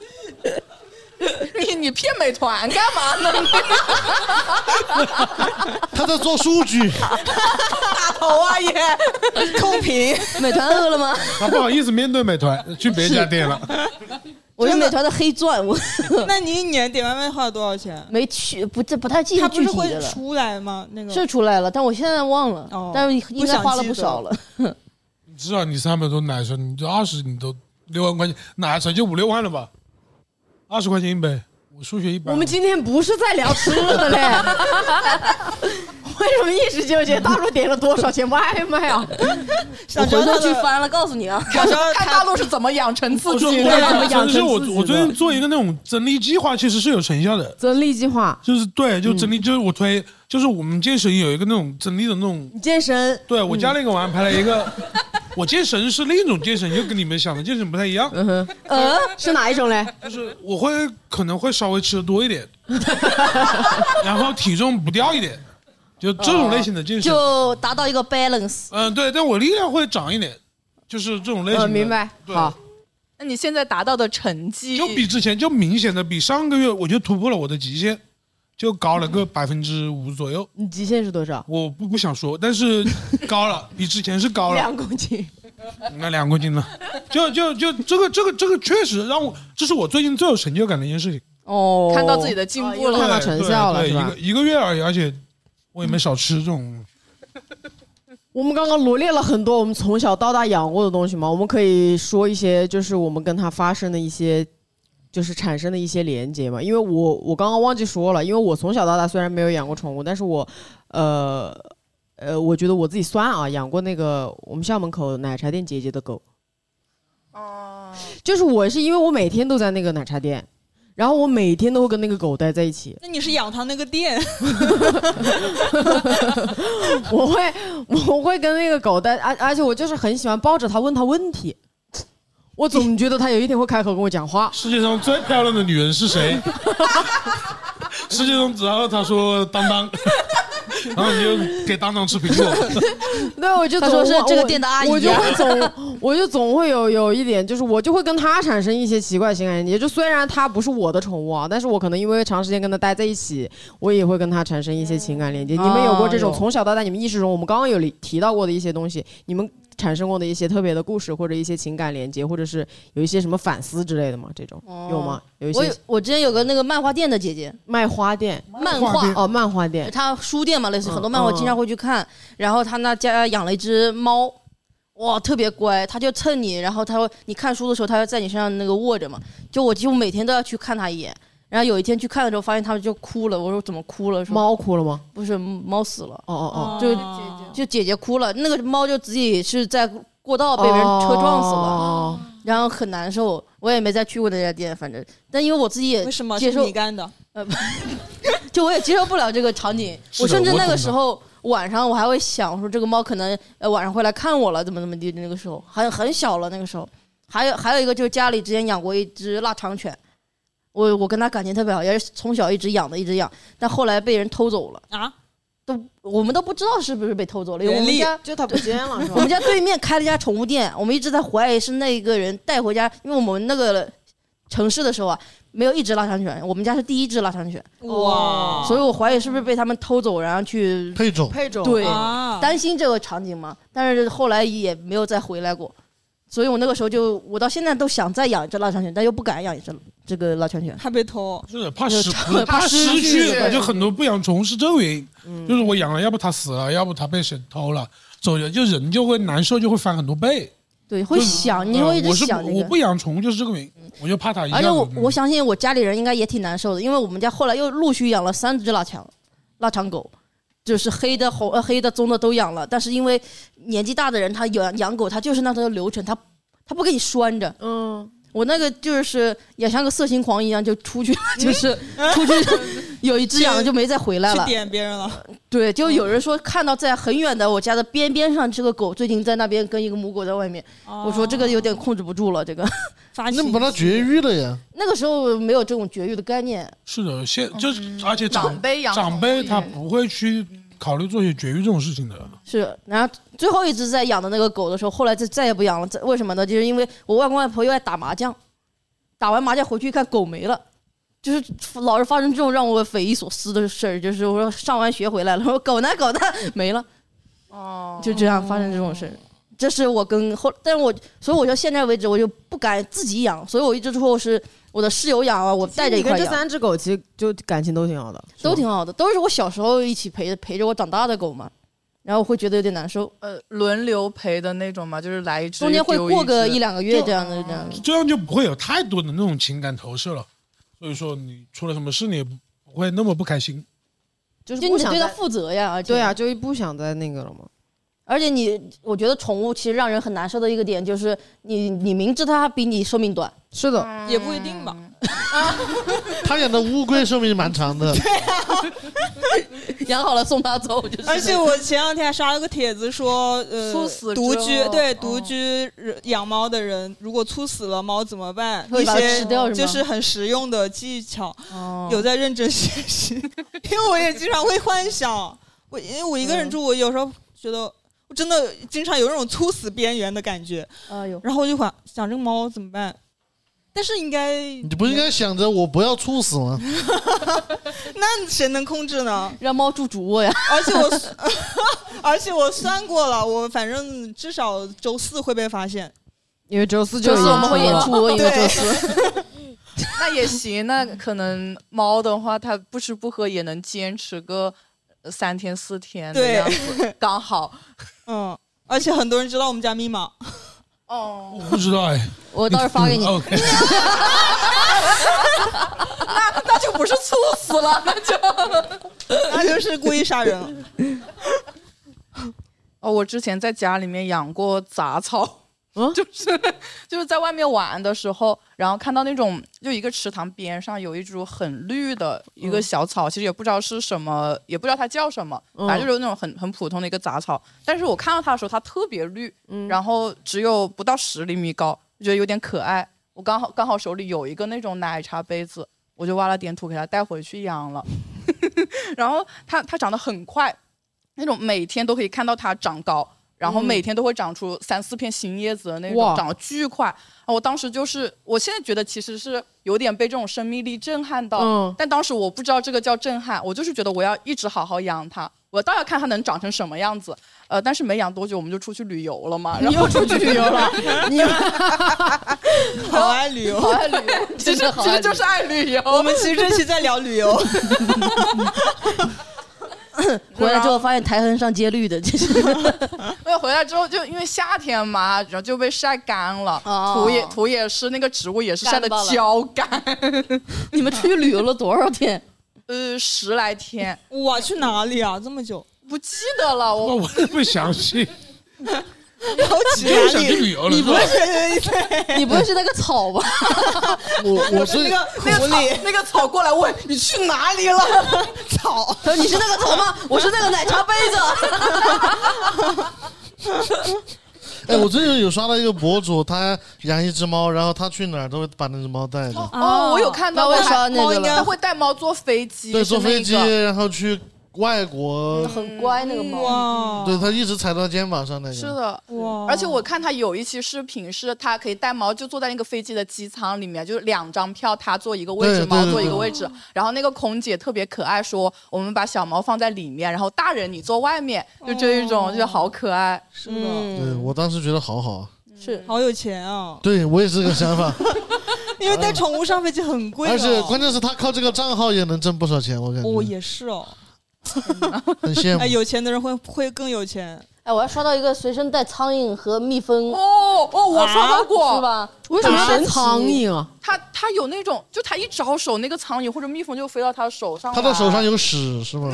[SPEAKER 2] 你你骗美团干嘛呢？
[SPEAKER 4] 他在做数据，
[SPEAKER 2] 大头啊也
[SPEAKER 3] 控评。
[SPEAKER 6] 美团饿了吗？
[SPEAKER 5] 他不好意思面对美团，去别家店了。
[SPEAKER 6] 我是美团的黑钻，我。
[SPEAKER 3] 那你一年点外卖花了多少钱？
[SPEAKER 6] 没去，不这不太记得具体的了。
[SPEAKER 3] 他不是会出来吗？那个
[SPEAKER 6] 是出来了，但我现在忘了。哦，但是应该花了不少了。
[SPEAKER 5] 至少你三百多奶茶，你这二十你都六万块钱，奶茶就五六万了吧？二十块钱一杯，我数学一般。
[SPEAKER 1] 我们今天不是在聊吃的嘞，为什么一直纠结大陆点了多少钱外卖啊？
[SPEAKER 6] 我回头去翻了，告诉你啊。
[SPEAKER 2] 看看大陆是怎么养成自己的。
[SPEAKER 5] 其实我我最近做一个那种增力计划，其实是有成效的。
[SPEAKER 1] 增力计划
[SPEAKER 5] 就是对，就增力，就是我推，就是我们健身有一个那种增力的那种
[SPEAKER 1] 健身。
[SPEAKER 5] 对我家那个我安排了一个。我健身是另一种健身，就跟你们想的健身不太一样。
[SPEAKER 1] 嗯哼，呃，是哪一种嘞？
[SPEAKER 5] 就是我会可能会稍微吃的多一点，然后体重不掉一点，就这种类型的健身，
[SPEAKER 6] 就达到一个 balance。
[SPEAKER 5] 嗯，对，但我力量会长一点，就是这种类型的。
[SPEAKER 1] 呃、明白。好，
[SPEAKER 2] 那你现在达到的成绩，
[SPEAKER 5] 就比之前就明显的比上个月，我就突破了我的极限。 就高了个百分之五左右。
[SPEAKER 1] 你极限是多少？
[SPEAKER 5] 我不不想说，但是高了，比之前是高了
[SPEAKER 1] 两公斤。
[SPEAKER 5] 那两公斤了，就就就这个这个这个确实让我，这是我最近最有成就感的一件事情。
[SPEAKER 1] 哦，
[SPEAKER 2] 看到自己的进步了，
[SPEAKER 1] 看到成效了，
[SPEAKER 5] 对，
[SPEAKER 1] 是吧？
[SPEAKER 5] 一个一个月而已，而且我也没少吃这种。
[SPEAKER 1] 我们刚刚罗列了很多我们从小到大养过的东西嘛，我们可以说一些，就是我们跟它发生的一些。就是产生的一些连接嘛，因为我我刚刚忘记说了，因为我从小到大虽然没有养过宠物，但是我，呃呃，我觉得我自己算啊，养过那个我们校门口奶茶店姐姐的狗。哦。就是我是因为我每天都在那个奶茶店，然后我每天都会跟那个狗待在一起。
[SPEAKER 3] 那你是养它那个店？
[SPEAKER 1] 我会我会跟那个狗待，而而且我就是很喜欢抱着它问它问题。我总觉得他有一天会开口跟我讲话。
[SPEAKER 5] 世界上最漂亮的女人是谁？世界上只要他说当当，然后你就给当当吃苹果。
[SPEAKER 1] 对，我就
[SPEAKER 6] 他说是这个店的阿姨，
[SPEAKER 1] 我就会总，我就总会有有一点，就是我就会跟他产生一些奇怪情感连接。就虽然他不是我的宠物啊，但是我可能因为长时间跟他待在一起，我也会跟他产生一些情感连接。你们有过这种从小到大你们意识中我们刚刚有提到过的一些东西，你们产生过的一些特别的故事或者一些情感连接，或者是有一些什么反思之类的吗？这种、哦、有吗？有一些。
[SPEAKER 6] 我有我之前有个那个漫画店的姐姐，
[SPEAKER 1] 卖花店，
[SPEAKER 6] 漫画
[SPEAKER 1] 哦，漫画店，
[SPEAKER 6] 她书店嘛，类似很多漫画经常会去看。嗯、然后她那家养了一只猫，哇，特别乖，她就蹭你，然后她说你看书的时候，她要在你身上那个卧着嘛，就我几乎每天都要去看她一眼。然后有一天去看的时候，发现他们就哭了。我说怎么哭了？说
[SPEAKER 1] 猫哭了吗？
[SPEAKER 6] 不是，猫死了。
[SPEAKER 1] 哦哦哦，
[SPEAKER 6] 就就姐姐哭了。那个猫就自己是在过道被别人车撞死了，哦、然后很难受。我也没再去过那家店，反正，但因为我自己也
[SPEAKER 3] 为什么
[SPEAKER 6] 接受
[SPEAKER 3] 你干的？
[SPEAKER 6] 呃，就我也接受不了这个场景。我甚至那个时候晚上我还会想说，这个猫可能呃晚上会来看我了，怎么怎么地。那个时候还很小了，那个时候。还有还有一个就是家里之前养过一只腊肠犬。我我跟他感情特别好，也是从小一直养的，一直养，但后来被人偷走了
[SPEAKER 3] 啊，
[SPEAKER 6] 都我们都不知道是不是被偷走了。我们家
[SPEAKER 1] 就他不见了，是吧？
[SPEAKER 6] 我们家对面开了一家宠物店，我们一直在怀疑是那个人带回家，因为我们那个城市的时候啊，没有一只腊肠犬，我们家是第一只腊肠犬，哇！所以我怀疑是不是被他们偷走，然后去
[SPEAKER 4] 配种，
[SPEAKER 1] 配种，
[SPEAKER 6] 对，
[SPEAKER 1] 啊、
[SPEAKER 6] 担心这个场景嘛，但是后来也没有再回来过。所以我那个时候就，我到现在都想再养一只腊肠犬，但又不敢养一只这个腊肠犬，
[SPEAKER 3] 怕被偷，
[SPEAKER 5] 是怕失，怕失去，就很多不养宠物是这个原因，嗯、就是我养了，要不它死了，要不它被谁偷了，走了就人就会难受，就会翻很多倍。
[SPEAKER 6] 对，会想，你会一直想、这个。
[SPEAKER 5] 我是我不养宠物就是这个原因，嗯、我就怕它一下。
[SPEAKER 6] 而且我我相信我家里人应该也挺难受的，因为我们家后来又陆续养了三只腊肠，腊肠狗。就是黑的、红、呃、黑的、棕的都养了，但是因为年纪大的人，他养养狗，他就是那种流程，他他不给你拴着。嗯，我那个就是也像个色情狂一样，就出去了，就是出去有一只养了就没再回来了。
[SPEAKER 3] 去点别人了。
[SPEAKER 6] 对，就有人说看到在很远的我家的边边上，这个狗最近在那边跟一个母狗在外面。哦、我说这个有点控制不住了，这个。
[SPEAKER 4] 那你把它绝育了呀？
[SPEAKER 6] 那个时候没有这种绝育的概念。
[SPEAKER 5] 是的，现就是、嗯、而且
[SPEAKER 2] 长辈养
[SPEAKER 5] 长辈他不会去考虑做些绝育这种事情的。
[SPEAKER 6] 是，然后最后一只在养的那个狗的时候，后来就再也不养了。为什么呢？就是因为我外公外婆又爱打麻将，打完麻将回去一看狗没了，就是老是发生这种让我匪夷所思的事儿。就是我说上完学回来了，我说狗呢狗呢没了，哦，就这样发生这种事儿。这是我跟后，但是我所以我到现在为止我就不敢自己养，所以我一直说是我的室友养啊，我带着一块养。
[SPEAKER 1] 你跟这三只狗其实就感情都挺好的，
[SPEAKER 6] 都挺好的，都是我小时候一起陪陪着我长大的狗嘛，然后会觉得有点难受。
[SPEAKER 2] 呃，轮流陪的那种嘛，就是来一只
[SPEAKER 6] 中间会过个一两个月这样的，这样
[SPEAKER 5] 这样就不会有太多的那种情感投射了。所以说你出了什么事你也不会那么不开心，
[SPEAKER 6] 就是不想对它负责呀。
[SPEAKER 1] 对啊，就不想再那个了嘛。
[SPEAKER 6] 而且你，我觉得宠物其实让人很难受的一个点就是你，你明知它比你寿命短，
[SPEAKER 1] 是的，
[SPEAKER 3] 嗯、也不一定吧。
[SPEAKER 4] 他养的乌龟寿命蛮长的，
[SPEAKER 6] 对啊，养好了送它走就是。
[SPEAKER 3] 而且我前两天还刷了个帖子说，呃，
[SPEAKER 2] 猝死
[SPEAKER 3] 独居对独居养猫的人，如果猝死了猫怎么办？
[SPEAKER 6] 会把它吃掉是吗？
[SPEAKER 3] 就是很实用的技巧，哦、有在认真学习。因为我也经常会幻想，我因为我一个人住，我有时候觉得。真的经常有那种猝死边缘的感觉，哎呦！然后我就想想这个猫怎么办？ 但是应该
[SPEAKER 4] 你不应该想着我不要猝死吗？
[SPEAKER 3] 那谁能控制呢？
[SPEAKER 6] 让猫住主卧呀！
[SPEAKER 3] 而且我，而且我算过了，我反正至少周四会被发现，
[SPEAKER 1] 因为周四就
[SPEAKER 6] 周四我们会演出，因为周四。
[SPEAKER 2] 那也行，那可能猫的话，它不吃不喝也能坚持个三天四天的样子，刚好。
[SPEAKER 3] 嗯，而且很多人知道我们家密码。
[SPEAKER 2] 哦，
[SPEAKER 5] 我不知道哎，
[SPEAKER 6] 我到时候发给你。
[SPEAKER 5] OK，
[SPEAKER 2] 那那就不是猝死了，那就
[SPEAKER 3] 那就是故意杀人了。
[SPEAKER 2] 哦，我之前在家里面养过杂草。嗯，就是就是在外面玩的时候，然后看到那种就一个池塘边上有一株很绿的一个小草，嗯、其实也不知道是什么，也不知道它叫什么，反正就是那种很很普通的一个杂草。但是我看到它的时候，它特别绿，嗯、然后只有不到十厘米高，觉得有点可爱。我刚好刚好手里有一个那种奶茶杯子，我就挖了点土给它带回去养了。然后它它长得很快，那种每天都可以看到它长高。然后每天都会长出三四片新叶子的那种，长得巨快。我当时就是，我现在觉得其实是有点被这种生命力震撼到，嗯、但当时我不知道这个叫震撼，我就是觉得我要一直好好养它，我倒要看它能长成什么样子。呃，但是没养多久我们就出去旅游了嘛，然后
[SPEAKER 1] 出去旅游了，你
[SPEAKER 3] 好爱旅游，
[SPEAKER 2] 好爱旅游，其实其实就是爱旅游。
[SPEAKER 3] 我们其实这期在聊旅游。
[SPEAKER 6] 回来之后发现台痕上接绿的，就是
[SPEAKER 2] 没有回来之后就因为夏天嘛，然后就被晒干了，哦、土也土也是那个植物也是晒得焦干。
[SPEAKER 6] 你们出去旅游了多少天？
[SPEAKER 2] 呃，十来天。
[SPEAKER 3] 哇，去哪里啊？这么久？
[SPEAKER 2] 不记得了，我
[SPEAKER 5] 我也不详细。
[SPEAKER 3] 好奇
[SPEAKER 5] 就想去旅游了，
[SPEAKER 6] 你不会是你不会是那个草吧？
[SPEAKER 4] 我我是
[SPEAKER 3] 那个
[SPEAKER 2] 那个草那个草过来问你去哪里了？
[SPEAKER 3] 草，
[SPEAKER 6] 他说你是那个草吗？我是那个奶茶杯
[SPEAKER 4] 子。哎，我最近有刷到一个博主，他养一只猫，然后他去哪儿都会把那只猫带着。
[SPEAKER 2] 哦，我有看到，
[SPEAKER 6] 我刷那个
[SPEAKER 2] 了，他会带猫坐飞机，
[SPEAKER 4] 对，坐飞机，然后去。外国、
[SPEAKER 6] 嗯、很乖那个猫，
[SPEAKER 4] 对，它一直踩到肩膀上那个。
[SPEAKER 2] 是的，哇！而且我看它有一期视频是它可以带猫就坐在那个飞机的机舱里面，就是两张票，它坐一个位置，猫坐一个位置。然后那个空姐特别可爱，说我们把小猫放在里面，然后大人你坐外面，就这一种，哦、就好可爱。
[SPEAKER 3] 是的，
[SPEAKER 4] 嗯、对我当时觉得好好啊，
[SPEAKER 3] 是好有钱啊。
[SPEAKER 4] 对我也是这个想法。
[SPEAKER 3] 因为带宠物上飞机很贵，
[SPEAKER 4] 而且关键是他靠这个账号也能挣不少钱，我感觉。
[SPEAKER 3] 哦，也是哦。
[SPEAKER 4] 很羡慕，
[SPEAKER 3] 哎，有钱的人会会更有钱。
[SPEAKER 6] 哎，我还刷到一个随身带苍蝇和蜜蜂。
[SPEAKER 2] 哦哦，我刷到过，
[SPEAKER 6] 啊、是吧？
[SPEAKER 1] 为什么要带苍蝇啊？
[SPEAKER 2] 他他有那种，就他一招手，那个苍蝇或者蜜蜂就飞到他手上。
[SPEAKER 4] 他的手上有屎是吗？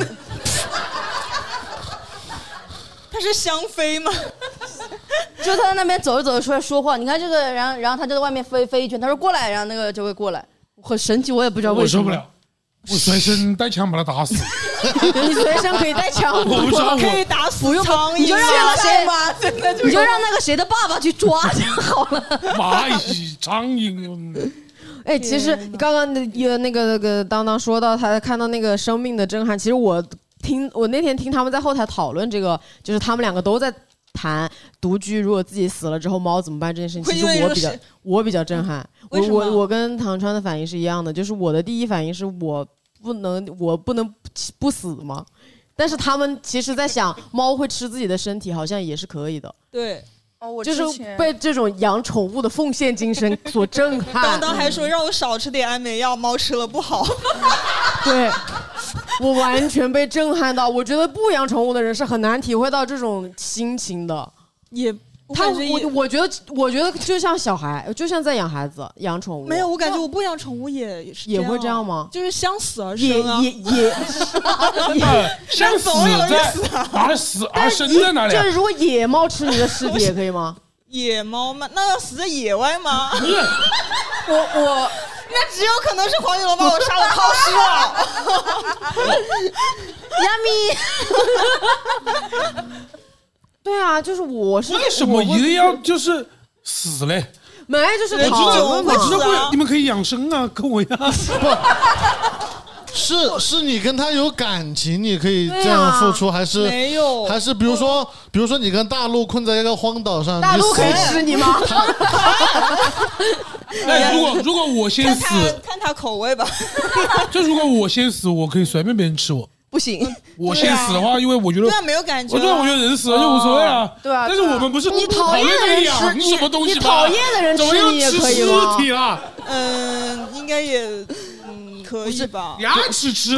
[SPEAKER 3] 他是香飞吗？
[SPEAKER 6] 就他在那边走着走着出来说话，你看这个，然后然后他就在外面飞飞一圈，他说过来，然后那个就会过来，很神奇，我也不知道为什么。
[SPEAKER 5] 我受不了。我随身带枪把他打死。
[SPEAKER 1] 你随身可以带枪，
[SPEAKER 5] 我不知道
[SPEAKER 3] 可以打死苍蝇，
[SPEAKER 6] 你就让那个谁
[SPEAKER 2] 吗？真的就
[SPEAKER 6] 你就让那个谁的爸爸去抓就好了。
[SPEAKER 5] 蚂蚁、苍蝇。
[SPEAKER 1] 哎，其实刚刚那个那个那个当当说到他看到那个生命的震撼，其实我听我那天听他们在后台讨论这个，就是他们两个都在谈独居如果自己死了之后猫怎么办这件事情。其实我比较我比较震撼。我我我跟唐川的反应是一样的，就是我的第一反应是我不能我不能不死吗？但是他们其实在想，猫会吃自己的身体，好像也是可以的。
[SPEAKER 3] 对，
[SPEAKER 2] 哦，我
[SPEAKER 1] 就是被这种养宠物的奉献精神所震撼。
[SPEAKER 3] 当当还说让我少吃点安眠药，猫吃了不好。
[SPEAKER 1] 对，我完全被震撼到。我觉得不养宠物的人是很难体会到这种心情的。
[SPEAKER 3] 也。
[SPEAKER 1] 他我我觉得我觉得就像小孩，就像在养孩子、养宠物。
[SPEAKER 3] 没有，我感觉我不养宠物也也是
[SPEAKER 1] 也会这样吗？
[SPEAKER 3] 就是相死而生啊，
[SPEAKER 1] 也也也
[SPEAKER 5] 相死在而死而生在哪里？
[SPEAKER 1] 就是如果野猫吃你的尸体也可以吗？
[SPEAKER 3] 野猫吗？那要死在野外吗？
[SPEAKER 2] 我我
[SPEAKER 3] 那只有可能是黄玉龙把我杀了抛尸了。
[SPEAKER 1] Yummy。对啊，就是我是
[SPEAKER 5] 为什么一定要就是死嘞？
[SPEAKER 1] 没，就是讨论嘛。
[SPEAKER 5] 我知道不，你们可以养生啊，跟我一样。
[SPEAKER 4] 是是是你跟他有感情，你可以这样付出，还是
[SPEAKER 3] 没有？
[SPEAKER 4] 还是比如说，比如说你跟大陆困在一个荒岛上，
[SPEAKER 1] 大陆可以吃你吗？
[SPEAKER 5] 那如果如果我先死，
[SPEAKER 3] 看他看他口味吧。
[SPEAKER 5] 就如果我先死，我可以随便别人吃我。
[SPEAKER 6] 不行，
[SPEAKER 5] 我先死的话，因为我觉得
[SPEAKER 3] 对啊，没有感觉。
[SPEAKER 5] 我对，我觉得人死了就无所谓了。
[SPEAKER 2] 对啊，
[SPEAKER 5] 但是我们不是
[SPEAKER 1] 你讨厌的人吃
[SPEAKER 5] 你什么东西
[SPEAKER 1] 你讨厌的人吃你也可以吗？
[SPEAKER 5] 尸体了，
[SPEAKER 3] 嗯，应该也嗯可以吧？
[SPEAKER 5] 牙齿吃。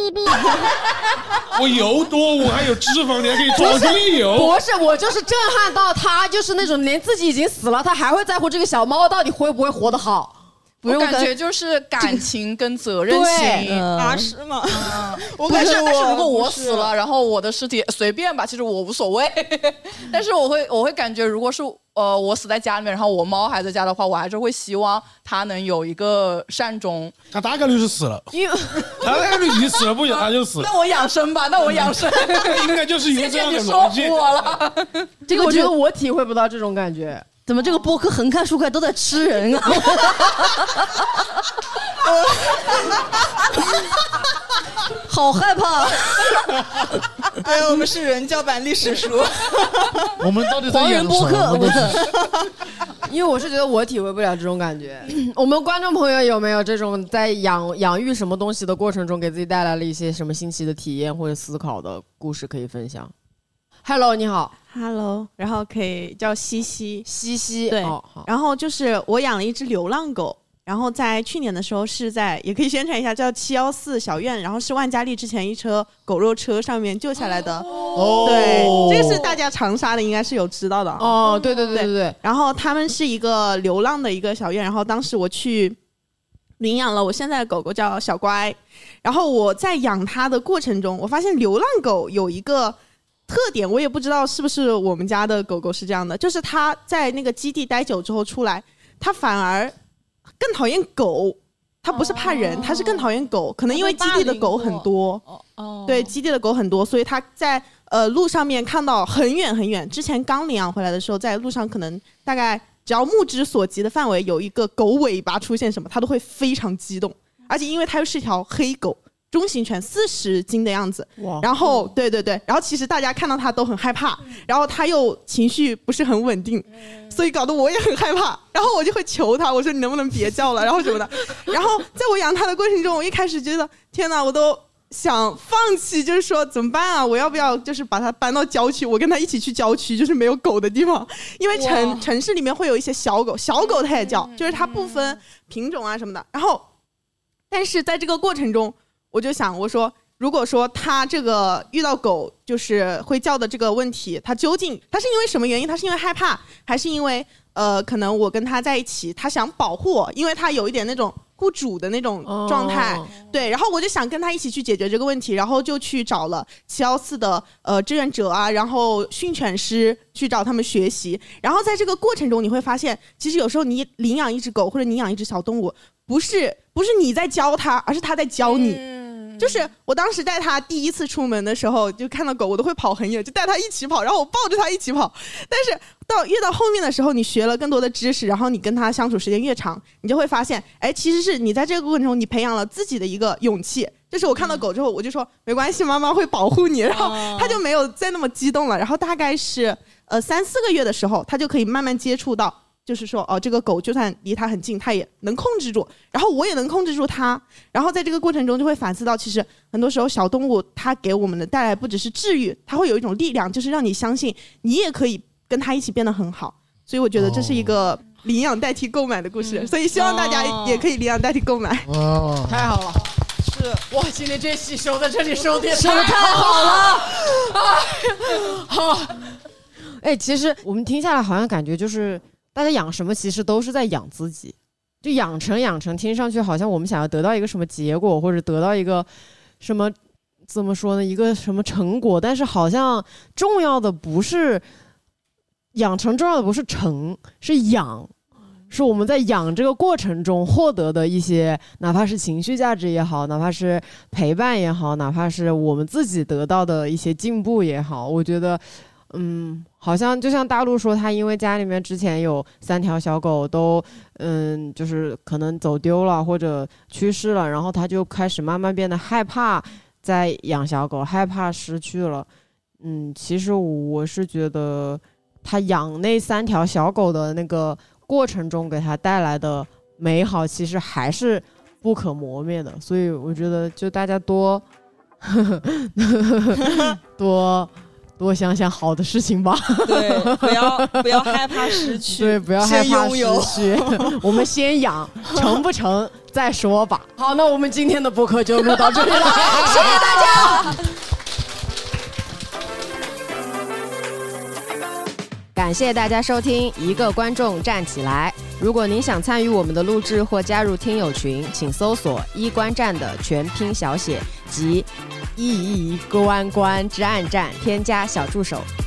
[SPEAKER 5] 我油多，我还有脂肪，你还可以装进油。
[SPEAKER 1] 不是，我就是震撼到他，就是那种连自己已经死了，他还会在乎这个小猫到底会不会活得好。
[SPEAKER 2] 我感觉就是感情跟责任心
[SPEAKER 3] 啊，是吗？我
[SPEAKER 2] 但是
[SPEAKER 3] 感觉
[SPEAKER 2] 但是如果我死了，然后我的尸体随便吧，其实我无所谓。但是我会我会感觉，如果是呃我死在家里面，然后我猫还在家的话，我还是会希望它能有一个善终。
[SPEAKER 5] 它大概率是死了，
[SPEAKER 2] 因为
[SPEAKER 5] 它大概率你死了不久它就死了。
[SPEAKER 2] 那我养生吧，那我养生。
[SPEAKER 5] 应该就是有这样的
[SPEAKER 2] 逻辑。
[SPEAKER 5] 逻辑。
[SPEAKER 2] 我了，
[SPEAKER 1] 这个我觉得我体会不到这种感觉。
[SPEAKER 6] 怎么这个播客横看竖看都在吃人啊？好害怕！
[SPEAKER 3] 哎，我们是人教版历史书。
[SPEAKER 4] 我们到底在演什么？
[SPEAKER 1] 因为我是觉得我体会不了这种感觉。我们观众朋友有没有这种在养养育什么东西的过程中，给自己带来了一些什么新奇的体验或者思考的故事可以分享？Hello， 你好。
[SPEAKER 13] Hello， 然后可以叫西西，
[SPEAKER 1] 西西
[SPEAKER 13] 对、
[SPEAKER 1] 哦，
[SPEAKER 13] 然后就是我养了一只流浪狗，然后在去年的时候是在，也可以宣传一下，叫七一四小院，然后是万家丽之前一车狗肉车上面救下来的。
[SPEAKER 1] 哦，
[SPEAKER 13] 对，这个是大家长沙的应该是有知道的。
[SPEAKER 1] 哦，对对对对对。
[SPEAKER 13] 然后他们是一个流浪的一个小院，然后当时我去领养了我现在的狗狗叫小乖，然后我在养它的过程中，我发现流浪狗有一个特点，我也不知道是不是我们家的狗狗是这样的，就是它在那个基地待久之后出来，它反而更讨厌狗，它不是怕人，它是更讨厌狗，可能因为基地的狗很多，对，基地的狗很多，所以它在呃路上面看到很远很远，之前刚领养回来的时候，在路上可能大概只要目之所及的范围有一个狗尾巴出现什么，它都会非常激动，而且因为它又是条黑狗。中型犬四十斤的样子，然后对对对，然后其实大家看到它都很害怕，然后它又情绪不是很稳定，所以搞得我也很害怕，然后我就会求它，我说你能不能别叫了，然后什么的。然后在我养它的过程中，我一开始觉得天哪，我都想放弃，就是说怎么办啊？我要不要就是把它搬到郊区，我跟它一起去郊区，就是没有狗的地方，因为城城市里面会有一些小狗，小狗它也叫，就是它不分品种啊什么的。然后，但是在这个过程中。我就想，我说，如果说他这个遇到狗就是会叫的这个问题，他究竟他是因为什么原因？他是因为害怕，还是因为呃，可能我跟他在一起，他想保护我，因为他有一点那种雇主的那种状态，哦、对。然后我就想跟他一起去解决这个问题，然后就去找了七一四的呃志愿者啊，然后训犬师去找他们学习。然后在这个过程中，你会发现，其实有时候你领养一只狗或者你养一只小动物，不是不是你在教它，而是它在教你。嗯就是我当时带他第一次出门的时候，就看到狗我都会跑很远，就带他一起跑，然后我抱着他一起跑。但是到越到后面的时候，你学了更多的知识，然后你跟他相处时间越长，你就会发现，哎，其实是你在这个过程中，你培养了自己的一个勇气。就是我看到狗之后，我就说没关系，妈妈会保护你，然后他就没有再那么激动了。然后大概是呃三四个月的时候，他就可以慢慢接触到。就是说，哦，这个狗就算离它很近，它也能控制住，然后我也能控制住它。然后在这个过程中，就会反思到，其实很多时候小动物它给我们的带来不只是治愈，它会有一种力量，就是让你相信你也可以跟它一起变得很好。所以我觉得这是一个领养代替购买的故事，哦、所以希望大家也可以领养代替购买。
[SPEAKER 1] 哦，太好了。是哇，今天这期收在这里收的
[SPEAKER 6] 收的太好了。
[SPEAKER 1] 好，哎，其实我们听下来好像感觉就是。大家养什么其实都是在养自己，就养成养成听上去好像我们想要得到一个什么结果，或者得到一个什么怎么说呢，一个什么成果，但是好像重要的不是养成，重要的不是成，是养，是我们在养这个过程中获得的一些，哪怕是情绪价值也好，哪怕是陪伴也好，哪怕是我们自己得到的一些进步也好，我觉得嗯，好像就像大陆说，他因为家里面之前有三条小狗都，嗯，就是可能走丢了或者去世了，然后他就开始慢慢变得害怕再养小狗，害怕失去了。嗯，其实我是觉得他养那三条小狗的那个过程中给他带来的美好，其实还是不可磨灭的。所以我觉得，就大家多多。多想想好的事情吧，
[SPEAKER 3] 对，不要不要害怕失去，
[SPEAKER 1] 对，不要害怕失去，我们先养，成不成再说吧。好，那我们今天的播客就录到这里了，谢谢大家。感谢大家收听一个观众站起来。如果您想参与我们的录制或加入听友群，请搜索一观站的全拼小写及一一关关之暗站，添加小助手